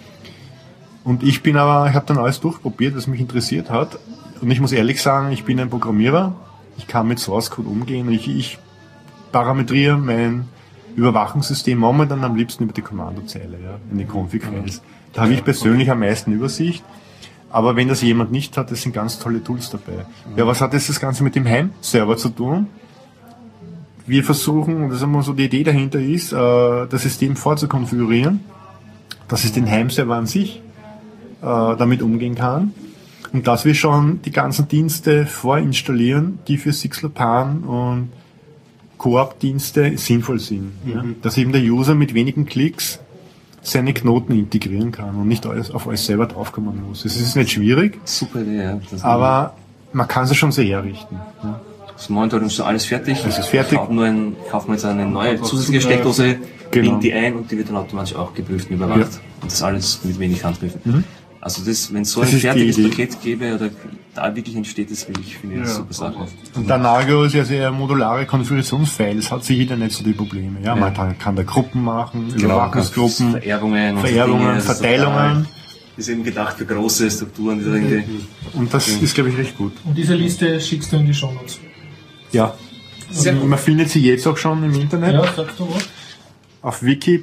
Und ich habe dann alles durchprobiert, was mich interessiert hat. Und ich muss ehrlich sagen, ich bin ein Programmierer. Ich kann mit Source Code umgehen. Ich parametriere mein Überwachungssystem momentan am liebsten über die Kommandozeile, ja, in den Config-Files. Da habe ich persönlich am meisten Übersicht. Aber wenn das jemand nicht hat, das sind ganz tolle Tools dabei. Ja, was hat jetzt das Ganze mit dem Heimserver zu tun? Wir versuchen, und das ist immer so die Idee dahinter ist, das System vorzukonfigurieren, dass es den Heimserver an sich damit umgehen kann. Und dass wir schon die ganzen Dienste vorinstallieren, die für Sixlopan und Coop-Dienste sinnvoll sind. Ja? Dass eben der User mit wenigen Klicks seine Knoten integrieren kann und nicht auf alles selber draufkommen muss. Es ist nicht schwierig, super Idee, ja. aber man kann es schon sehr herrichten. Ja? Das Monitoring ist alles fertig. Es ist fertig. Kaufen wir jetzt eine neue zusätzliche Steckdose, Genau. binden die ein und die wird dann automatisch auch geprüft und überwacht. Und das alles mit wenig Handgriffen. Also wenn es so Das ein ist die fertiges Idee. Paket gäbe oder da wirklich entsteht, das finde ich eine super Sache. Und der Nagios ist ja sehr modulare Konfigurationsfiles, hat sich jeder nicht so die Probleme. Ja? Man kann da Gruppen machen, Überwachungsgruppen, Vererbungen, Verteilungen. Ist eben gedacht für große Strukturen, die da irgendwie. Und das ist, glaube ich, recht gut. Und diese Liste schickst du in die Shownotes. Ja. Man findet sie jetzt auch schon im Internet. Ja, sagst du was? Auf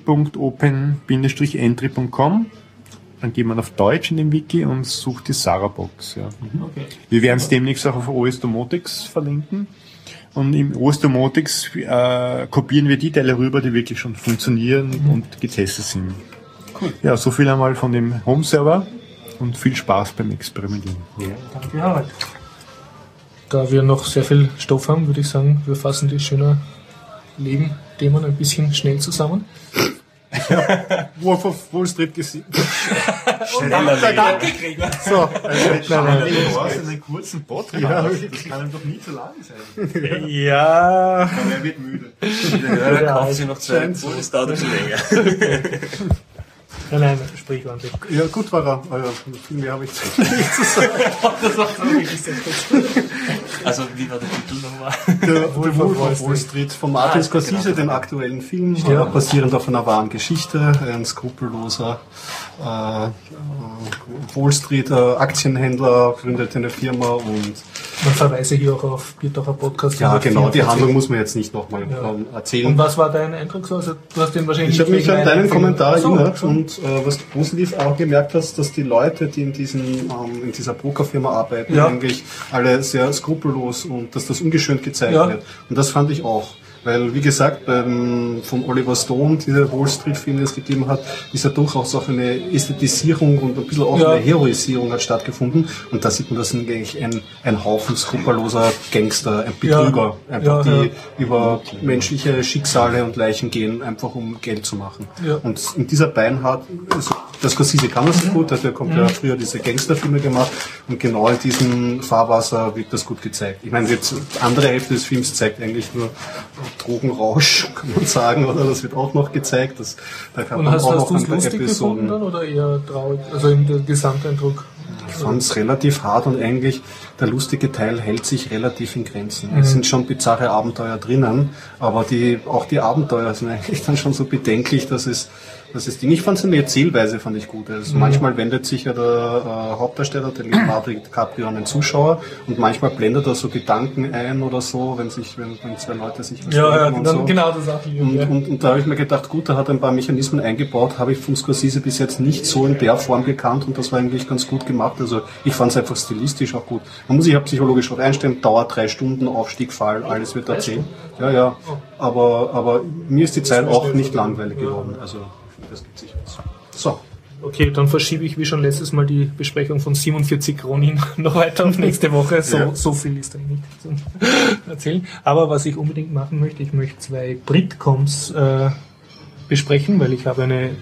wiki.open-entry.com. Dann geht man auf Deutsch in den Wiki und sucht die Sarabox. Ja. Okay. Wir werden es demnächst auch auf OS Domotics verlinken. Und im OS Domotics kopieren wir die Teile rüber, die wirklich schon funktionieren und getestet sind. Cool. Ja, so viel einmal von dem Home-Server und viel Spaß beim Experimentieren. Danke, Harald. Da wir noch sehr viel Stoff haben, würde ich sagen, wir fassen die schöner Leben-Themen ein bisschen schnell zusammen. Wolf of Wall Street gesehen. Schneller So, einen kurzen Podcast. Ja, das kann ihm doch nie zu lang sein. Ja. Aber er wird müde. Ja, kaufen Sie noch zwei. Das dauert ein bisschen länger. Nein, sprich ordentlich. Ja, gut war er. Viel mehr habe ich nicht zu sagen. Also, wie war der Titel nochmal? Der Wolf of Wall Street von Martin Scorsese, den aktuellen Film, basierend auf einer wahren Geschichte. Ein skrupelloser Wall Street Aktienhändler gründet eine Firma und Man verweise hier auch auf Biertaucher Podcast. Ja, genau, die Handlung muss man jetzt nicht nochmal erzählen. Und was war dein Eindruck so? Also, du hast den wahrscheinlich ich habe mich an deinen Kommentar erinnert und und was du positiv auch gemerkt hast, dass die Leute, die in dieser Brokerfirma arbeiten, eigentlich alle sehr skrupellos und dass das ungeschönt gezeigt wird. Und das fand ich auch. Weil, wie gesagt, von Oliver Stone, dieser Wall Street-Film, den es gegeben hat, ist ja durchaus auch eine Ästhetisierung und ein bisschen auch eine Heroisierung hat stattgefunden. Und da sieht man, das eigentlich ein Haufen skrupelloser Gangster, ein Betrüger, die über menschliche Schicksale und Leichen gehen, einfach um Geld zu machen. Ja. Und in dieser Beinhard, also das Scorsese kann das gut, der kommt ja früher diese Gangsterfilme gemacht und genau in diesem Fahrwasser wird das gut gezeigt. Ich meine, jetzt die andere Hälfte des Films zeigt eigentlich nur Drogenrausch, kann man sagen, oder? Das wird auch noch gezeigt. Da kann man auch noch ein paar Episoden. Dann, oder eher traurig, also im Gesamteindruck? Ich fand es relativ hart und eigentlich der lustige Teil hält sich relativ in Grenzen. Es sind schon bizarre Abenteuer drinnen, aber auch die Abenteuer sind eigentlich dann schon so bedenklich, dass es Ding. Ich fand seine Erzählweise fand ich gut. Also manchmal wendet sich ja der Hauptdarsteller, der Leonardo DiCaprio, an den Zuschauer und manchmal blendet er so Gedanken ein oder so, wenn zwei Leute sich verstehen und so. Genau, das auch und da habe ich mir gedacht, gut, da hat er ein paar Mechanismen eingebaut, habe ich vom Scorsese bis jetzt nicht so in der Form gekannt und das war eigentlich ganz gut gemacht. Also ich fand es einfach stilistisch auch gut. Man muss sich ja psychologisch auch einstellen, dauert 3 Stunden, Aufstieg, Fall, alles wird erzählt. Ja. Aber mir ist die Zeit auch nicht langweilig geworden. Also das gibt sich was. So. Okay, dann verschiebe ich wie schon letztes Mal die Besprechung von 47 Ronin noch weiter auf nächste Woche. So viel ist da nicht zu erzählen. Aber was ich unbedingt machen möchte, ich möchte 2 Britcoms besprechen, weil ich habe eine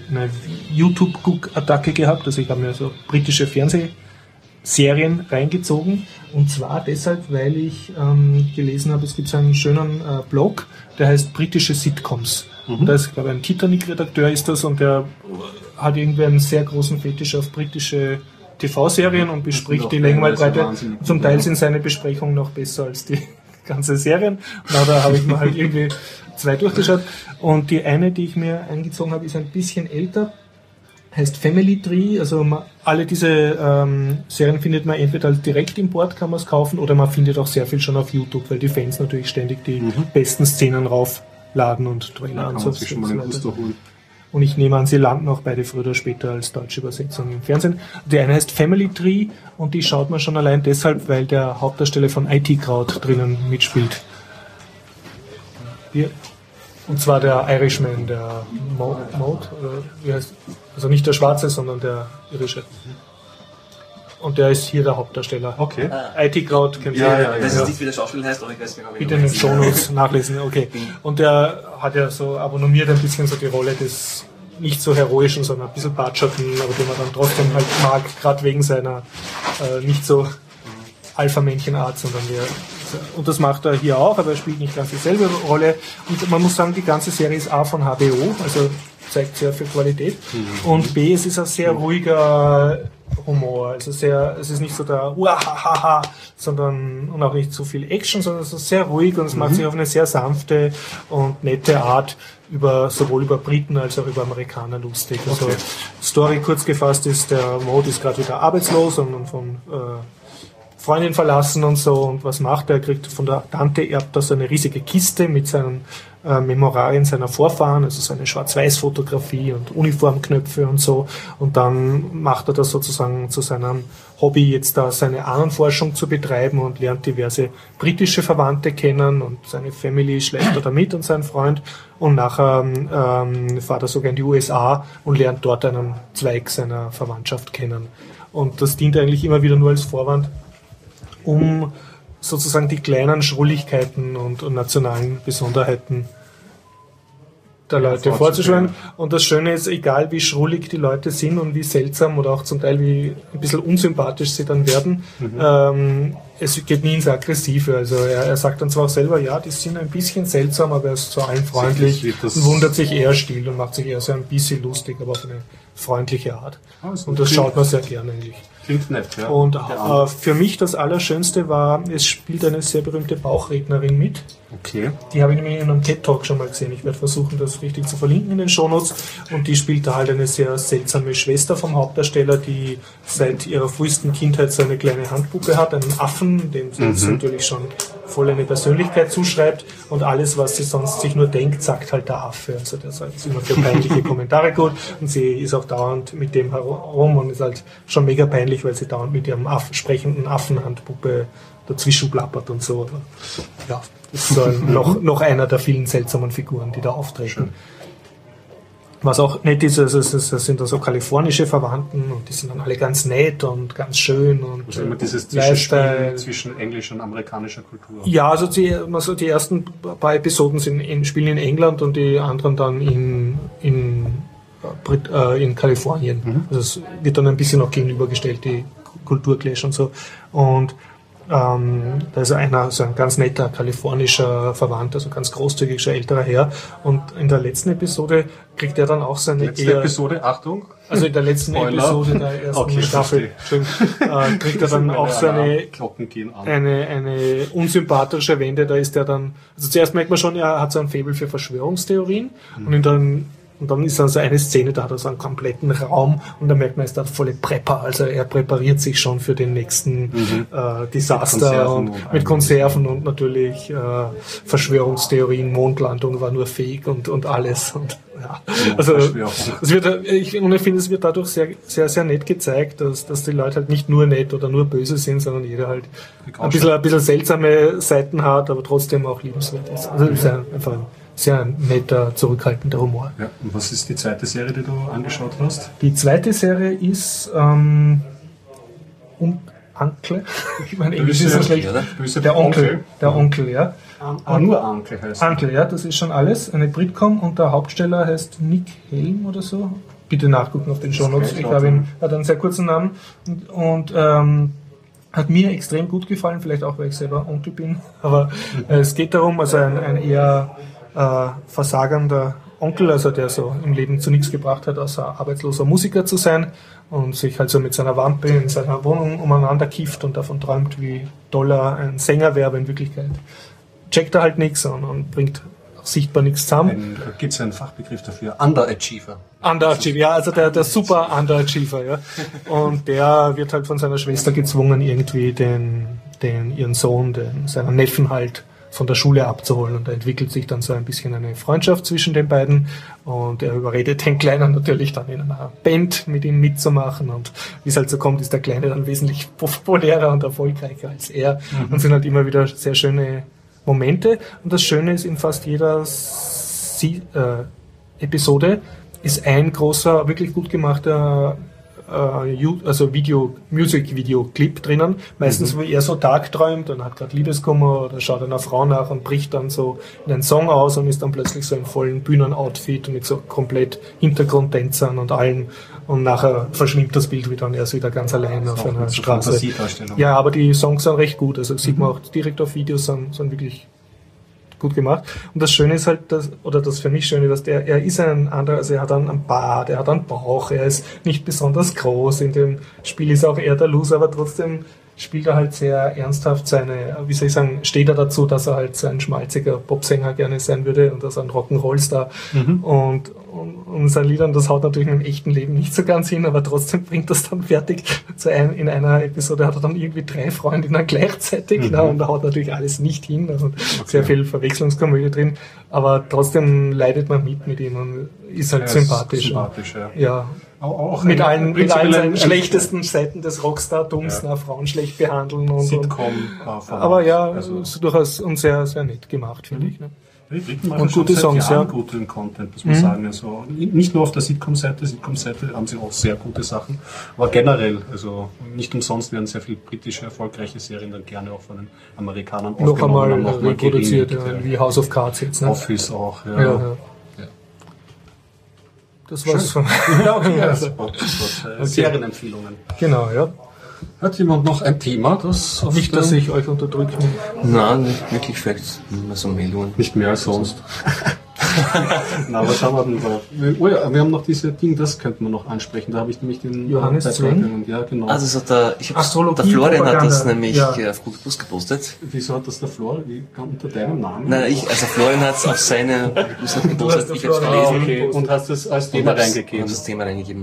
YouTube-Guck-Attacke gehabt. Also ich habe mir so britische Fernsehserien reingezogen. Und zwar deshalb, weil ich gelesen habe, es gibt so einen schönen Blog, der heißt britische Sitcoms. Da ist, glaube ich, ein Titanic-Redakteur ist das und der hat irgendwie einen sehr großen Fetisch auf britische TV-Serien und bespricht die Längenweite. Zum Teil sind seine Besprechungen noch besser als die ganze Serien. Und da habe ich mir halt irgendwie 2 durchgeschaut. Und die eine, die ich mir eingezogen habe, ist ein bisschen älter. Heißt Family Tree. Also alle diese Serien findet man entweder als Direktimport, kann man es kaufen, oder man findet auch sehr viel schon auf YouTube, weil die Fans natürlich ständig die besten Szenen raufladen und Trailer und so. Und ich nehme an, sie landen auch beide früher oder später als deutsche Übersetzung im Fernsehen. Die eine heißt Family Tree und die schaut man schon allein deshalb, weil der Hauptdarsteller von IT-Crowd drinnen mitspielt. Hier. Und zwar der Irishman, der Mode, wie heißt, also nicht der Schwarze, sondern der Irische. Und der ist hier der Hauptdarsteller. Okay. IT-Crowd kennt ihr. Ja. Ich weiß nicht, wie der Schauspieler heißt, aber ich weiß nicht, ob ich bitte in den Shownotes nachlesen, okay. Und der hat ja so abonniert ein bisschen so die Rolle des nicht so heroischen, sondern ein bisschen Batscherten, aber den man dann trotzdem halt mag, gerade wegen seiner nicht so Alpha-Männchen-Art, sondern und das macht er hier auch, aber er spielt nicht ganz dieselbe Rolle. Und man muss sagen, die ganze Serie ist A von HBO, also zeigt sehr viel Qualität. Und B, es ist ein sehr ruhiger Humor. Also es ist nicht so der Uahaha, sondern und auch nicht so viel Action, sondern es ist sehr ruhig und es macht sich auf eine sehr sanfte und nette Art sowohl über Briten als auch über Amerikaner lustig. Also Story kurz gefasst ist, der Mode ist gerade wieder arbeitslos und von Freundin verlassen und so, und was macht er? Er kriegt von der Tante, erbt er so eine riesige Kiste mit seinen Memoralien seiner Vorfahren, also seine Schwarz-Weiß-Fotografie und Uniformknöpfe und so, und dann macht er das sozusagen zu seinem Hobby, jetzt da seine Ahnenforschung zu betreiben und lernt diverse britische Verwandte kennen und seine Family schleppt er da mit und sein Freund, und nachher fährt er sogar in die USA und lernt dort einen Zweig seiner Verwandtschaft kennen. Und das dient eigentlich immer wieder nur als Vorwand, um sozusagen die kleinen Schrulligkeiten und nationalen Besonderheiten der Leute vorzuschlagen. Und das Schöne ist, egal wie schrullig die Leute sind und wie seltsam oder auch zum Teil wie ein bisschen unsympathisch sie dann werden, es geht nie ins Aggressive. Also er sagt dann zwar auch selber, ja, die sind ein bisschen seltsam, aber er ist zu allen freundlich und wundert sich eher still und macht sich eher so ein bisschen lustig, aber auf eine freundliche Art. Und das schaut man sehr gerne eigentlich. Klingt nett, ja. Und für mich das Allerschönste war, es spielt eine sehr berühmte Bauchrednerin mit. Okay. Die habe ich nämlich in einem TED-Talk schon mal gesehen. Ich werde versuchen, das richtig zu verlinken in den Shownotes. Und die spielt da halt eine sehr seltsame Schwester vom Hauptdarsteller, die seit ihrer frühesten Kindheit so eine kleine Handpuppe hat, einen Affen, dem sie jetzt natürlich schon voll eine Persönlichkeit zuschreibt. Und alles, was sie sonst sich nur denkt, sagt halt der Affe. Also der sagt immer für peinliche Kommentare gut. Und sie ist auch dauernd mit dem herum und ist halt schon mega peinlich, weil sie dauernd mit ihrem sprechenden Affenhandpuppe dazwischen plappert und so. Ja, das ist so noch einer der vielen seltsamen Figuren, die da auftreten. Schön. Was auch nett ist, das sind da so kalifornische Verwandten und die sind dann alle ganz nett und ganz schön. Und also immer dieses Zwischenspiel zwischen englischer und amerikanischer Kultur. Ja, also die ersten paar Episoden spielen in England und die anderen dann in Kalifornien. Also es wird dann ein bisschen auch gegenübergestellt, die Kulturclash und so. Und da ist einer, so ein ganz netter kalifornischer Verwandter, so ein ganz großzügiger älterer Herr. Und in der letzten Episode kriegt er dann auch seine Episode, Achtung. Also in der letzten Episode der ersten Staffel kriegt er dann auch so eine unsympathische Wende. Da ist er dann, also zuerst merkt man schon, er hat so ein Faible für Verschwörungstheorien und dann ist dann so eine Szene, da hat er so einen kompletten Raum und da merkt man, er ist da volle Prepper, also er präpariert sich schon für den nächsten Desaster mit Konserven und natürlich Verschwörungstheorien, Mondlandung war nur Fake und alles. Und, ja. Also ich finde, es wird dadurch sehr, sehr, sehr nett gezeigt, dass die Leute halt nicht nur nett oder nur böse sind, sondern jeder halt ein bisschen seltsame Seiten hat, aber trotzdem auch liebenswert ist. Also es ist einfach sehr netter, zurückhaltender Humor. Ja. Und was ist die zweite Serie, die du angeschaut hast? Die zweite Serie ist Uncle. Ich meine, Englisch ist so schlecht. Der Onkel. Der Onkel, ja. Nur Onkel heißt Onkel, ja, das ist schon alles. Eine Britcom und der Hauptsteller heißt Nick Helm oder so. Bitte nachgucken auf den Shownotes. Ich habe ihn, hat einen sehr kurzen Namen und hat mir extrem gut gefallen, vielleicht auch, weil ich selber Onkel bin. Aber es geht darum, also ein eher versagender Onkel, also der so im Leben zu nichts gebracht hat, außer arbeitsloser Musiker zu sein und sich halt so mit seiner Wampe in seiner Wohnung umeinander kifft und davon träumt, wie toll er ein Sänger wäre, aber in Wirklichkeit checkt er halt nichts und bringt sichtbar nichts zusammen. Gibt es einen Fachbegriff dafür? Underachiever. Underachiever, ja, also der super Underachiever, ja. Und der wird halt von seiner Schwester gezwungen, irgendwie ihren Sohn, seinen Neffen halt von der Schule abzuholen und da entwickelt sich dann so ein bisschen eine Freundschaft zwischen den beiden und er überredet den Kleinen natürlich dann in einer Band mit ihm mitzumachen und wie es halt so kommt, ist der Kleine dann wesentlich populärer und erfolgreicher als er und sind halt immer wieder sehr schöne Momente und das Schöne ist, in fast jeder Episode ist ein großer, wirklich gut gemachter Music-Video-Clip drinnen. Meistens, wo er so tagträumt und hat gerade Liebeskummer oder schaut einer Frau nach und bricht dann so in einen Song aus und ist dann plötzlich so im vollen Bühnenoutfit und mit so komplett Hintergrundtänzern und allem. Und nachher verschwimmt das Bild wieder und er ist wieder ganz allein auf einer Straße. Ja, aber die Songs sind recht gut. Also sieht man auch direkt auf Videos, sind wirklich gut gemacht. Und das Schöne ist halt, das für mich Schöne, dass er ist ein anderer, also er hat einen Bart, er hat einen Bauch, er ist nicht besonders groß. In dem Spiel ist auch er der Loser, aber trotzdem spielt er halt sehr ernsthaft steht er dazu, dass er halt so ein schmalziger Popsänger gerne sein würde und dass er ein Rock'n'Roll-Star und sein Liedern, das haut natürlich im echten Leben nicht so ganz hin, aber trotzdem bringt das dann fertig. In einer Episode hat er dann irgendwie 3 Freundinnen gleichzeitig und da haut natürlich alles nicht hin, also sehr viel Verwechslungskomödie drin, aber trotzdem leidet man mit ihm und ist halt sympathisch. Ja. Auch mit allen seinen schlechtesten Seiten des Rockstar-Tums, Frauen schlecht behandeln und Sitcom. Aber ja, also ist durchaus und sehr, sehr nett gemacht, finde ich. Ne? Und gute Songs, ja. Guten Content, muss man sagen. Also nicht nur auf der Sitcom-Seite haben sie auch sehr gute Sachen, aber generell, also nicht umsonst werden sehr viele britische erfolgreiche Serien dann gerne auch von den Amerikanern noch einmal reproduziert, wie House of Cards jetzt. Ne? Office auch, ja. Das war's von Serienempfehlungen. Genau, ja. Hat jemand noch ein Thema, das nicht, dass ich euch unterdrücke? Nein, nicht wirklich, vielleicht nur so Meldungen. Nicht mehr als sonst. Na, was haben wir denn da? Oh ja, wir haben noch diese Ding, das könnten wir noch ansprechen. Da habe ich nämlich den Johannes Zweng. Ja, genau. Also so der Astrologie, Florian hat das Propaganda. nämlich Ja. auf Google Plus gepostet. Wieso hat das der Flor? Wie unter deinem Namen? Nein, Florian hat es auf seine Plus gepostet, hast ich habe es Florian gelesen. Okay, und hast es als Thema reingegeben. Und das Thema reingegeben.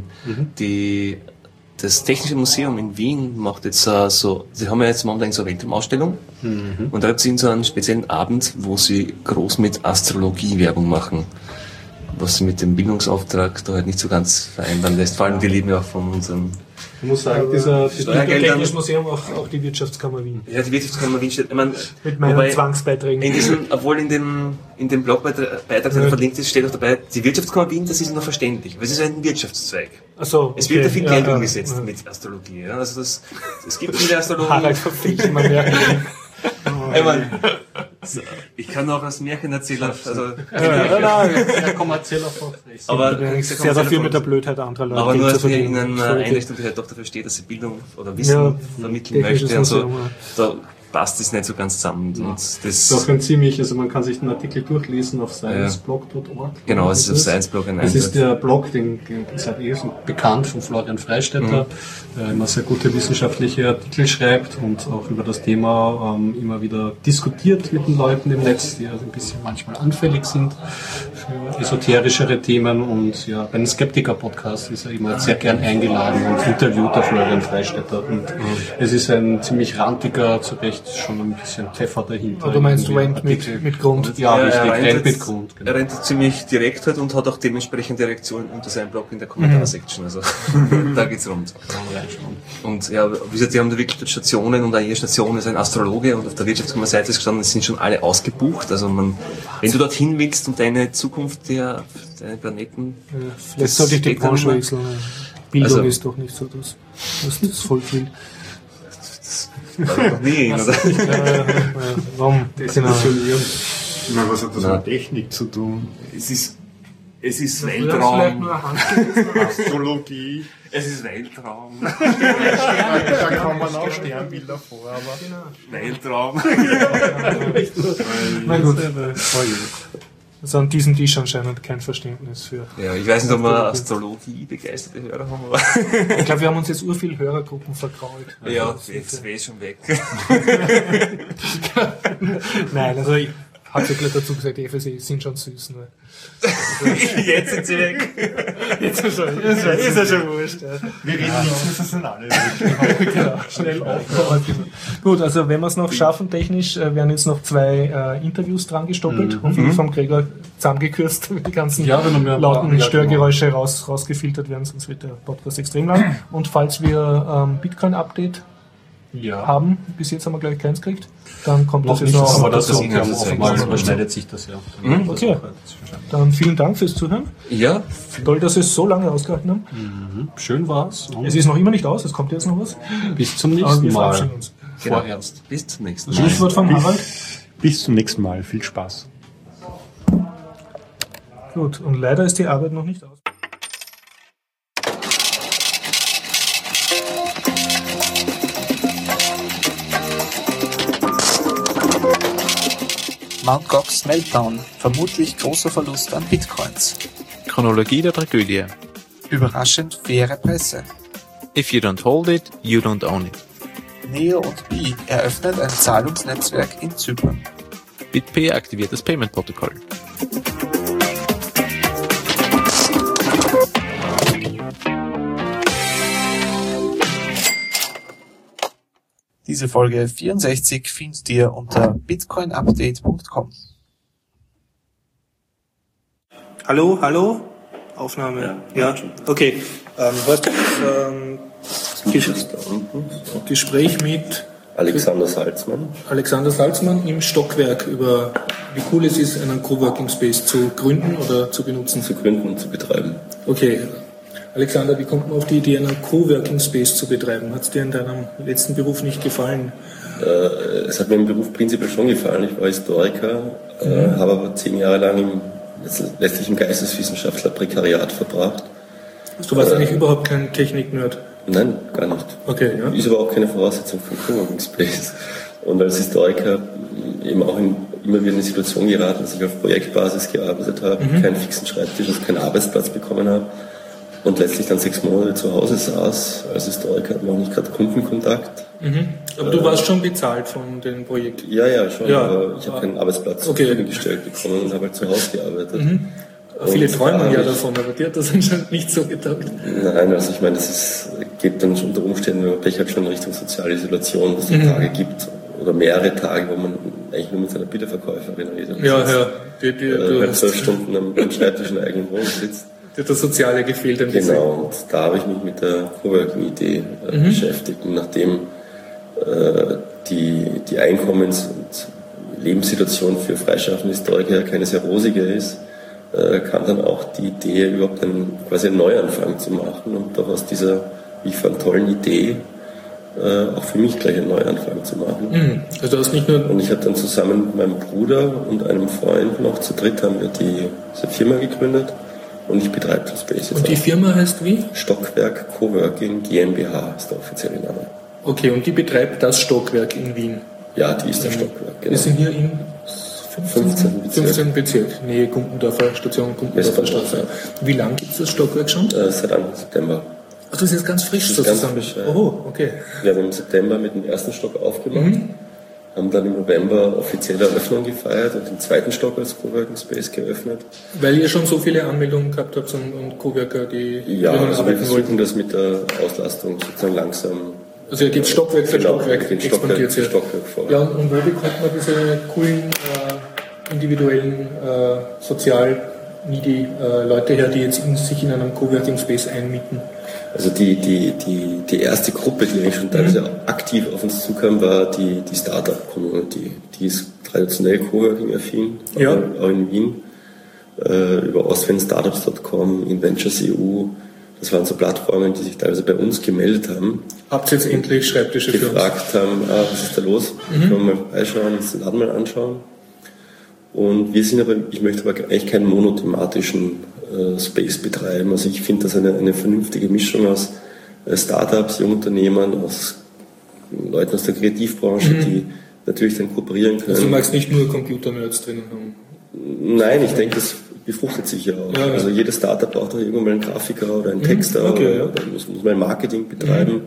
Das Technische Museum in Wien macht jetzt sie haben ja jetzt momentan so eine Weltraumausstellung und da gibt es so einen speziellen Abend, wo sie groß mit Astrologie Werbung machen. Was sie mit dem Bildungsauftrag da halt nicht so ganz vereinbaren lässt. Vor allem, wir leben ja auch von unserem... Ich muss sagen, dieser Technisches Museum, auch die Wirtschaftskammer Wien. Ja, die Wirtschaftskammer Wien steht... Ich meine, Mit meinen Zwangsbeiträgen. Obwohl in dem Blogbeitrag, der verlinkt ist, steht auch dabei, die Wirtschaftskammer Wien, das ist noch verständlich, weil es ist ein Wirtschaftszweig. Ach so, Es wird ja viel Geld umgesetzt ja. mit Astrologie. Ja? Also es gibt viele Astrologen. Harald Verfechtmann, ja. Ich meine, ich kann noch das Märchen erzählen. Also, sehr kommerzieller Vortrag. aber Sehr dafür mit der Blödheit anderer Leute. aber nur Geld als zu wir verdienen. in einer Einrichtung, die halt doch dafür steht, dass sie Bildung oder Wissen vermitteln Technisches möchte und so, Museum, da passt es nicht so ganz zusammen. Und Das ist auch ein ziemlich, also man kann sich den Artikel durchlesen auf scienceblog.org. Genau, es ist auf Science-Blog ein Das ist Einsatz. der Blog, den ist halt so bekannt von Florian Freistetter, der immer sehr gute wissenschaftliche Artikel schreibt und auch über das Thema immer wieder diskutiert mit den Leuten im Netz, die also ein bisschen manchmal anfällig sind für esoterischere Themen. Und ja, bei den Skeptiker-Podcast ist er immer sehr gern eingeladen und interviewt der Florian Freistetter. Und es ist ein ziemlich rantiger, zu Recht schon ein bisschen Pfeffer dahinter. Aber du meinst Irgendwie Rant mit Grund? Ja, richtig, er Rant mit Grund. Genau. Er rennt ziemlich direkt halt und hat auch dementsprechende Reaktionen unter seinem Blog in der Kommentarsektion. Also da geht's rund. Und ja, wie gesagt, die haben da wirklich Stationen und eine Station ist ein Astrologe und auf der Wirtschaftskammerseite ist gestanden, es sind schon alle ausgebucht. Also wenn du dorthin willst und deine Zukunft deine Planeten. Vielleicht sollte ich die geht dann Branche mal. wechseln. Bildung Also- ist doch nicht so das Volk will. Nee, oder? Warum? Genau. Ich meine, was hat das mit Technik zu tun? Es ist Vielleicht Weltraum. nur eine Hand. Astrologie. Es ist Weltraum. Da kann man auch Sternbilder vor, aber Weltraum. Na gut. Also an diesem Tisch anscheinend kein Verständnis für. Ja, ich weiß nicht, ob wir Astrologie begeisterte Hörer haben, aber Ich glaube, wir haben uns jetzt urviel Hörergruppen verkrault. ja, jetzt wäre schon weg. Nein, also ich habe ja gleich dazu gesagt, die FSE sind schon süß. Ne? Jetzt sind sie weg. Jetzt ist ja schon wurscht. Ja. wir reden nichts, das sind alle. Genau, schnell aufbauen. Gut, also wenn wir es noch schaffen, technisch, werden jetzt noch 2 Interviews dran gestoppelt, hoffentlich vom Gregor zusammengekürzt, damit die ganzen Ja, wenn wir lauten ja, Störgeräusche rausgefiltert werden, sonst wird der Podcast extrem lang. Und falls wir Bitcoin-Update haben, bis jetzt haben wir gleich keins gekriegt, dann kommt das jetzt noch. aber das das oftmals überschneidet sich das ja. Okay, dann vielen Dank fürs Zuhören. Ja, Toll, dass Sie es so lange ausgehalten haben. Schön war's. Und Es ist noch immer nicht aus, es kommt jetzt noch was. bis zum Aber nächsten wir Mal. verabschieden uns. Vorerst. bis zum nächsten Mal. Schlusswort von Harald. Bis zum nächsten Mal. Viel Spaß. Gut, und leider ist die Arbeit noch nicht aus. Mt. Gox Meltdown, vermutlich großer Verlust an Bitcoins. Chronologie der Tragödie. Überraschend faire Presse. If you don't hold it, you don't own it. Neo und Bi eröffnet ein Zahlungsnetzwerk in Zypern. BitPay aktiviert das Payment-Protokoll. Diese Folge 64 findet ihr unter bitcoinupdate.com. Hallo, hallo? Aufnahme. Ja, okay. Heute Gespräch mit Alexander Salzmann. Alexander Salzmann im Stockwerk über wie cool es ist, einen Coworking Space zu gründen oder zu benutzen. Zu gründen und zu betreiben. Okay. Alexander, wie kommt man auf die Idee, einen Coworking Space zu betreiben? Hat es dir in deinem letzten Beruf nicht gefallen? Es hat mir im Beruf prinzipiell schon gefallen. Ich war Historiker, habe aber 10 Jahre lang letztlich im Geisteswissenschaftler-Prekariat verbracht. Du warst eigentlich überhaupt kein Technik-Nerd. Nein, gar nicht. Okay, ja. Ist aber auch keine Voraussetzung für Coworking Space. Und als Historiker eben auch in immer wieder in eine Situation geraten, dass ich auf Projektbasis gearbeitet habe, keinen fixen Schreibtisch, also keinen Arbeitsplatz bekommen habe und letztlich dann 6 Monate zu Hause saß. Als Historiker hat man auch nicht gerade Kundenkontakt. Aber du warst schon bezahlt von dem Projekt? Ja, schon, aber ich habe keinen Arbeitsplatz zur Verfügung gestellt bekommen und habe halt zu Hause gearbeitet. Viele träumen ja davon, aber dir hat das anscheinend nicht so getaugt. Nein, also ich meine, das geht dann schon unter Umständen, wenn man Pech hat, schon in Richtung soziale Isolation, dass es Tage gibt oder mehrere Tage, wo man eigentlich nur mit seiner Bilderverkäuferin redet. Du 12 Stunden am Schreibtisch in der eigenen Wohnung sitzt. Dir hat das Soziale gefehlt ein bisschen. Genau, und da habe ich mich mit der Coworking-Idee beschäftigt. Und nachdem die Einkommens- und Lebenssituation für freischaffende Historiker keine sehr rosige ist, kam dann auch die Idee, überhaupt quasi einen Neuanfang zu machen und doch aus dieser, wie ich fand, tollen Idee auch für mich gleich einen Neuanfang zu machen. Also du hast nicht nur und ich habe dann zusammen mit meinem Bruder und einem Freund noch zu dritt haben wir diese Firma gegründet und ich betreibe das Space jetzt. Und die Firma heißt wie? Stockwerk Coworking GmbH ist der offizielle Name. Okay, und die betreibt das Stockwerk in Wien? Ja, die ist der Stockwerk, genau. Wir sind hier im 15. Bezirk, Nähe Gumpendorfer Station, Gumpendorfer Straße. Wie lange gibt es das Stockwerk schon? Seit Anfang September. Ach, das ist jetzt ganz frisch sozusagen? Ganz frisch, ja. Oh, okay. Wir haben im September mit dem ersten Stock aufgemacht, haben dann im November offizielle Eröffnung gefeiert und den zweiten Stock als Coworking Space geöffnet. Weil ihr schon so viele Anmeldungen gehabt habt und Coworker, die also wir versuchen das mit der Auslastung sozusagen langsam. Also ihr geht Stockwerk für Stockwerk, expandiert ihr. Stockwerk vor. Ja, und wo bekommt man diese coolen, individuellen, sozial needy Leute her, die jetzt sich in einem Coworking Space einmieten? Also die erste Gruppe, die eigentlich schon teilweise aktiv auf uns zukam, war die Startup-Community. Die ist traditionell Coworking-affin, auch in Wien, über ostwindstartups.com, Inventures.eu. Das waren so Plattformen, die sich teilweise bei uns gemeldet haben. Habt ihr jetzt endlich Schreibtische für uns? Gefragt haben, was ist da los? Können wir mal vorbeischauen, uns den Laden mal anschauen. Und ich möchte aber eigentlich keinen monothematischen Space betreiben. Also ich finde das eine vernünftige Mischung aus Startups, Jungunternehmern, aus Leuten aus der Kreativbranche, die natürlich dann kooperieren können. Also du magst nicht nur Computer-Nerds drinnen haben? Nein, ich denke, das befruchtet sich ja auch. Ja. Also jedes Startup braucht auch irgendwann mal einen Grafiker oder einen Texter. Oder muss man Marketing betreiben.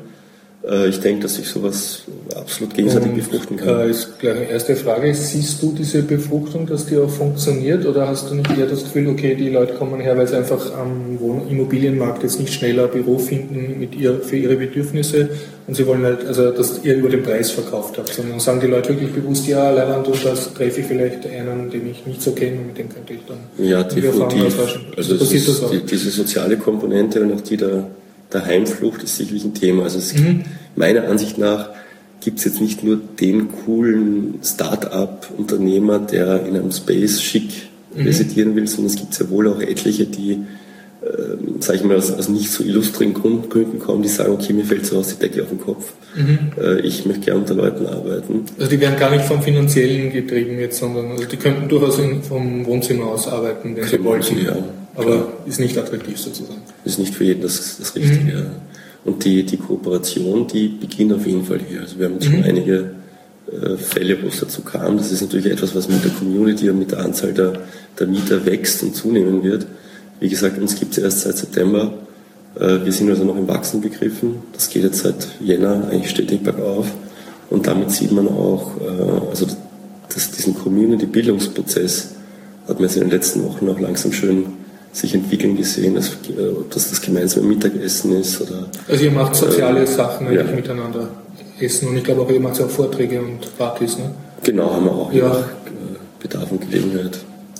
Ich denke, dass sich sowas absolut gegenseitig befruchten kann. Ist gleich eine erste Frage. Siehst du diese Befruchtung, dass die auch funktioniert? Oder hast du nicht eher das Gefühl, okay, die Leute kommen her, weil sie einfach am Immobilienmarkt jetzt nicht schneller Büro finden für ihre Bedürfnisse und sie wollen halt, also dass ihr über den Preis verkauft habt, sondern sagen die Leute wirklich bewusst, ja, Leihwand, und das treffe ich vielleicht einen, den ich nicht so kenne, und mit dem könnte ich dann ja, definitiv. Also diese soziale Komponente und auch die der Heimflucht ist sicherlich ein Thema. Also meiner Ansicht nach gibt es jetzt nicht nur den coolen Start-up-Unternehmer, der in einem Space schick residieren will, sondern es gibt sehr wohl auch etliche, die, sage ich mal, aus nicht so illustren Gründen kommen, die sagen, okay, mir fällt so aus die Decke auf den Kopf. Ich möchte gerne unter Leuten arbeiten. Also die werden gar nicht vom Finanziellen getrieben jetzt, sondern also die könnten durchaus vom Wohnzimmer aus arbeiten, wenn sie wollten. Ja. Aber ist nicht attraktiv sozusagen. Ist nicht für jeden das Richtige. Ja. Und die Kooperation, die beginnt auf jeden Fall hier. Also wir haben schon einige Fälle, wo es dazu kam. Das ist natürlich etwas, was mit der Community und mit der Anzahl der Mieter wächst und zunehmen wird. Wie gesagt, uns gibt es erst seit September. Wir sind also noch im Wachsen begriffen. Das geht jetzt seit Jänner eigentlich stetig bergauf. Und damit sieht man auch, also diesen Community-Bildungsprozess hat man jetzt in den letzten Wochen auch langsam schön sich entwickeln gesehen, ob das gemeinsame Mittagessen ist. Oder, also ihr macht soziale Sachen eigentlich miteinander essen und ich glaube auch, ihr macht auch Vorträge und Partys, ne? Genau, haben wir auch Bedarf und Gelegenheit.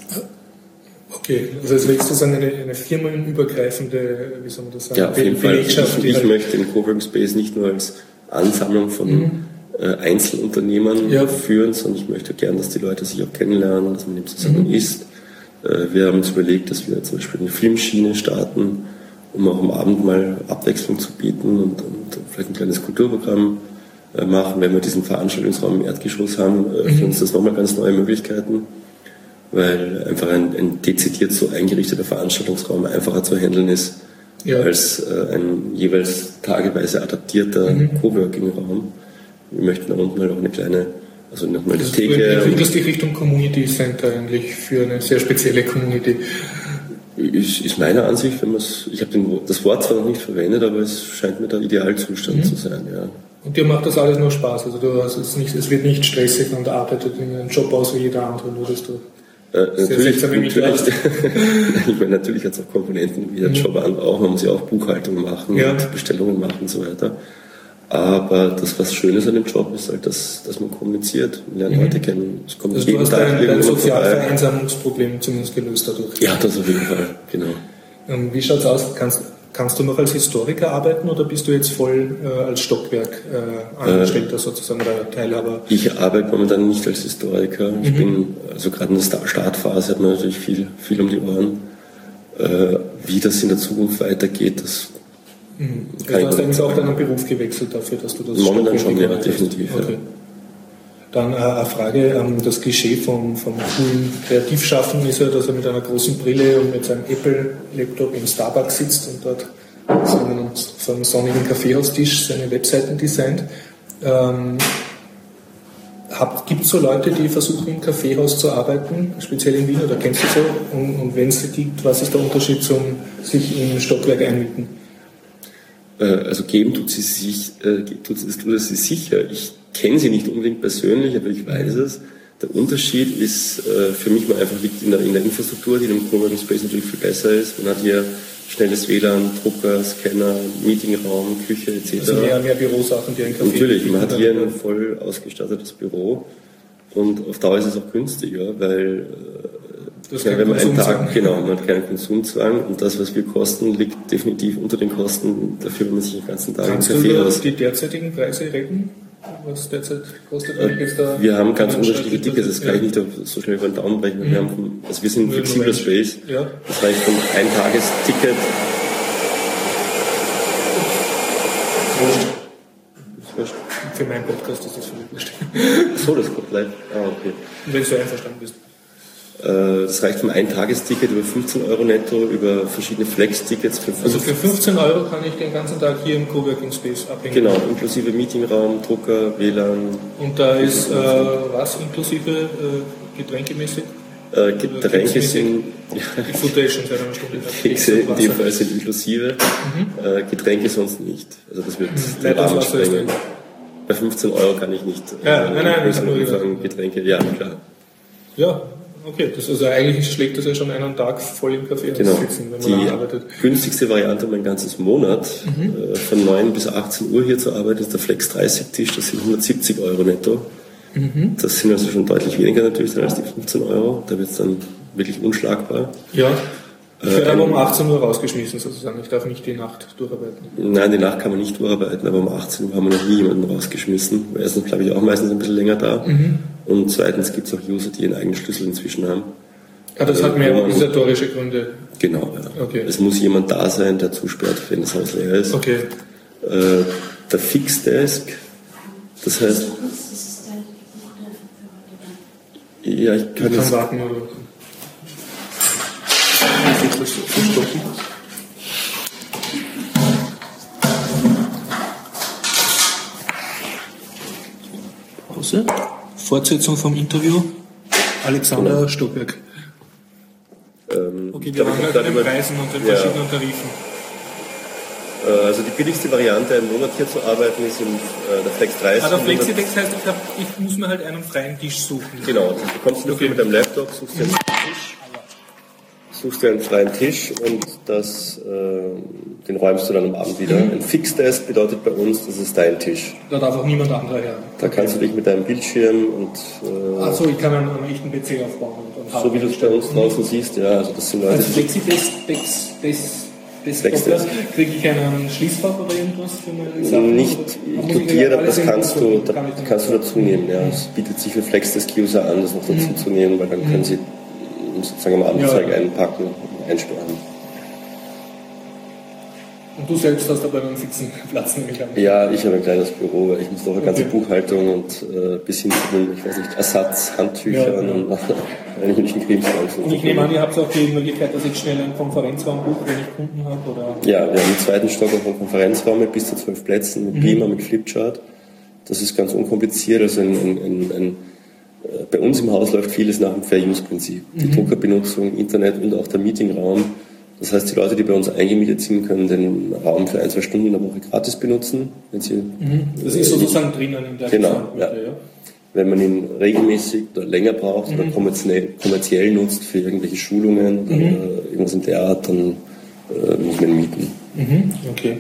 Okay, also es wäre sozusagen eine firmenübergreifende, wie soll man das sagen, ja, auf jeden Fall. Ich möchte den Coworking Space nicht nur als Ansammlung von Einzelunternehmern führen, sondern ich möchte gern, dass die Leute sich auch kennenlernen, dass man eben zusammen isst. Wir haben uns überlegt, dass wir zum Beispiel eine Filmschiene starten, um auch am Abend mal Abwechslung zu bieten und vielleicht ein kleines Kulturprogramm machen. Wenn wir diesen Veranstaltungsraum im Erdgeschoss haben, für uns das nochmal ganz neue Möglichkeiten, weil einfach ein dezidiert so eingerichteter Veranstaltungsraum einfacher zu handeln ist, als ein jeweils tageweise adaptierter Coworking-Raum. Wir möchten da unten halt auch eine kleine Also nochmal die Du Theke. entwickelst die Richtung Community Center eigentlich für eine sehr spezielle Community. Ist meine Ansicht, wenn man ich habe das Wort zwar noch nicht verwendet, aber es scheint mir der Idealzustand zu sein, ja. Und dir macht das alles nur Spaß, also es wird nicht stressig und arbeitet in einem Job aus wie jeder andere, nur dass du natürlich hat es auch Komponenten, wie der Job auch, man muss ja auch Buchhaltung machen und Bestellungen machen und so weiter. Aber das, was schön ist an dem Job, ist halt, dass man kommuniziert, man lernt Leute kennen. Es kommt also du hast dein Sozialvereinsamungsproblem zumindest gelöst dadurch. Ja, das auf jeden Fall, genau. Wie schaut's aus? Kannst du noch als Historiker arbeiten oder bist du jetzt voll als Stockwerk Angestellter sozusagen oder Teilhaber? Ich arbeite momentan nicht als Historiker. Ich bin, also gerade in der Startphase hat man natürlich viel um die Ohren. Wie das in der Zukunft weitergeht, das Du hast eigentlich auch deinen Beruf gewechselt dafür, dass du das momentan schon, ja, definitiv. Okay. Ja. Dann eine Frage, das Klischee vom coolen Kreativschaffen ist ja, dass er mit einer großen Brille und mit seinem Apple-Laptop im Starbucks sitzt und dort so einem sonnigen Kaffeehaustisch seine Webseiten designt. Gibt es so Leute, die versuchen im Kaffeehaus zu arbeiten, speziell in Wien, oder kennst du so? Und wenn es die gibt, was ist der Unterschied zum sich im Stockwerk einmieten? Also geben tut sie sicher. Ich kenne sie nicht unbedingt persönlich, aber ich weiß es. Der Unterschied ist für mich mal einfach liegt in der Infrastruktur, die in einem Coworking Space natürlich viel besser ist. Man hat hier schnelles WLAN, Drucker, Scanner, Meetingraum, Küche etc. Also mehr Bürosachen, die ein Café. Natürlich, man hat hier ein voll ausgestattetes Büro und auf Dauer ist es auch günstiger, weil wenn man einen Tag, man hat keinen Konsumzwang und das, was wir kosten, liegt definitiv unter den Kosten dafür, wenn man sich den ganzen Tag im Café Kannst du die derzeitigen Preise retten? Was derzeit kostet jetzt da? Wir haben ganz unterschiedliche Tickets, das kann ich nicht so schnell über den Daumen brechen. Wir sind ein flexibler Space, das heißt von Ein-Tages-Ticket. Für meinen Podcast ist das völlig wurscht. So, das kommt live. Okay. Wenn du einverstanden bist. Das reicht vom Ein-Tagesticket über 15 Euro netto, über verschiedene Flex-Tickets für 15 Also für 15 Euro kann ich den ganzen Tag hier im Coworking Space abhängen. Genau, inklusive Meetingraum, Drucker, WLAN. Und da ist was inklusive getränkemäßig? Getränke sind... Die Foundation seit einer Stunde. Fixe in dem Fall sind inklusive, Getränke sonst nicht. Also das wird den Rahmen sprengen. Bei 15 Euro kann ich nicht Getränke, ja klar. Ja. Okay, eigentlich schlägt das ja schon einen Tag voll im Café sitzen, wenn man arbeitet. Die günstigste Variante, um einen ganzen Monat von 9 bis 18 Uhr hier zu arbeiten, ist der Flex 30-Tisch, das sind 170 Euro netto. Das sind also schon deutlich weniger natürlich als die 15 Euro, da wird es dann wirklich unschlagbar. Ja, ich werde aber um 18 Uhr rausgeschmissen sozusagen, ich darf nicht die Nacht durcharbeiten. Nein, die Nacht kann man nicht durcharbeiten, aber um 18 Uhr haben wir noch nie jemanden rausgeschmissen. Erstens glaube ich auch meistens ein bisschen länger da. Und zweitens gibt es auch User, die ihren eigenen Schlüssel inzwischen haben. Ja, das hat mehr organisatorische Gründe. Genau, ja. Okay. Es muss jemand da sein, der zusperrt, wenn das Haus leer ist. Okay. Der Fixdesk, das heißt... Ja, ich kann warten oder... Pause. Fortsetzung vom Interview. Alexander Stockwerk. Okay, wir waren bei den Preisen und den verschiedenen Tarifen. Also die billigste Variante, einen Monat hier zu arbeiten, ist der Flex 30. Der Flexidex heißt, ich muss mir halt einen freien Tisch suchen. Genau, du kommst mit deinem Laptop, suchst dir einen freien Tisch und den räumst du dann am Abend wieder. Ein Fixdesk bedeutet bei uns, das ist dein Tisch. Da darf auch niemand anderer her. Da kannst du dich mit deinem Bildschirm und... Achso, ich kann einen echten PC aufbauen. So wie du es bei uns draußen siehst, ja. Also das sind Leute... Als Flexidesk kriege ich einen Schließfach oder irgendwas für meine Sachen? Nicht inkludiert, aber das kannst du dazu nehmen. Ja. Es bietet sich für Flexdesk-User an, das noch dazu zu nehmen, weil dann können sie sozusagen am Abendzeug einpacken und einsperren. Und du selbst hast aber einen fixen Platz nämlich an? Ja, ich habe ein kleines Büro, weil ich muss doch eine ganze Buchhaltung und bis hin zu den, Ersatz, Handtüchern und eigentlichen Krimskämpfen. Und ich nehme an, ihr habt auch die Möglichkeit, dass ich schnell einen Konferenzraum buche, wenn ich Kunden habe? Oder? Ja, wir haben im zweiten Stock auch einen Konferenzraum mit bis zu 12 Plätzen, mit Beamer, mit Flipchart. Das ist ganz unkompliziert. Also bei uns im Haus läuft vieles nach dem Fair-Use-Prinzip. Die Druckerbenutzung, Internet und auch der Meetingraum. Das heißt, die Leute, die bei uns eingemietet sind, können den Raum für 1-2 Stunden in der Woche gratis benutzen. Wenn sie das ist sozusagen drinnen in der Genau, ja. Wenn man ihn regelmäßig oder länger braucht oder kommerziell nutzt für irgendwelche Schulungen oder irgendwas in der Art, dann muss man ihn mieten. Okay.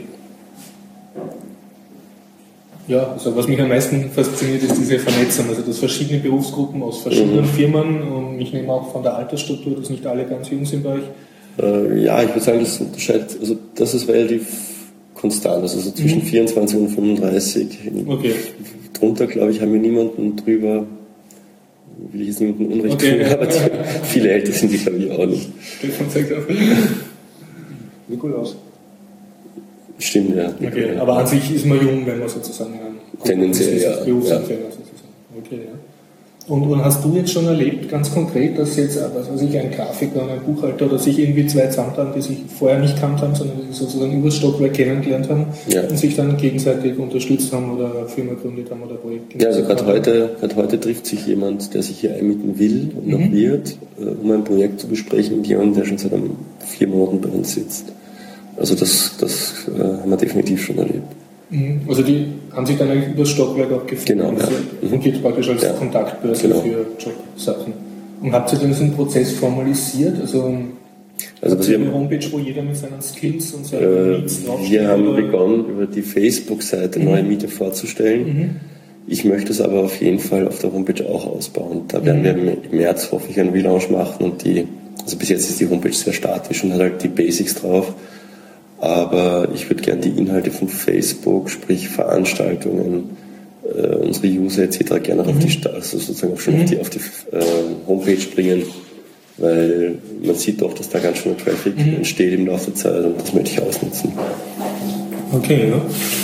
Ja, also was mich am meisten fasziniert, ist diese Vernetzung, also dass verschiedene Berufsgruppen aus verschiedenen Firmen, und ich nehme auch von der Altersstruktur, dass nicht alle ganz jung sind bei euch. Ja, ich würde sagen, das unterscheidet, also das ist relativ konstant, also so zwischen 24 und 35. Okay. Drunter, glaube ich, haben wir niemanden drüber, will ich jetzt niemanden Unrecht tun, aber viele älter sind die, glaube ich, auch nicht. Stefan zeigt auf. Nikolaus. Stimmt, ja. Okay, aber an sich ist man jung, wenn man sozusagen tendenziell, ja. Berufsanfänger sozusagen. Okay, ja. Und hast du jetzt schon erlebt, ganz konkret, dass jetzt ein Grafiker und ein Buchhalter oder sich irgendwie zwei zusammen haben, die sich vorher nicht kannt haben, sondern die sich sozusagen über Stockwerk kennengelernt haben und sich dann gegenseitig unterstützt haben oder eine Firma gegründet haben oder Projekte? Ja, also gerade heute trifft sich jemand, der sich hier einmieten will und noch wird, um ein Projekt zu besprechen mit jemandem, der schon seit 4 Monaten bei uns sitzt. Also das haben wir definitiv schon erlebt. Also die haben sich dann eigentlich über das Stockwerk auch gefunden. Genau, ja. Und geht praktisch als Kontaktbörse für Jobsachen. Und habt ihr denn diesen Prozess formalisiert? Also eine Homepage, wo jeder mit seinen Skills und seinen Needs draufsteht? Wir haben begonnen, über die Facebook-Seite neue Mieter vorzustellen. Ich möchte es aber auf jeden Fall auf der Homepage auch ausbauen. Da werden wir im März hoffentlich einen Relaunch machen und also bis jetzt ist die Homepage sehr statisch und hat halt die Basics drauf. Aber ich würde gerne die Inhalte von Facebook, sprich Veranstaltungen, unsere User etc. gerne auf die Homepage bringen, weil man sieht doch, dass da ganz schön Traffic entsteht im Laufe der Zeit und das möchte ich ausnutzen. Okay, ja.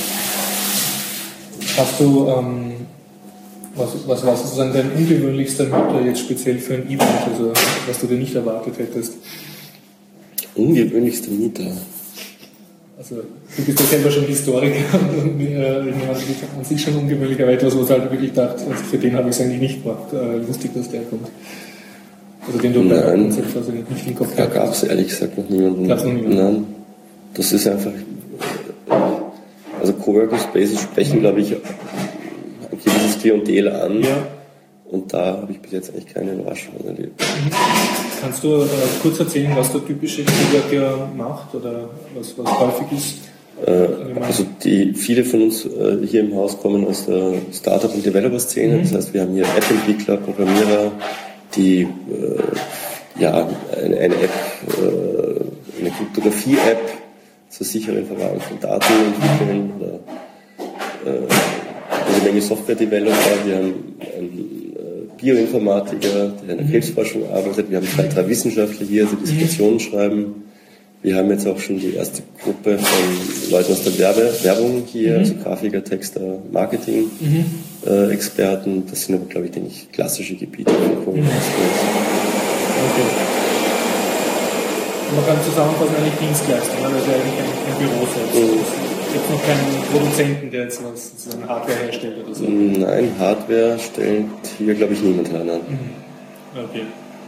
Hast du, was war sozusagen dein ungewöhnlichster Mieter jetzt speziell für ein Event, also was du dir nicht erwartet hättest? Ungewöhnlichster Mieter? Also, du bist ja selber schon Historiker und an sich schon ungewöhnlich, aber etwas, was du halt wirklich dachte, also für den habe ich es eigentlich nicht gemacht. Lustig, dass der kommt. Also den du bei Konzept also nicht im Kopf gehabt hast. Da gab es ehrlich gesagt noch niemanden. Nein. Das ist einfach. Also Coworking Spaces sprechen, glaube ich, ein gewisses Klientel an. Ja. Und da habe ich bis jetzt eigentlich keine Überraschung erlebt. Kannst du kurz erzählen, was der typische Coworker macht oder was häufig ist? Also viele von uns hier im Haus kommen aus der Startup- und Developer-Szene. Das heißt, wir haben hier App-Entwickler, Programmierer, die eine App, eine Kryptographie-App zur sicheren Verwahrung von Daten entwickeln oder eine Menge Software-Developer. Wir haben einen Bioinformatiker, der in der Krebsforschung arbeitet. Wir haben 2-3 Wissenschaftler hier, die Dissertationen schreiben. Wir haben jetzt auch schon die erste Gruppe von Leuten aus der Werbung hier, also Grafiker, Texter, Marketing-Experten. Das sind aber, glaube ich, klassische Gebiete. Okay. Man kann zusammenfassen, eigentlich Dienstleister, weil das ja eigentlich ein Büro selbst. Jetzt noch keinen Produzenten, der jetzt was sozusagen Hardware herstellt oder so? Nein, Hardware stellt hier, glaube ich, niemand her. Okay.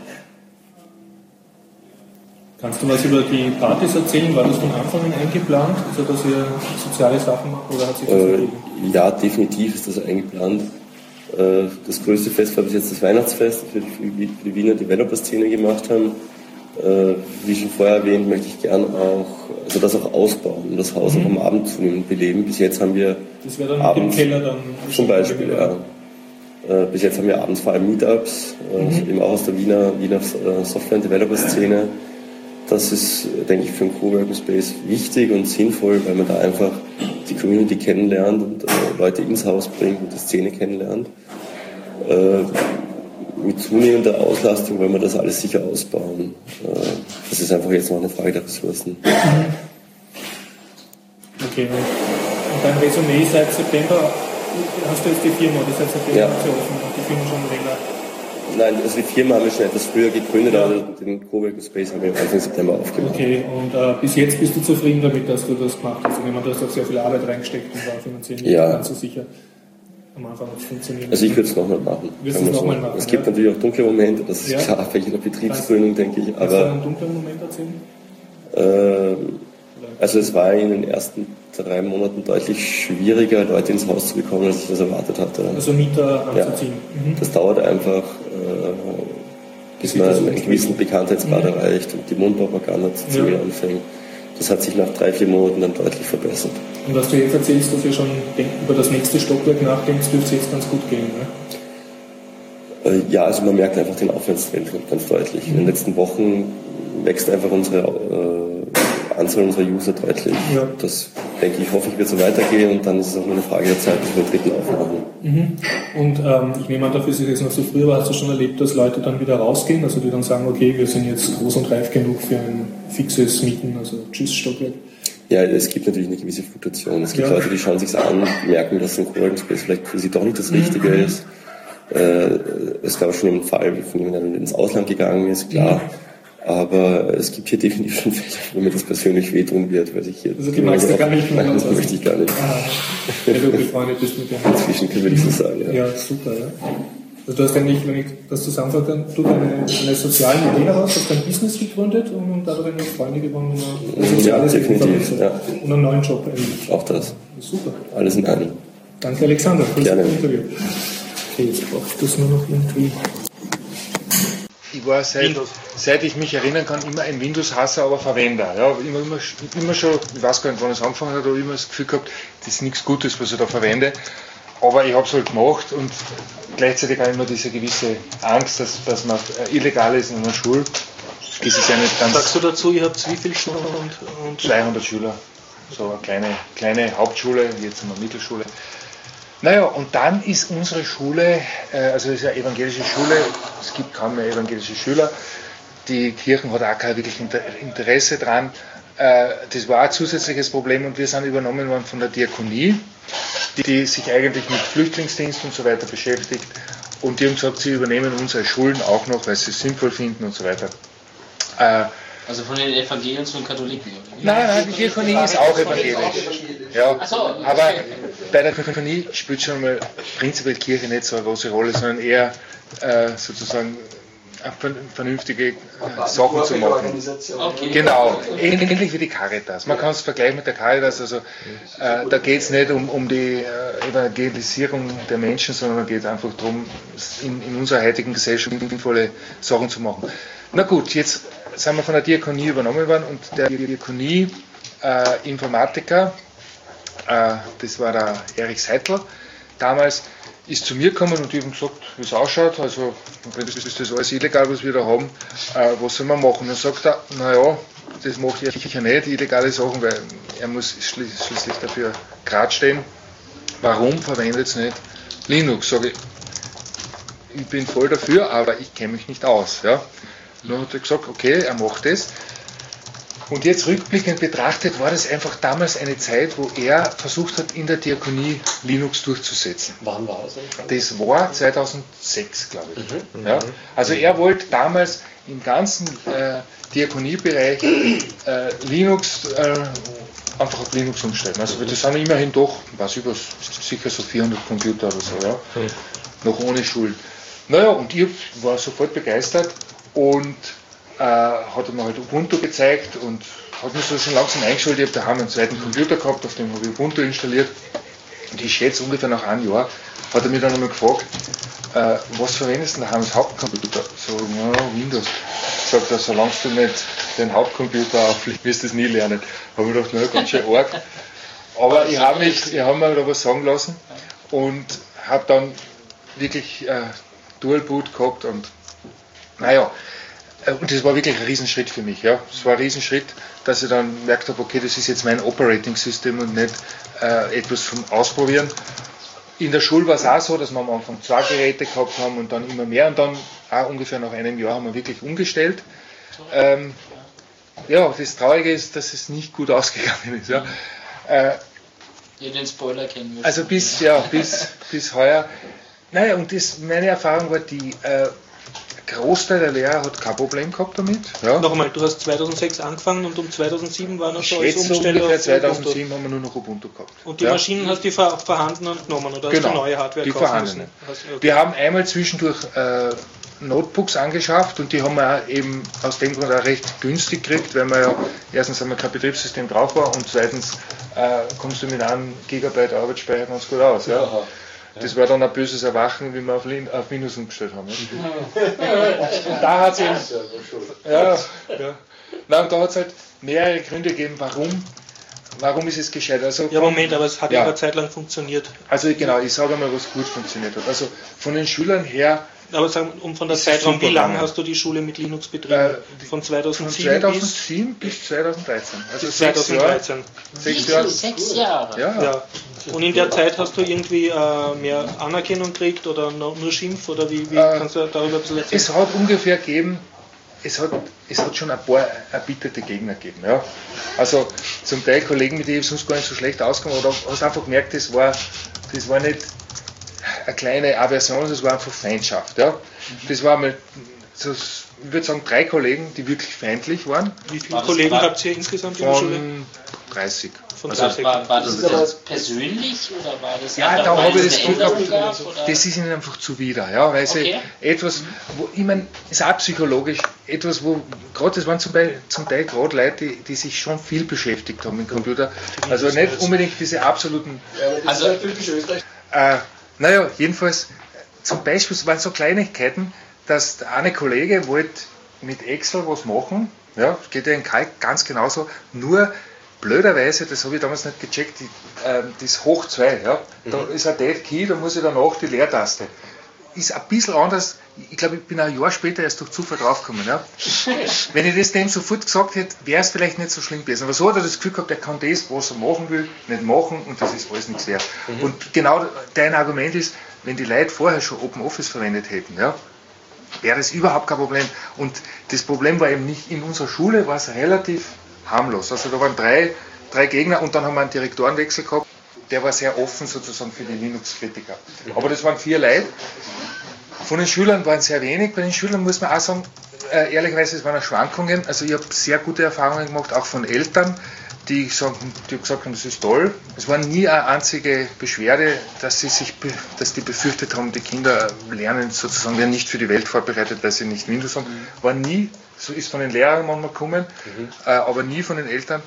Kannst du was über die Partys erzählen? War das von Anfang an eingeplant, also dass ihr soziale Sachen macht, oder hat sich das ergeben? Ja, definitiv ist das eingeplant. Das größte Fest war bis jetzt das Weihnachtsfest, das wir für die Wiener Developer-Szene gemacht haben. Wie schon vorher erwähnt, möchte ich gern das auch ausbauen und das Haus auch am Abend zunehmend beleben. Bis jetzt haben wir das wäre dann abends, im Keller dann zum Beispiel, ja. Bis jetzt haben wir abends vor allem Meetups, eben auch aus der Wiener Software- und Developer-Szene. Das ist, denke ich, für einen Coworking Space wichtig und sinnvoll, weil man da einfach die Community kennenlernt und Leute ins Haus bringt und die Szene kennenlernt. Mit zunehmender Auslastung wollen wir das alles sicher ausbauen. Das ist einfach jetzt noch eine Frage der Ressourcen. Okay. Und dein Resümee seit September, hast du jetzt die Firma, oder seit September offen, die Firma schon länger? Nein, also die Firma haben wir schon etwas früher gegründet, aber den Coworking Space haben wir Anfang September aufgemacht. Okay, und bis jetzt bist du zufrieden damit, dass du das gemacht hast? Also, du hast auch sehr viel Arbeit reingesteckt und war finanziell nicht ganz so sicher. am Anfang funktionieren. Also ich würde es nochmal machen. Wirst du es nochmal machen? Es gibt natürlich auch dunkle Momente, das ist klar bei jeder Betriebsgründung, denke ich. Kannst du einen dunklen Moment erzählen? Also es war in den ersten 3 Monaten deutlich schwieriger, Leute ins Haus zu bekommen, als ich das erwartet hatte. Also Mieter anzuziehen. Ja, das dauert einfach, bis man einen gewissen Bekanntheitsgrad erreicht und die Mundpropaganda zu ziehen anfängt. Das hat sich nach 3-4 Monaten dann deutlich verbessert. Und was du jetzt erzählst, dass ihr schon über das nächste Stockwerk nachdenkst, dürfte es jetzt ganz gut gehen, ne? Ja, also man merkt einfach den Aufwärtstrend ganz deutlich. In den letzten Wochen wächst einfach unsere Anzahl unserer User deutlich. Ja. Das, denke ich, hoffe ich, wird so weitergehen und dann ist es auch nur eine Frage der Zeit, bis wir den dritten aufmachen. Und ich nehme an, dafür ist es jetzt noch so früh, aber hast du schon erlebt, dass Leute dann wieder rausgehen, also die dann sagen, okay, wir sind jetzt groß und reif genug für ein fixes Mieten, also tschüss Stockwerk? Ja, es gibt natürlich eine gewisse Fluktuation. Es gibt Leute, die schauen sich an, merken, dass ein Coworking Space vielleicht für sie doch nicht das Richtige ist. Es gab schon einen Fall von jemandem, der ins Ausland gegangen ist, klar. Aber es gibt hier definitiv schon Fälle, wo mir das persönlich wehtun wird, weil ich hier... Also die magst du gar nicht mehr? Nein, das möchte ich gar nicht. Wenn du befreundet bist mit dem. Inzwischen können wir nicht so sagen, ja. Ja, super, ja. Also du hast eigentlich, wenn ich das zusammenfasse, du eine soziale Idee daraus, hast dein Business gegründet und dadurch eine Freunde gewonnen, eine soziale definitiv, ja. Und einen neuen Job eigentlich. Auch das. Super. Alles in einem. Danke Alexander für das Interview. Okay, jetzt brauche ich das nur noch irgendwie. Ich war seit ich mich erinnern kann, immer ein Windows-Hasser, aber Verwender. Ja, immer schon, ich weiß gar nicht, wann es angefangen hat, aber immer das Gefühl gehabt, das ist nichts Gutes, was ich da verwende. Aber ich habe es halt gemacht und gleichzeitig auch immer diese gewisse Angst, dass man illegal ist in einer Schule. Das ist ja nicht ganz. Sagst du dazu, ihr habt wie viele Schüler? 200 Schüler. So eine kleine Hauptschule, jetzt sind wir Mittelschule. Naja, und dann ist unsere Schule, also es ist eine evangelische Schule, es gibt kaum mehr evangelische Schüler, die Kirchen hat auch kein wirklich Interesse dran. Das war ein zusätzliches Problem und wir sind übernommen worden von der Diakonie, die sich eigentlich mit Flüchtlingsdienst und so weiter beschäftigt und die haben gesagt, sie übernehmen unsere Schulen auch noch, weil sie es sinnvoll finden und so weiter. Also von den Evangelien zu den Katholiken? Nein, die Diakonie ist auch evangelisch. Ja, aber bei der Diakonie spielt schon mal prinzipiell Kirche nicht so eine große Rolle, sondern eher sozusagen vernünftige Sachen zu machen. Okay. Genau, ähnlich wie die Caritas. Man kann es vergleichen mit der Caritas, also da geht es nicht um die Evangelisierung der Menschen, sondern da geht es einfach darum, in unserer heutigen Gesellschaft sinnvolle Sachen zu machen. Na gut, jetzt sind wir von der Diakonie übernommen worden und der Diakonie Informatiker, das war der Erich Seidler, damals ist zu mir gekommen und ich habe gesagt, wie es ausschaut, also ist das alles illegal, was wir da haben, was soll man machen? Und dann sagt er, naja, das mache ich sicher nicht, illegale Sachen, weil er muss schließlich dafür gerade stehen. Warum verwendet es nicht Linux? Sage ich bin voll dafür, aber ich kenne mich nicht aus. Ja. Und dann hat er gesagt, okay, er macht das. Und jetzt rückblickend betrachtet war das einfach damals eine Zeit, wo er versucht hat, in der Diakonie Linux durchzusetzen. Wann war das? Das war 2006, glaube ich. Ja. Also er wollte damals im ganzen Diakoniebereich Linux einfach auf Linux umstellen. Also das sind immerhin doch, sicher so 400 Computer oder so, ja. Noch ohne Schuld. Naja, und ich war sofort begeistert und hat mir halt Ubuntu gezeigt und hat mich so schon langsam eingeschult. Ich habe daheim einen zweiten Computer gehabt, auf dem habe ich Ubuntu installiert. Und ich schätze ungefähr nach einem Jahr hat er mich dann einmal gefragt, was verwendest du daheim als Hauptcomputer? So, ja, Windows. Sagt er, solange du nicht den Hauptcomputer auflegst, wirst du es nie lernen. Habe ich gedacht, naja, ganz schön arg. Aber ich habe mir da was sagen lassen und habe dann wirklich Dual Boot gehabt und naja, und das war wirklich ein Riesenschritt für mich. Ja. Es war ein Riesenschritt, dass ich dann gemerkt habe, okay, das ist jetzt mein Operating System und nicht etwas zum Ausprobieren. In der Schule war es auch so, dass wir am Anfang 2 Geräte gehabt haben und dann immer mehr und dann auch ungefähr nach einem Jahr haben wir wirklich umgestellt. Ja, das Traurige ist, dass es nicht gut ausgegangen ist. Ja. Den Spoiler kennen wir. Also bis heuer. Naja, und meine Erfahrung war die, Großteil der Lehrer hat kein Problem gehabt damit. Ja. Nochmal, du hast 2006 angefangen und um 2007 war noch so alles umgestellt. Ungefähr 2007 haben wir nur noch Ubuntu gehabt. Und die Maschinen hast du vorhandenen genommen oder hast du neue Hardware die kaufen vorhandenen. müssen? Okay. Wir haben einmal zwischendurch Notebooks angeschafft und die haben wir eben aus dem Grund auch recht günstig gekriegt, weil wir ja erstens haben wir kein Betriebssystem drauf war und zweitens kommst du mit einem Gigabyte Arbeitsspeicher ganz gut aus. Ja. Das war dann ein böses Erwachen, wie wir auf Windows umgestellt haben. Und da hat es eben, Nein, da hat es halt mehrere Gründe gegeben, warum ist es gescheitert. Also Moment, aber es hat ja eine Zeit lang funktioniert. Also genau, ich sage mal, was gut funktioniert hat. Also von den Schülern her. Aber sagen, von der Zeitraum, wie lange hast du die Schule mit Linux betrieben? Von 2007 bis 2013. Also 2013. 6 Jahre. Ja. Und in der Zeit hast du irgendwie mehr Anerkennung gekriegt oder nur Schimpf oder wie kannst du darüber ein bisschen erzählen? Es hat ungefähr gegeben, es hat schon ein paar erbitterte Gegner gegeben. Ja. Also zum Teil Kollegen, mit denen ich sonst gar nicht so schlecht ausgekommen oder hast einfach gemerkt, das war nicht eine kleine Aversion, das war einfach Feindschaft. Ja. Das war mal, so, ich würde sagen, 3 Kollegen, die wirklich feindlich waren. Wie viele Kollegen habt ihr insgesamt in der Schule? 30. War das persönlich oder war das ja, da habe ich das Gefühl gehabt, das ist ihnen einfach zuwider, ja, weil sie etwas, wo, ich meine, ist auch psychologisch, etwas, wo, gerade das waren zum Teil gerade Leute, die sich schon viel beschäftigt haben mit dem Computer, also nicht unbedingt diese absoluten, naja, jedenfalls, zum Beispiel waren so Kleinigkeiten, dass der eine Kollege wollte mit Excel was machen, ja, geht ja in Kalk ganz genauso, nur blöderweise, das habe ich damals nicht gecheckt, das Hoch 2, ja, da ist ein Dead Key, da muss ich danach die Leertaste. Ist ein bisschen anders, ich glaube, ich bin ein Jahr später erst durch Zufall draufgekommen. Ja. Wenn ich das dem sofort gesagt hätte, wäre es vielleicht nicht so schlimm gewesen. Aber so hat er das Gefühl gehabt, er kann das, was er machen will, nicht machen und das ist alles nichts wert. Und genau dein Argument ist, wenn die Leute vorher schon Open Office verwendet hätten, ja, wäre das überhaupt kein Problem. Und das Problem war eben nicht, in unserer Schule war es relativ harmlos. Also da waren drei Gegner und dann haben wir einen Direktorenwechsel gehabt. Der war sehr offen sozusagen für die Linux-Kritiker. Aber das waren 4 Leute. Von den Schülern waren sehr wenig. Bei den Schülern muss man auch sagen, ehrlicherweise, es waren auch Schwankungen. Also ich habe sehr gute Erfahrungen gemacht, auch von Eltern, die gesagt haben, das ist toll. Es war nie eine einzige Beschwerde, dass die befürchtet haben, die Kinder lernen sozusagen, werden nicht für die Welt vorbereitet, weil sie nicht Windows haben. War nie, so ist von den Lehrern manchmal gekommen, aber nie von den Eltern.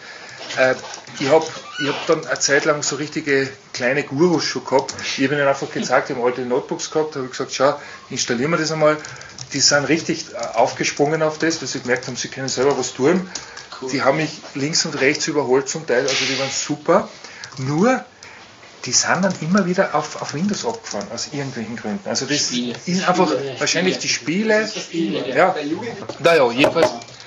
Ich hab dann eine Zeit lang so richtige kleine Gurus schon gehabt. Ich habe ihnen einfach gezeigt, ich habe alte Notebooks gehabt, habe gesagt, schau, installieren wir das einmal. Die sind richtig aufgesprungen auf das, weil sie gemerkt haben, sie können selber was tun. Cool. Die haben mich links und rechts überholt zum Teil, also die waren super. Nur, die sind dann immer wieder auf Windows abgefahren, aus irgendwelchen Gründen. Also das ist einfach wahrscheinlich die Spiele. Ja. Naja, jedenfalls,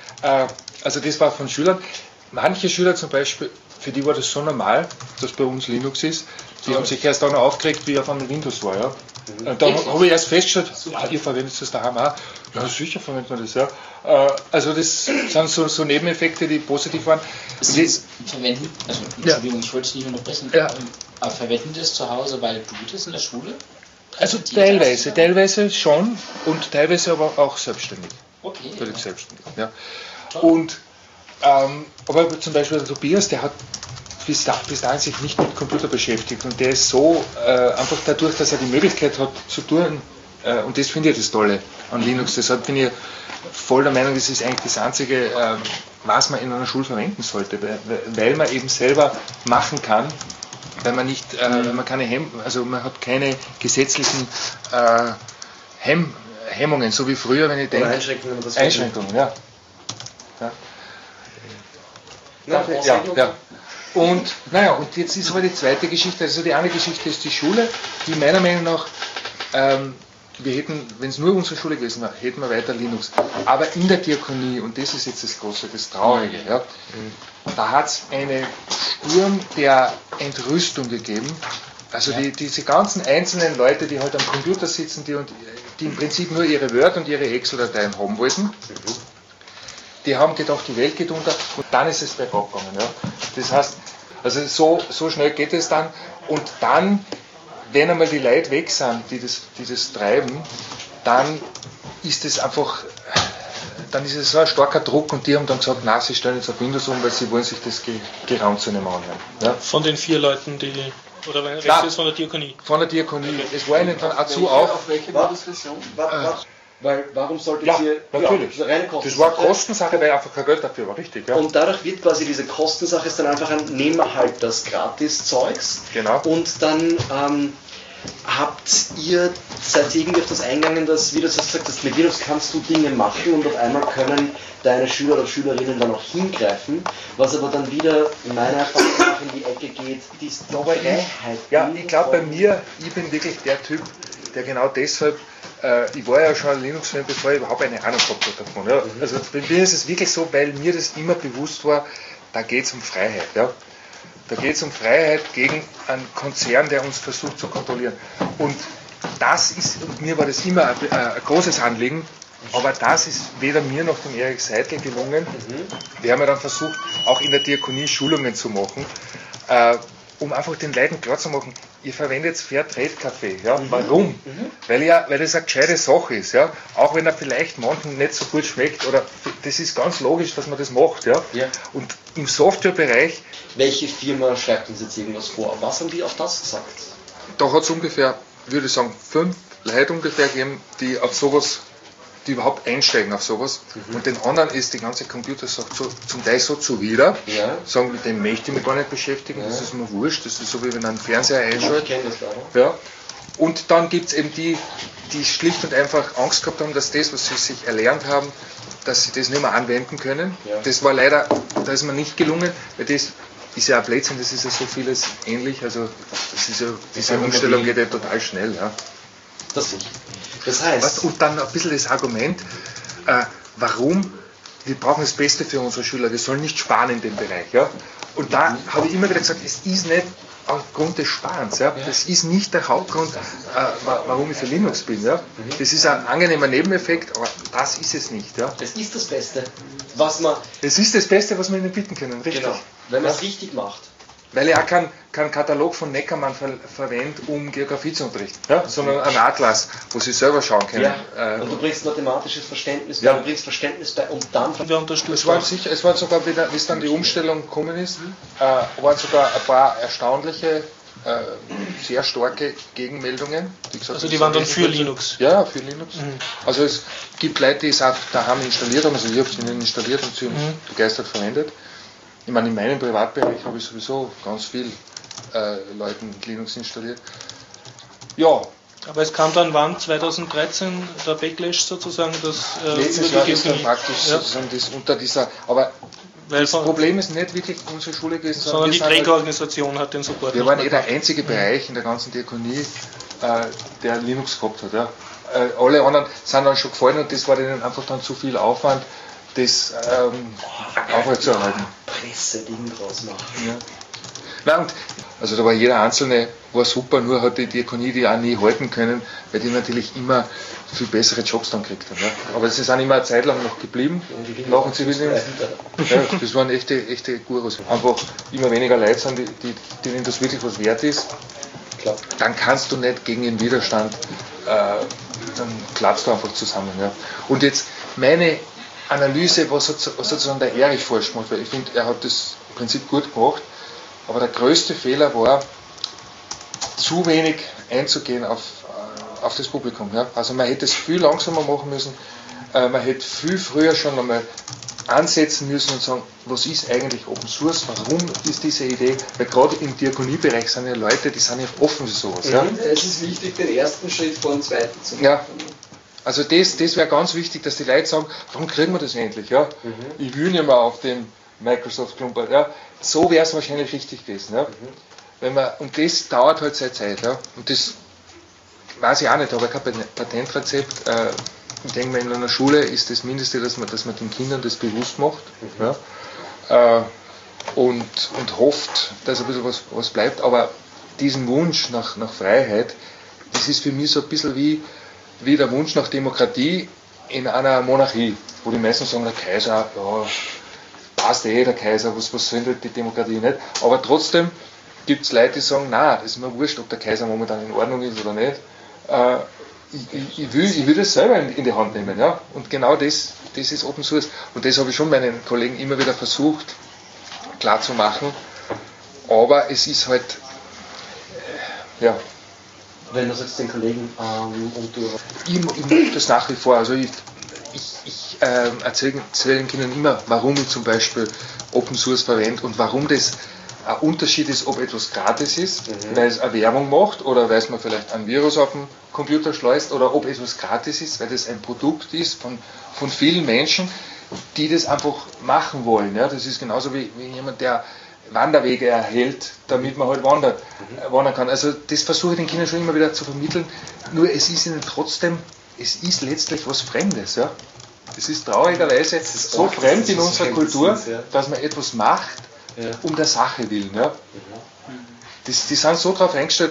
also das war von Schülern. Manche Schüler zum Beispiel, für die war das so normal, dass bei uns Linux ist, die haben sich erst dann aufgeregt, wie auf einmal Windows war. Ja. Und dann habe ich erst festgestellt, ihr verwendet das daheim auch. Ja, sicher verwendet man das, ja. Also das sind so Nebeneffekte, die positiv waren. Verwenden, also Entschuldigung, ich wollte es nicht unterbrechen, aber verwenden das zu Hause, weil du das in der Schule? Also teilweise schon und teilweise aber auch selbstständig. Okay. Völlig selbstständig, ja. Und aber zum Beispiel der Tobias, der hat bis dahin sich nicht mit Computer beschäftigt und der ist so einfach dadurch, dass er die Möglichkeit hat zu tun, und das finde ich das Tolle an Linux, deshalb bin ich voll der Meinung, das ist eigentlich das Einzige, was man in einer Schule verwenden sollte, weil man eben selber machen kann, weil man nicht, man keine man hat keine gesetzlichen Hemmungen, so wie früher, wenn ich denke. Einschränkungen, ja. Ja. Und jetzt ist aber die zweite Geschichte, also die eine Geschichte ist die Schule, die meiner Meinung nach, wir hätten, wenn es nur unsere Schule gewesen wäre, hätten wir weiter Linux. Aber in der Diakonie, und das ist jetzt das Große, das Traurige, ja, da hat es einen Sturm der Entrüstung gegeben. Also diese ganzen einzelnen Leute, die halt am Computer sitzen, die im Prinzip nur ihre Word- und ihre Excel-Dateien haben wollten, die haben gedacht, die Welt geht unter und dann ist es bergab gegangen. Ja. Das heißt, also so schnell geht es dann und dann, wenn einmal die Leute weg sind, die das treiben, dann ist es einfach, dann ist es so ein starker Druck und die haben dann gesagt, nein, sie stellen jetzt auf Windows um, weil sie wollen sich das geraumt zu nehmen anhören. Ja? Von den 4 Leuten, die, oder redest du jetzt von der Diakonie? Von der Diakonie. Es war ihnen dann auch zu auf. Auf welche Windows-Version? Weil warum solltet ihr... Natürlich. Ja, reine Kostensache. Das war eine Kostensache, weil einfach kein Geld dafür war, richtig. Ja. Und dadurch wird quasi diese Kostensache ist dann einfach ein Nehmen halt das Gratis-Zeugs. Genau. Und dann seid ihr irgendwie auf das eingegangen, dass, wie du das gesagt hast, mit Linux kannst du Dinge machen und auf einmal können deine Schüler oder Schülerinnen dann auch hingreifen, was aber dann wieder in meiner Erfahrung nach in die Ecke geht, die Freiheit. Ja, ich glaube bei mir, ich bin wirklich der Typ, der genau deshalb, ich war ja schon ein Linux-Fan, bevor ich überhaupt eine Ahnung gehabt habe davon. Ja. Also bei mir ist es wirklich so, weil mir das immer bewusst war, da geht es um Freiheit. Ja. Da geht es um Freiheit gegen einen Konzern, der uns versucht zu kontrollieren. Und mir war das immer ein großes Anliegen, aber das ist weder mir noch dem Erich Seidel gelungen. Wir haben ja dann versucht, auch in der Diakonie Schulungen zu machen, um einfach den Leuten klarzumachen, ihr verwendet Fairtrade-Kaffee. Ja? Warum? Weil das eine gescheite Sache ist. Ja? Auch wenn er vielleicht manchen nicht so gut schmeckt. Oder das ist ganz logisch, dass man das macht. Ja? Ja. Und im Softwarebereich... Welche Firma schreibt uns jetzt irgendwas vor? Was haben die auf das gesagt? Da hat es ungefähr, würde ich sagen, 5 Leute ungefähr gegeben, die auf sowas, die überhaupt einsteigen auf sowas. Und den anderen ist die ganze Computersache zum Teil so zuwider. Ja. Sagen, mit dem möchte ich mich gar nicht beschäftigen, das ist mir wurscht, das ist so wie wenn man einen Fernseher einschaltet. Ich kenne das leider. Ja. Und dann gibt es eben die schlicht und einfach Angst gehabt haben, dass das, was sie sich erlernt haben, dass sie das nicht mehr anwenden können. Ja. Das war leider, da ist mir nicht gelungen, weil das ist ja ein Blödsinn, das ist ja so vieles ähnlich, also das ist ja, diese Umstellung geht ja total schnell. Ja. Das heißt... Und dann ein bisschen das Argument, warum, wir brauchen das Beste für unsere Schüler, wir sollen nicht sparen in dem Bereich. Ja. Und da habe ich immer wieder gesagt, es ist nicht aufgrund des Sparens. Ja. Das ist nicht der Hauptgrund, warum ich für Linux bin. Ja. Das ist ein angenehmer Nebeneffekt, aber das ist es nicht. Ja. Das ist das Beste, was man... Es ist das Beste, was wir ihnen bieten können, richtig. Genau, wenn man es richtig macht. Weil ich auch keinen Katalog von Neckermann verwende, um Geografie zu unterrichten, ja? Sondern einen Atlas, wo sie selber schauen können. Ja. Und du bringst mathematisches Verständnis bei, du bringst Verständnis bei und dann... Es waren sogar, wie es dann die Umstellung gekommen ist, waren sogar ein paar erstaunliche, sehr starke Gegenmeldungen. Die gesagt, also die waren dann für Linux? Ja, für Linux. Also es gibt Leute, die es auch daheim installiert haben, also ich habe es ihnen installiert und sie haben es begeistert verwendet. Ich meine, in meinem Privatbereich habe ich sowieso ganz viel Leuten Linux installiert. Ja. Aber es kam dann wann? 2013 der Backlash sozusagen? Letztes Jahr ist dann praktisch sozusagen das unter dieser... Aber das Problem ist nicht wirklich unsere Schule gewesen, sondern die Trägerorganisation hat den Support. Wir waren der einzige Bereich in der ganzen Diakonie, der Linux gehabt hat. Ja. Alle anderen sind dann schon gefallen und das war denen einfach dann zu viel Aufwand, das aufrechtzuerhalten. Presse-Ding draus machen. Ja. Nein, und, also da war jeder Einzelne, war super, nur hat die Diakonie die auch nie halten können, weil die natürlich immer viel bessere Jobs dann gekriegt haben. Ja. Aber sie sind immer eine Zeit lang noch geblieben, nach dem Zivildienst. Ja, das waren echte Gurus. Einfach immer weniger Leute sind, denen das wirklich was wert ist. Klar. Dann kannst du nicht gegen den Widerstand, dann klappst du einfach zusammen. Ja. Und jetzt meine Analyse, was sozusagen der Erich falsch gemacht, weil ich finde, er hat das im Prinzip gut gemacht, aber der größte Fehler war, zu wenig einzugehen auf das Publikum. Ja. Also man hätte es viel langsamer machen müssen, man hätte viel früher schon einmal ansetzen müssen und sagen, was ist eigentlich Open Source, warum ist diese Idee, weil gerade im Diakoniebereich sind ja Leute, die sind ja offen für sowas. Ja. Es ist wichtig, den ersten Schritt vor dem zweiten zu machen. Ja. Also das wäre ganz wichtig, dass die Leute sagen, warum kriegen wir das endlich? Ja? Ich will nicht mehr auf dem Microsoft-Klumper. Ja? So wäre es wahrscheinlich richtig gewesen. Ja? Und das dauert halt seine Zeit. Ja? Und das weiß ich auch nicht, aber kein Patentrezept. Ich denke mal, in einer Schule ist das Mindeste, dass man den Kindern das bewusst macht. Ja? Und hofft, dass ein bisschen was bleibt. Aber diesen Wunsch nach Freiheit, das ist für mich so ein bisschen wie der Wunsch nach Demokratie in einer Monarchie, wo die meisten sagen, der Kaiser, ja, passt der Kaiser, was soll denn die Demokratie nicht? Aber trotzdem gibt es Leute, die sagen, nein, das ist mir wurscht, ob der Kaiser momentan in Ordnung ist oder nicht. ich will das selber in die Hand nehmen. Ja? Und genau das ist Open Source. Und das habe ich schon meinen Kollegen immer wieder versucht klarzumachen. Aber es ist halt, ja. Wenn du sagst den Kollegen und du... Ich mache das nach wie vor. Also ich erzähle den Kindern immer, warum ich zum Beispiel Open Source verwende und warum das ein Unterschied ist, ob etwas gratis ist, weil es eine Werbung macht oder weil es man vielleicht ein Virus auf den Computer schleust, oder ob etwas gratis ist, weil das ein Produkt ist von vielen Menschen, die das einfach machen wollen. Ja? Das ist genauso wie jemand, der Wanderwege erhält, damit man halt wandern kann. Also das versuche ich den Kindern schon immer wieder zu vermitteln, nur es ist ihnen trotzdem, es ist letztlich was Fremdes. Ja? Das ist traurigerweise so fremd in unserer Kultur, dass man etwas macht, um der Sache willen. Ja? Die sind so darauf eingestellt,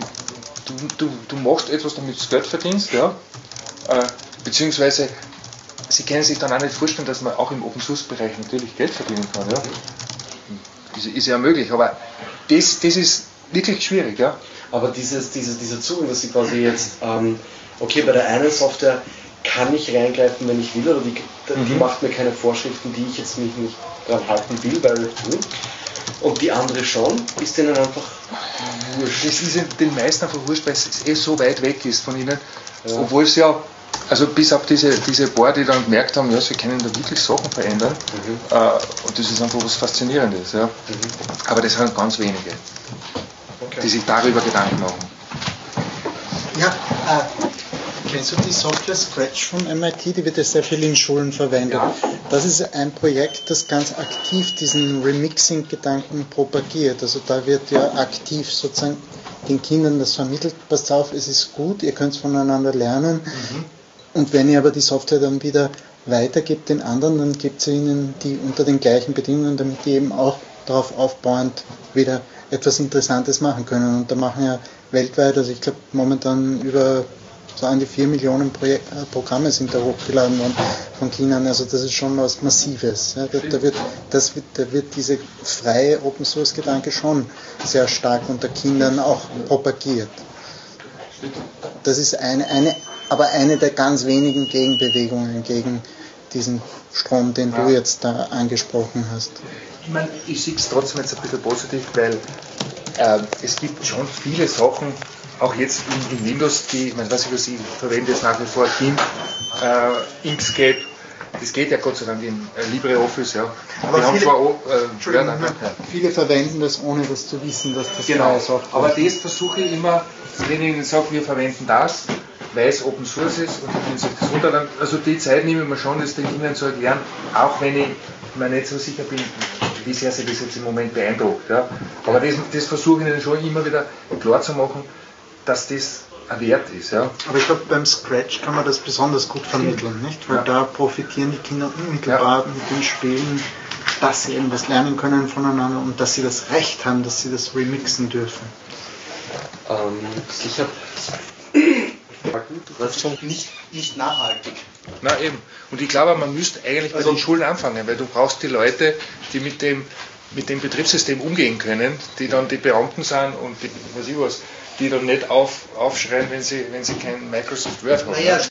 du machst etwas, damit du Geld verdienst, ja? Beziehungsweise sie können sich dann auch nicht vorstellen, dass man auch im Open Source Bereich natürlich Geld verdienen kann. Ja? Ist ja möglich, aber das ist wirklich schwierig. Ja? Aber dieser Zugang, dass sie quasi jetzt, okay, bei der einen Software kann ich reingreifen, wenn ich will, oder die macht mir keine Vorschriften, die ich jetzt mich nicht dran halten will, weil und die andere schon, ist denen einfach wurscht. Das ist den meisten einfach wurscht, weil es so weit weg ist von ihnen, obwohl es ja, also bis auf diese paar, die dann gemerkt haben, ja, sie können da wirklich Sachen verändern, und das ist einfach was Faszinierendes. Ja. Aber das sind ganz wenige, die sich darüber Gedanken machen. Ja, kennst du die Software Scratch von MIT? Die wird ja sehr viel in Schulen verwendet. Ja. Das ist ein Projekt, das ganz aktiv diesen Remixing-Gedanken propagiert. Also da wird ja aktiv sozusagen den Kindern das vermittelt, passt auf, es ist gut, ihr könnt voneinander lernen. Und wenn ihr aber die Software dann wieder weitergibt den anderen, dann gibt sie ihnen die unter den gleichen Bedingungen, damit die eben auch darauf aufbauend wieder etwas Interessantes machen können. Und da machen ja weltweit, also ich glaube momentan über so an die 4 Millionen Programme sind da hochgeladen worden von Kindern, also das ist schon was Massives. Ja, da wird diese freie Open Source Gedanke schon sehr stark unter Kindern auch propagiert. Das ist aber eine der ganz wenigen Gegenbewegungen gegen diesen Strom, den du jetzt da angesprochen hast. Ich meine, ich sehe es trotzdem jetzt ein bisschen positiv, weil es gibt schon viele Sachen, auch jetzt in Windows, die, ich verwende jetzt nach wie vor GIMP, Inkscape, das geht ja Gott sei Dank in LibreOffice, ja. Aber viele verwenden das, ohne das zu wissen, dass das freie Software ist. Aber das versuche ich immer, wenn ich ihnen sage, wir verwenden das, weil es Open Source ist und ich sich das runterladen. Also die Zeit nehme ich mir schon, das den Kindern zu erklären, auch wenn ich mir nicht so sicher bin, wie sehr sie das jetzt im Moment beeindruckt. Ja. Aber das versuche ich ihnen schon immer wieder klar zu machen, dass das ein Wert ist. Ja. Aber ich glaube, beim Scratch kann man das besonders gut vermitteln, nicht? Weil da profitieren die Kinder unmittelbar mit den Spielen, dass sie eben was lernen können voneinander und dass sie das Recht haben, dass sie das remixen dürfen. Ich habe das ist schon nicht nachhaltig. Na eben. Und ich glaube, man müsste eigentlich bei den Schulen anfangen, weil du brauchst die Leute, die mit dem Betriebssystem umgehen können, die dann die Beamten sind und die dann nicht aufschreien, wenn sie kein Microsoft Word haben.